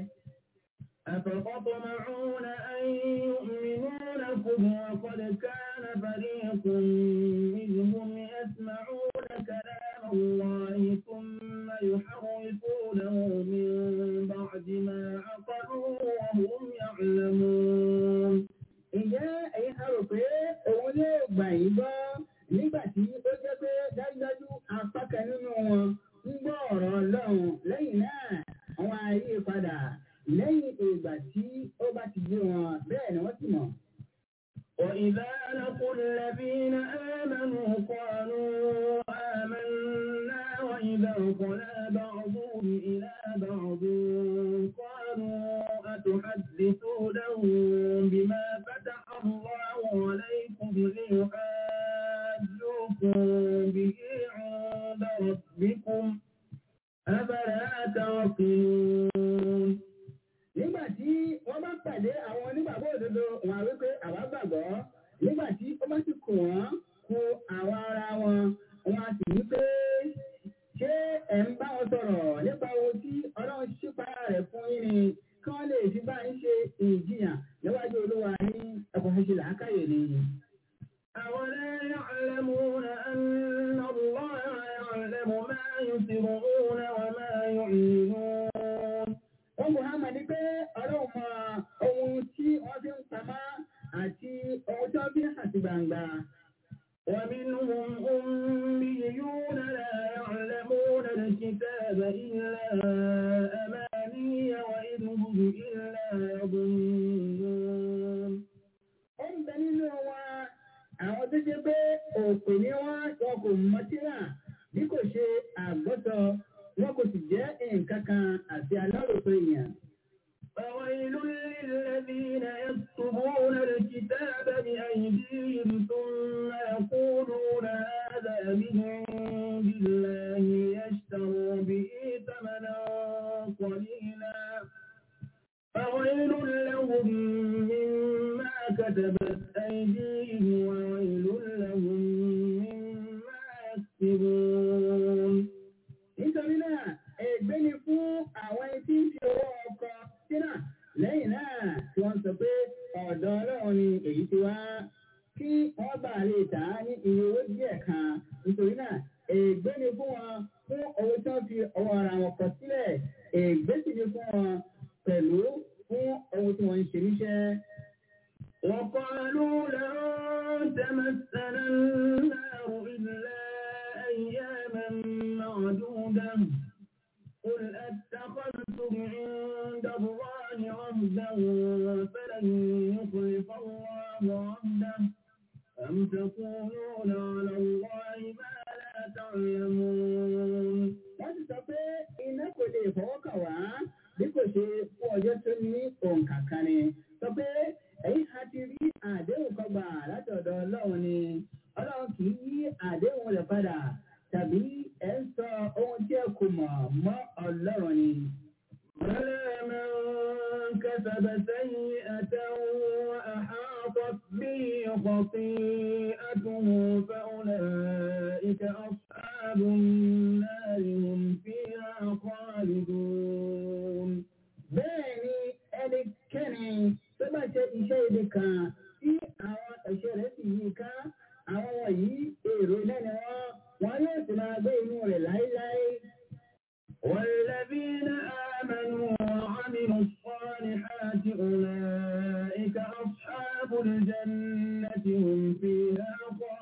أفتطمعون أن يؤمنوا لكم وقد كان فريق منهم يسمعون كلام الله ثم يحرفونه من بعد ما عقلوه وهم يعلمون. Ǹjẹ́ ẹ̀yin á rò pé òun yóò gbà yín gbọ́ nígbà tí ó jẹ́ pé dájúdájú apá kan nínú wọn ń gbọ́ ọ̀rọ̀ Ọlọ́run lẹ́yìn náà àwọn ayé padà lẹ́yìn ìgbà tí ó bá ti gbé wọn bẹ́ẹ̀ ni wọ́n sì mọ̀. وإذا لقوا الذين آمنوا قالوا آمنا وإذا خلا بعضهم إلى بعض قالوا أتحدثونهم بما فتح الله عليكم ليحاجوكم به عند ربكم أفلا تعقلون. nígbà tí wọ́n bá pàdé àwọn onígbàgbọ́ òdodo wọn á wípé àwa gbàgbọ́ nígbà tí ó bá sì kù wọ́n kù àwọn ara wọn wọn á sì wípé àti aláròsọ èèyàn. فويل للذين يكتبون الكتاب بأيديهم ثم يقولون هذا من عند الله ليشتروا به ثمنا قليلا فويل لهم مما كتبت أيديهم وويل لهم مما يكسبون. nítorí náà ègbé ni fún àwọn ẹtí ń fi owó ọkọ sínú lẹ́yìn náà tí wọ́n sọ pé ọ̀dọ̀ Ọlọ́run ni èyí ti wá kí wọ́n bá lè tà á ní iye owó díẹ̀ kan. nítorí náà ègbé ni fún wọn fún owó tí wọ́n fi ọwọ́ ara wọn kọ sílẹ̀. ègbé sì ni fún wọn pẹ̀lú fún owó tí wọ́n ń ṣe níṣẹ́. وقالوا لن تمسنا النار إلا أياما معدودة قل أتخذتم عند الله عهدا فلن يخلف الله عهده أم تقولون على الله ما لا تعلمون. wọ́n ti sọ pé iná kò lè fọwọ́ kàn wá bí kò ṣe fún ọjọ́ tó ní òǹkà kan ni. sọ pé ẹ̀yin ha ti rí àdéhùn kan gbà látọ̀dọ̀ Ọlọ́run ni Ọlọ́run kì í yí àdéhùn rẹ̀ padà tàbí ẹ̀ ń sọ ohun tí ẹ kò mọ̀ mọ́ Ọlọ́run ni. بلى من كسب سيئة وأحاطت به خطيئته فأولئك أصحاب النار هم فيها خالدون. bẹ́ẹ̀ni ẹnikẹ́ni tó bá ṣe iṣẹ́ ibi kan tí àwọn ẹ̀ṣẹ̀ rẹ̀ sì yí ká àwọn wọ̀nyí èrò lẹ́nu wọn wọn yóò sì máa gbé inú rẹ̀ láéláé. والذين آمنوا وعملوا الصالحات أولئك أصحاب الجنة هم فيها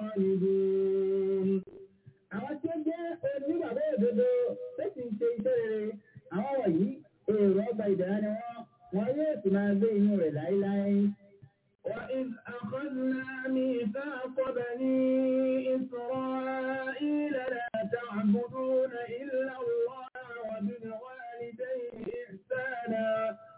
خالدون. àwọn tí ó jẹ́ onígbàgbọ́ òdodo tó sì ń ṣe iṣẹ́ rere àwọn wọ̀nyí èrò ọgbà ìdára ni wọ́n wọn yóò sì máa gbé inú rẹ̀ láéláé. وإذ أخذنا ميثاق بني إسرائيل لا تعبدون إلا الله وبالوالدين إحسانا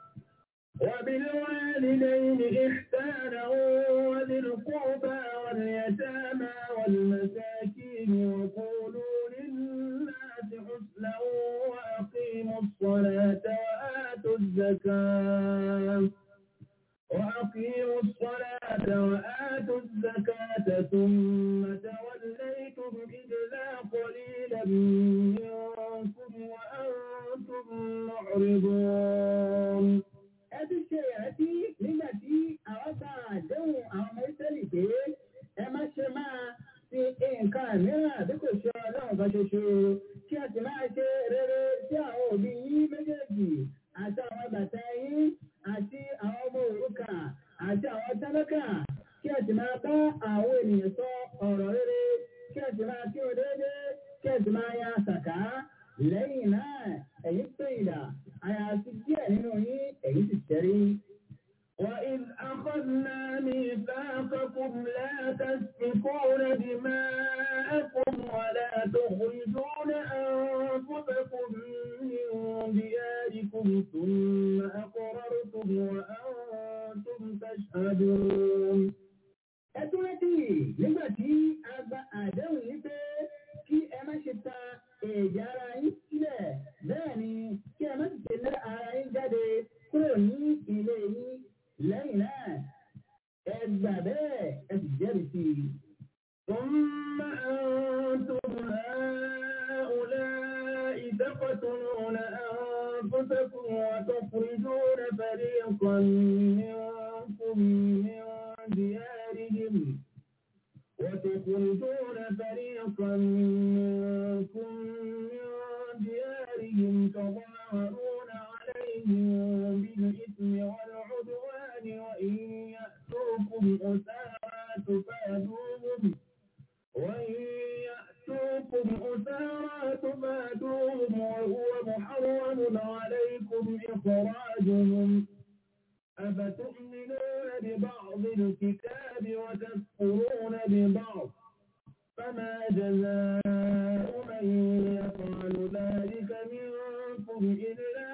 وبالوالدين إحسانا وذي القربى واليتامى والمساكين وقولوا للناس حسنا وأقيموا الصلاة وآتوا الزكاة وأقيموا الصلاة وآتوا الزكاة ثم توليتم إلا قليلا منكم وأنتم معرضون. ẹbí ṣe ìrántí nígbà tí àwọn bá àdéhùn àwọn ọmọ ìsẹ́lì pé ẹ má ṣe máa fi nǹkan mìíràn bí kò ṣe Ọlọ́run kan ṣoṣo kí ẹ sì máa ṣe rere sí àwọn òbí yín méjèèjì àti àwọn bàtà yín àti àwọn ọmọ òrukàn àti àwọn tálákà kí ẹ sì máa bá àwọn ènìyàn sọ ọ̀rọ̀ rere kí ẹ sì máa kí o déédéé kí ẹ sì máa ya sàká. lẹ́yìn náà ẹ̀yin pé ìdà àyàfi díẹ̀ nínú yín ẹ̀yin sì tẹ́rí. وإذ أخذنا ميثاقكم لا تسفكون دماءكم ولا تخرجون أنفسكم من دياركم ثم أقررتم وأنتم تشهدون. ẹtúrẹ́tì nígbà tí a gba àdéhùn yìí pé kí ẹ má ṣe ta ẹ̀jẹ̀ ara yín sílẹ̀ bẹ́ẹ̀ ni kí ẹ má sì ṣe lé ara yín jáde kúrò ní ilé yín. lẹ́yìn náà ẹ gbà bẹ́ẹ̀ ẹ sì jẹ́rìí sí i. ثم أنتم هؤلاء تقتلون أنفسكم وتخرجون فريقا منكم من ديارهم وتخرجون فريقا منكم من ديارهم تظاهرون عليهم بالإثم والعدوان وإن يأتوكم أسارى تفادوهم وإن يأتوكم أسارى تفادوهم وهو محرم عليكم إخراجهم أفتؤمنون ببعض الكتاب وتكفرون ببعض فما جزاء من يفعل ذلك منكم إلا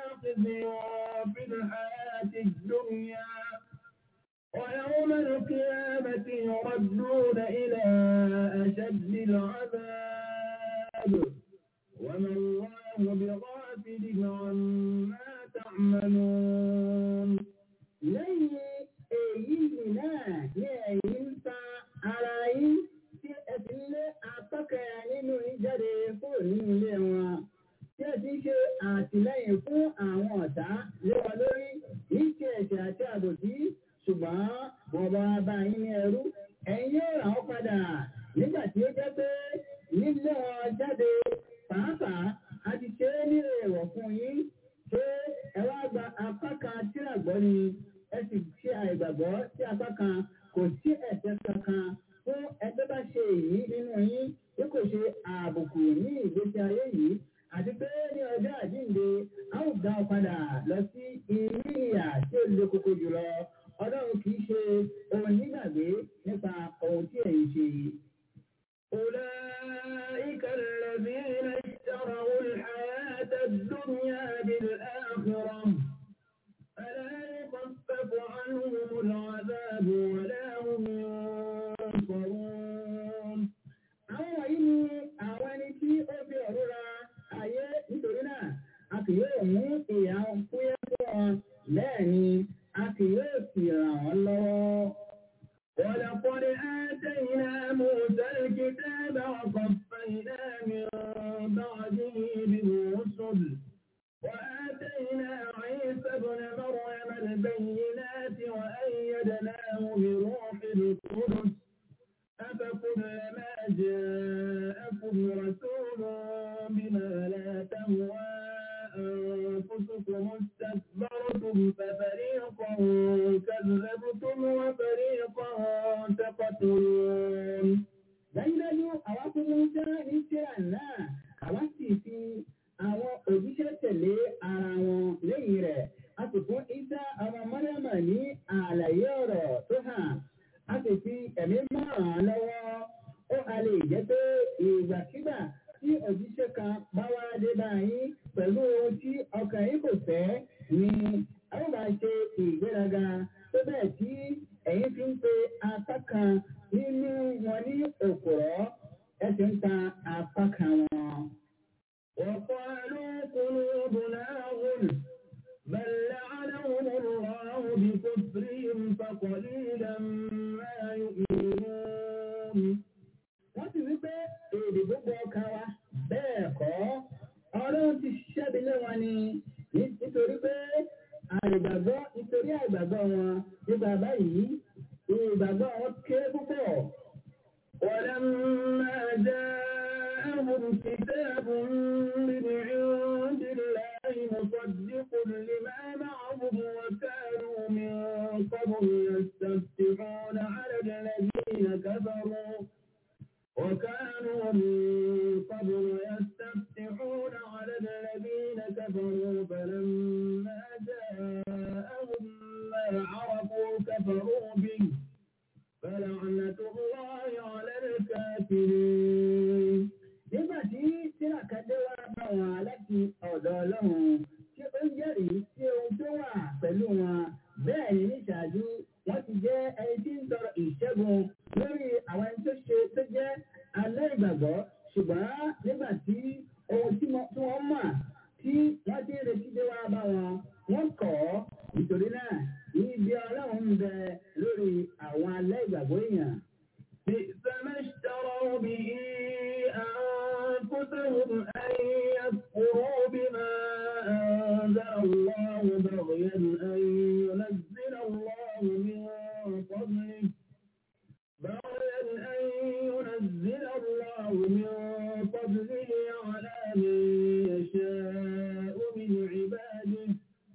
وما الله بغافل عما تعملون lẹ́yìn èyí náà ní ẹ̀yin ń ta ara yín tí ẹ ti lé apákẹ́ nínú yín jáde kúrò nínú ilé wọn tí ẹ ti ṣe àtìlẹ́yìn fún àwọn ọ̀tá lé wọn lórí ní ti ẹ̀ṣẹ̀ àti àbòsí ṣùgbọ́n wọ́n bá bá yín ní ẹrú ẹ̀yin yóò rà wọ́n padà nígbà tí ó jẹ́ pé nílé wọn jáde pàápàá a ti ṣe é ní èèwọ̀ fún yín pé ẹ wá gba apá kan tí àgbọ̀ ni ẹ sì ṣe àìgbàgbọ́ sí apá kan kò sí ẹ̀ṣẹ̀ kankan fún ẹgbẹ́ bá ṣe èyí nínú yín bí kò ṣe àbùkù ní ìgbésí ayé yìí àti pé ní ọjọ́ àjíǹde a ó dá ọ padà lọ sí inú ìyà tí ó le koko jùlọ ọlọ́run kì í ṣe ohun nígbàgbé nípa ohun tí ẹ̀yin ṣe. أولئك الذين اشتروا الحياة الدنيا بالآخرة فلا يخفف عنهم العذاب ولا هم ينصرون. àwọn yìí ni àwọn ẹni tí ó fi ọ̀rọ̀ ayé nítorí náà a kì yóò mú ìyà fúyẹ́ fún wọn bẹ́ẹ̀ ni a kì yóò sì ràn wọ́n lọ́wọ́. ولقد آتينا موسى الكتاب وقفينا من بعده بالرسل وآتينا عيسى ابن مريم البينات وأيدناه بروح القدس أفكلما جاءكم رسول بما لا تهوى أنفسكم استكبرتم ففريقا كذبتم وفريقا تقتلون. dájúdájú àwa fún Mùsá ní tírà náà àwa sì fi àwọn òjíṣẹ́ tẹ̀lé ara wọn lẹ́yìn rẹ̀ a sì fún Ìsá ọmọ Mọ́ríámà ní àlàyé ọ̀rọ̀ tó hàn a sì fi ẹ̀mí márùn-ún lọ́wọ́ ó a lè jẹ́ pé ìgbàkigbà tí òjíṣẹ́ kan bá wá dé báyìí pẹ̀lú ohun tí ọkàn yín kò fẹ́ ni a ó máa ṣe ìgbéraga tó bẹ́ẹ̀ tí ẹ̀yin fi ń pe apá kan nínú wọn ní òpùrọ́ ẹ sì ń ta apá kan wọn. وقالوا قلوبنا غلف بل لعنهم الله بكفرهم فقليلا ما يؤمنون. wọ́n sì wí pé èdè gbogbo ọkàn wa bẹ́ẹ̀ kọ́ ọlọ́run ti ṣẹ́bi lé wọn ni nítorí pé àìgbàgbọ́ nítorí àìgbàgbọ́ wọn nípa báyìí ìgbàgbọ́ wọn kéré púpọ̀. ولما جاءهم كتاب من عند الله مصدق لما معهم وكانوا من قبل يستفتحون على الذين كفروا وكانوا من قبل يستفتحون على الذين كفروا فلما جاءهم ما عرفوا كفروا به فلعنة الله على الكافرين. nígbà tí tírákàdé wá bá wọn láti ọ̀dọ̀ ọlọ́run tí ó ń jẹ́rìí sí ohun tó wà pẹ̀lú wọn bẹ́ẹ̀ ni níṣáájú wọ́n ti jẹ́ ẹni tí ń tọrọ ìṣẹ́gun lórí àwọn ẹni tó ṣe tó jẹ́ aláìgbàgbọ́ ṣùgbọ́n nígbà tí ohun tí wọ́n mọ̀ tí wọ́n ti ń retí dé wá bá wọn wọ́n kọ̀ ọ́ nítorí náà ibi ọlọ́run ń bẹ lórí àwọn aláìgbàgbọ́ èèyàn. بئس ما اشتروا به أنفسهم أن يكفروا بما أنزل الله بغيا أن ينزل الله من فضله بغيا أن ينزل الله من فضله على من يشاء من عباده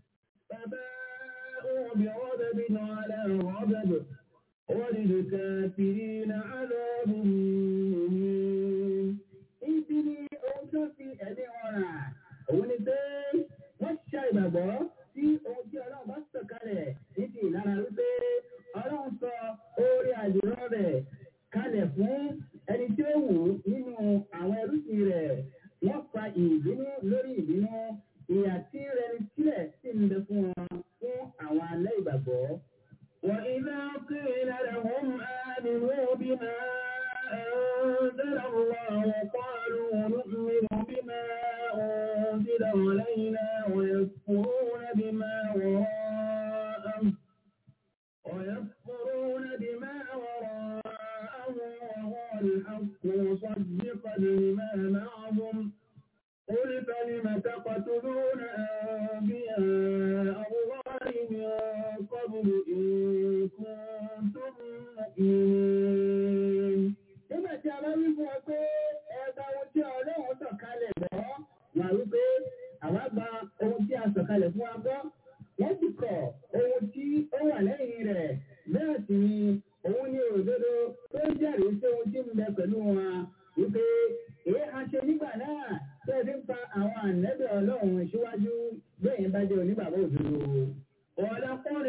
فباءوا بغضب على غضب وللكافرين عذاب مهين. Ibi ni ohun tó fi ẹ̀mí wọn rà. Òun ni pé wọ́n ṣe ìgbàgbọ́ sí ohun tí Ọlọ́run bá sọ̀kalẹ̀ ní ti ìlara wípé Ọlọ́run sọ oore àdìrọ́ rẹ̀ kalẹ̀ fún ẹni tí ó wù nínú àwọn ẹrúsìn rẹ̀. Wọ́n fa ìbínú lórí ìbínú ìyà tí rẹni sílẹ̀ sí ń bẹ fún wọn fún àwọn aláìgbàgbọ́. وإذا قيل لهم آمنوا بما أنزل الله قالوا نؤمن ليؤمنوا بما أنزل علينا ويكفرون بما وراءه ويكفرون بما وراءه وهو الحق مصدقا لما معهم قل فلم تقتلون أنبياء الله من قبل إن كنتم مؤمنين. Nígbà tí a bá wí fún ọ pé ẹgbà ohun tí Ọlọ́run sọ̀kalẹ̀ bọ́, wà wípé àwa gba ohun tí a sọ̀kalẹ̀ fún wa gbọ́, wọ́n sì kọ̀ ohun tí ó wà lẹ́yìn rẹ̀. Bẹ́ẹ̀ sì ni òun ní òdodo tó ń jẹ́rìí sí ohun tí ń bẹ pẹ̀lú wa wípé èé a ṣe nígbà náà tó ti ń pa àwọn ànẹ́bẹ̀ Ọlọ́run síwájú bẹ́ẹ̀ bá jẹ́ onígbàgbọ́ òdodo. ولقد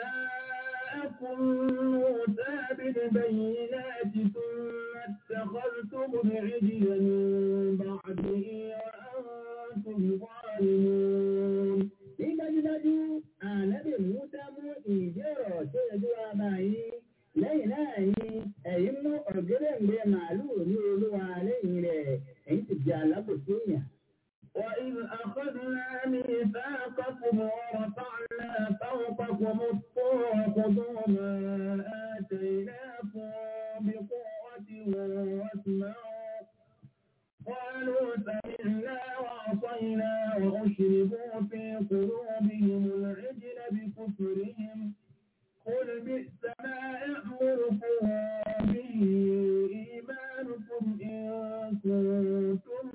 جاءكم موسى بالبينات ثم اتخذتم العجل من بعده وأنتم ظالمون. Dájúdájú, ànábì Mùsá mú ìjẹ́rọ̀ tó yẹjú wa báyìí. Lẹ́yìn náà ni ẹ̀yin mú ọ̀gẹ́dẹ̀ǹgbẹ màálùú ní Olúwa lẹ́yìn rẹ̀, ẹ̀yin sì jẹ́ alábòsí èèyàn. وإذ أخذنا ميثاقكم ورفعنا فوقكم الطور خذوا ما آتيناكم بقوة واسمعوا قالوا سمعنا وعصينا وأشربوا في قلوبهم العجل بكفرهم قل بئس ما يأمركم به إيمانكم إن كنتم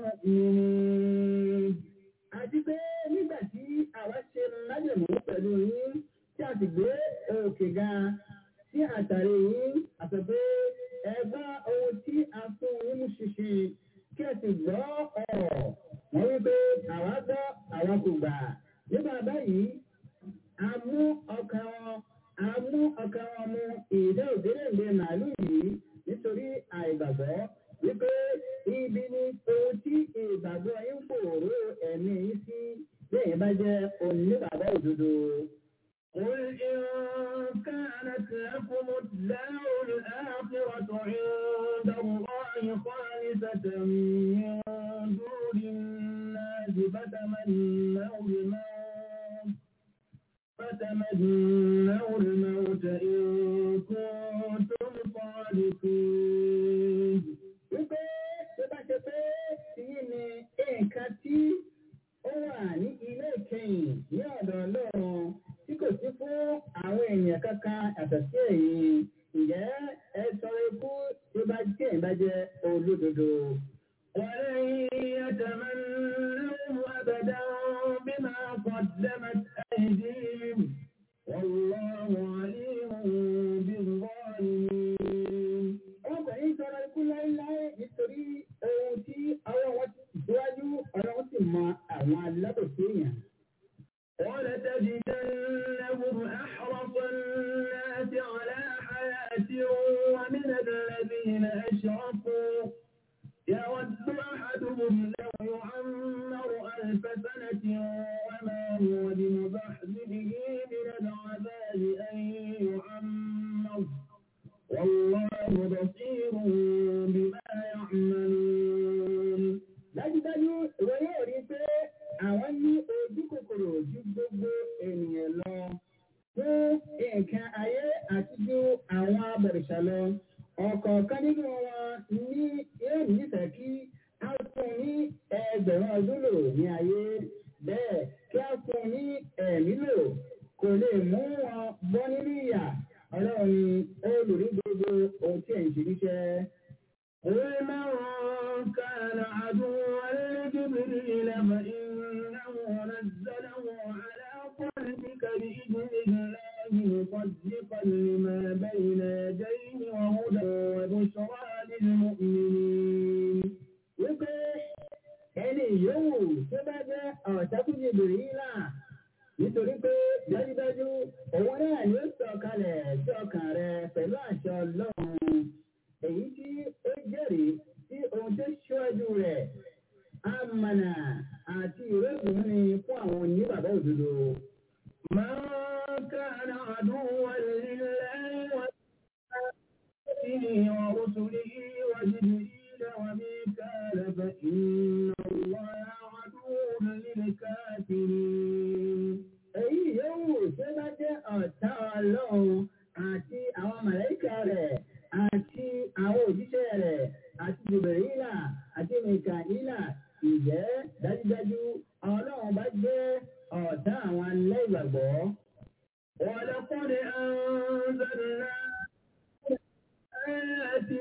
مؤمنين. Àti pé nígbà tí àwa ṣe májèmú pẹ̀lú yín tí a sì gbé òkè ga sí àtàrí yín àti pé ẹgbẹ́ ohun tí a fún yín mú ṣinṣin kí ẹ sì gbọ́ ọ̀rọ̀ wọ́n wí pé àwa gbọ́ àwa kò gbà. Nígbà báyìí, a mú ọkàn wọn a mú ọkàn wọn mú ìdá òdèrèǹdè màálù yìí nítorí àìgbàgbọ́ wípé ibi ni ohun tí ìgbàgbọ́ yín fòòró ẹ̀mí yín sí bẹ́ẹ̀ bá jẹ́ onígbàgbọ́ òdodo. قل إن كانت لكم الدار الآخرة عند الله خالصة من دون الناس فتمنوا الموت فتمنوا الموت إن كنتم صادقين. Wípé tó bá ṣe pé tìyín ni nǹkan tí ó wà ní ilé ìkẹyìn ní ọ̀dọ̀ Ọlọ́run tí kò sí fún àwọn èèyàn kankan yàtọ̀ sí ẹ̀yin, ǹjẹ́ ẹ sọ̀rọ̀ ikú tí ó bá jẹ́ ẹ̀yin bá jẹ́ olódodo. ولن يتمنوه أبدا بما قدمت أيديهم والله عليم بالظالمين. Ọkùnrin sọ̀rọ̀ ikú láéláé nítorí ohun tí ọwọ́ wọn ti síwájú ọlọ́run sì mọ àwọn alábòsí èèyàn. ولتجدنهم أحرص الناس على حياة ومن الذين أشركوا يود أحدهم لو يعمر ألف سنة وما هو بمزحزحه من العذاب أن يعمر والله بصير بما يعملون. Dájúdájú ìwọ yóò rí pé àwọn ní ojú kòkòrò ju gbogbo ènìyàn lọ fún nǹkan ayé àti ju àwọn abẹ̀rẹ̀ṣà lọ. Ọ̀kọ̀ọ̀kan nínú wọn ní yóò nífẹ̀ẹ́ kí a fún ní ẹgbẹ̀rún ọdún lò ní ayé. Bẹ́ẹ̀ kí a fún ní ẹ̀mí lò kò lè mú wọn bọ́ nínú ìyà. Ọlọ́run ni olùrí gbogbo ohun tí ẹ̀ ń ṣe níṣẹ́. قل من كان عدوا لجبريل فإنه نزله على قلبك بإذن الله مصدقا لما بين يديه وهدى وبشرى للمؤمنين. wípé ẹni yòówù tó bá jẹ́ ọ̀tẹ́kùn Jibrila nítorí pé dájúdájú òun náà ni ó sọ̀kalẹ̀ sí ọkàn rẹ pẹ̀lú àṣẹ Ọlọ́run èyí tí ó jẹ́rìí sí ohun tó ṣíwájú rẹ̀ amànà àti ìrẹ́gùn ní fún àwọn onígbàgbọ́ òdodo. Man kana aduwwan lillahi wa rusulihi wa Jibrila wa Mikala fa inna jẹ́ dájúdájú àwọn ọlọ́run bá jẹ́ ọ̀tá àwọn aláìgbàgbọ́. ولقد أنزلنا آيات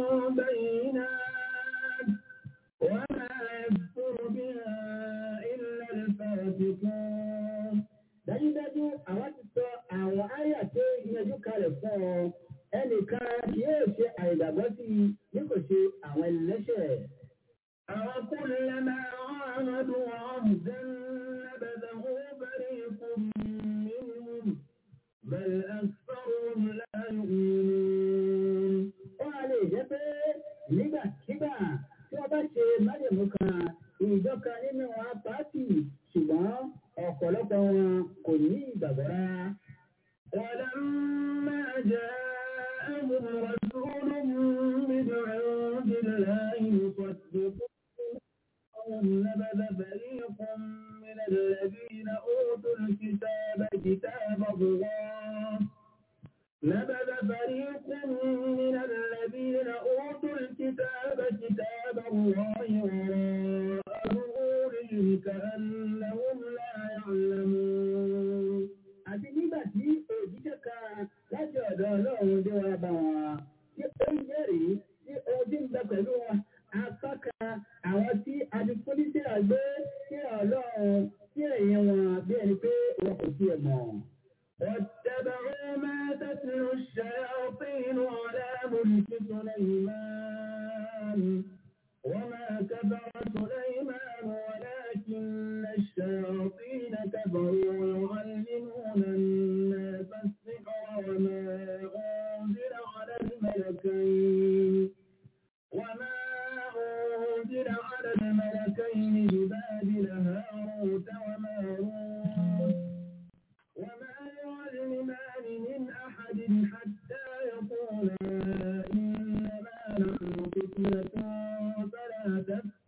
بينات وما يكفر بها إلا الفاسقون. dájúdájú àwọn ti sọ àwọn àyà tó yanjú kalẹ̀ fún ọ ẹnìkan yóò ṣe àìgbàgbọ́ sí i bí kò ṣe àwọn ẹlẹ́ṣẹ̀. àwọn كلما عاهدوا عهدا نبذه فريق منهم بل أكثرهم لا يؤمنون. ó wà lè jẹ́ pé nígbàkigbà tí wọ́n bá ṣe májèmú kan ìjọ kan nínú wọn pàtì ṣùgbọ́n ọ̀pọ̀lọpọ̀ wọn kò ní ìgbàgbọ́ rárá. ولما جاءهم رسول من عند الله مصدق نبذ فريق من الذين أوتوا الكتاب كتاب الله نبذ فريق من الذين أوتوا الكتاب كتاب الله وراء ظهورهم كأنهم لا يعلمون. àti nígbà tí òjíṣẹ́ kan láti ọ̀dọ̀ ọlọ́run dé wá bá wọn tí ó ń jẹ́rìí tí ojú ń bẹ pẹ̀lú wọn apá kan àwọn tí adigunlíṣẹ́ àgbẹ̀ sí ọlọ́run sí ẹ̀yìn wọn bí ẹni pé wọn kò tiẹ̀ mọ̀. واتبعوا ما تتلو الشياطين على ملك سليمان وما كفر سليمان ولكن الشياطين كفروا يعلمون الناس السحر وما أنزل على الملكين وما أنزل على الملكين ببابل هاروت وماروت وما يعلمان من أحد حتى يقولا إنما نحن فتنة فلا تكفر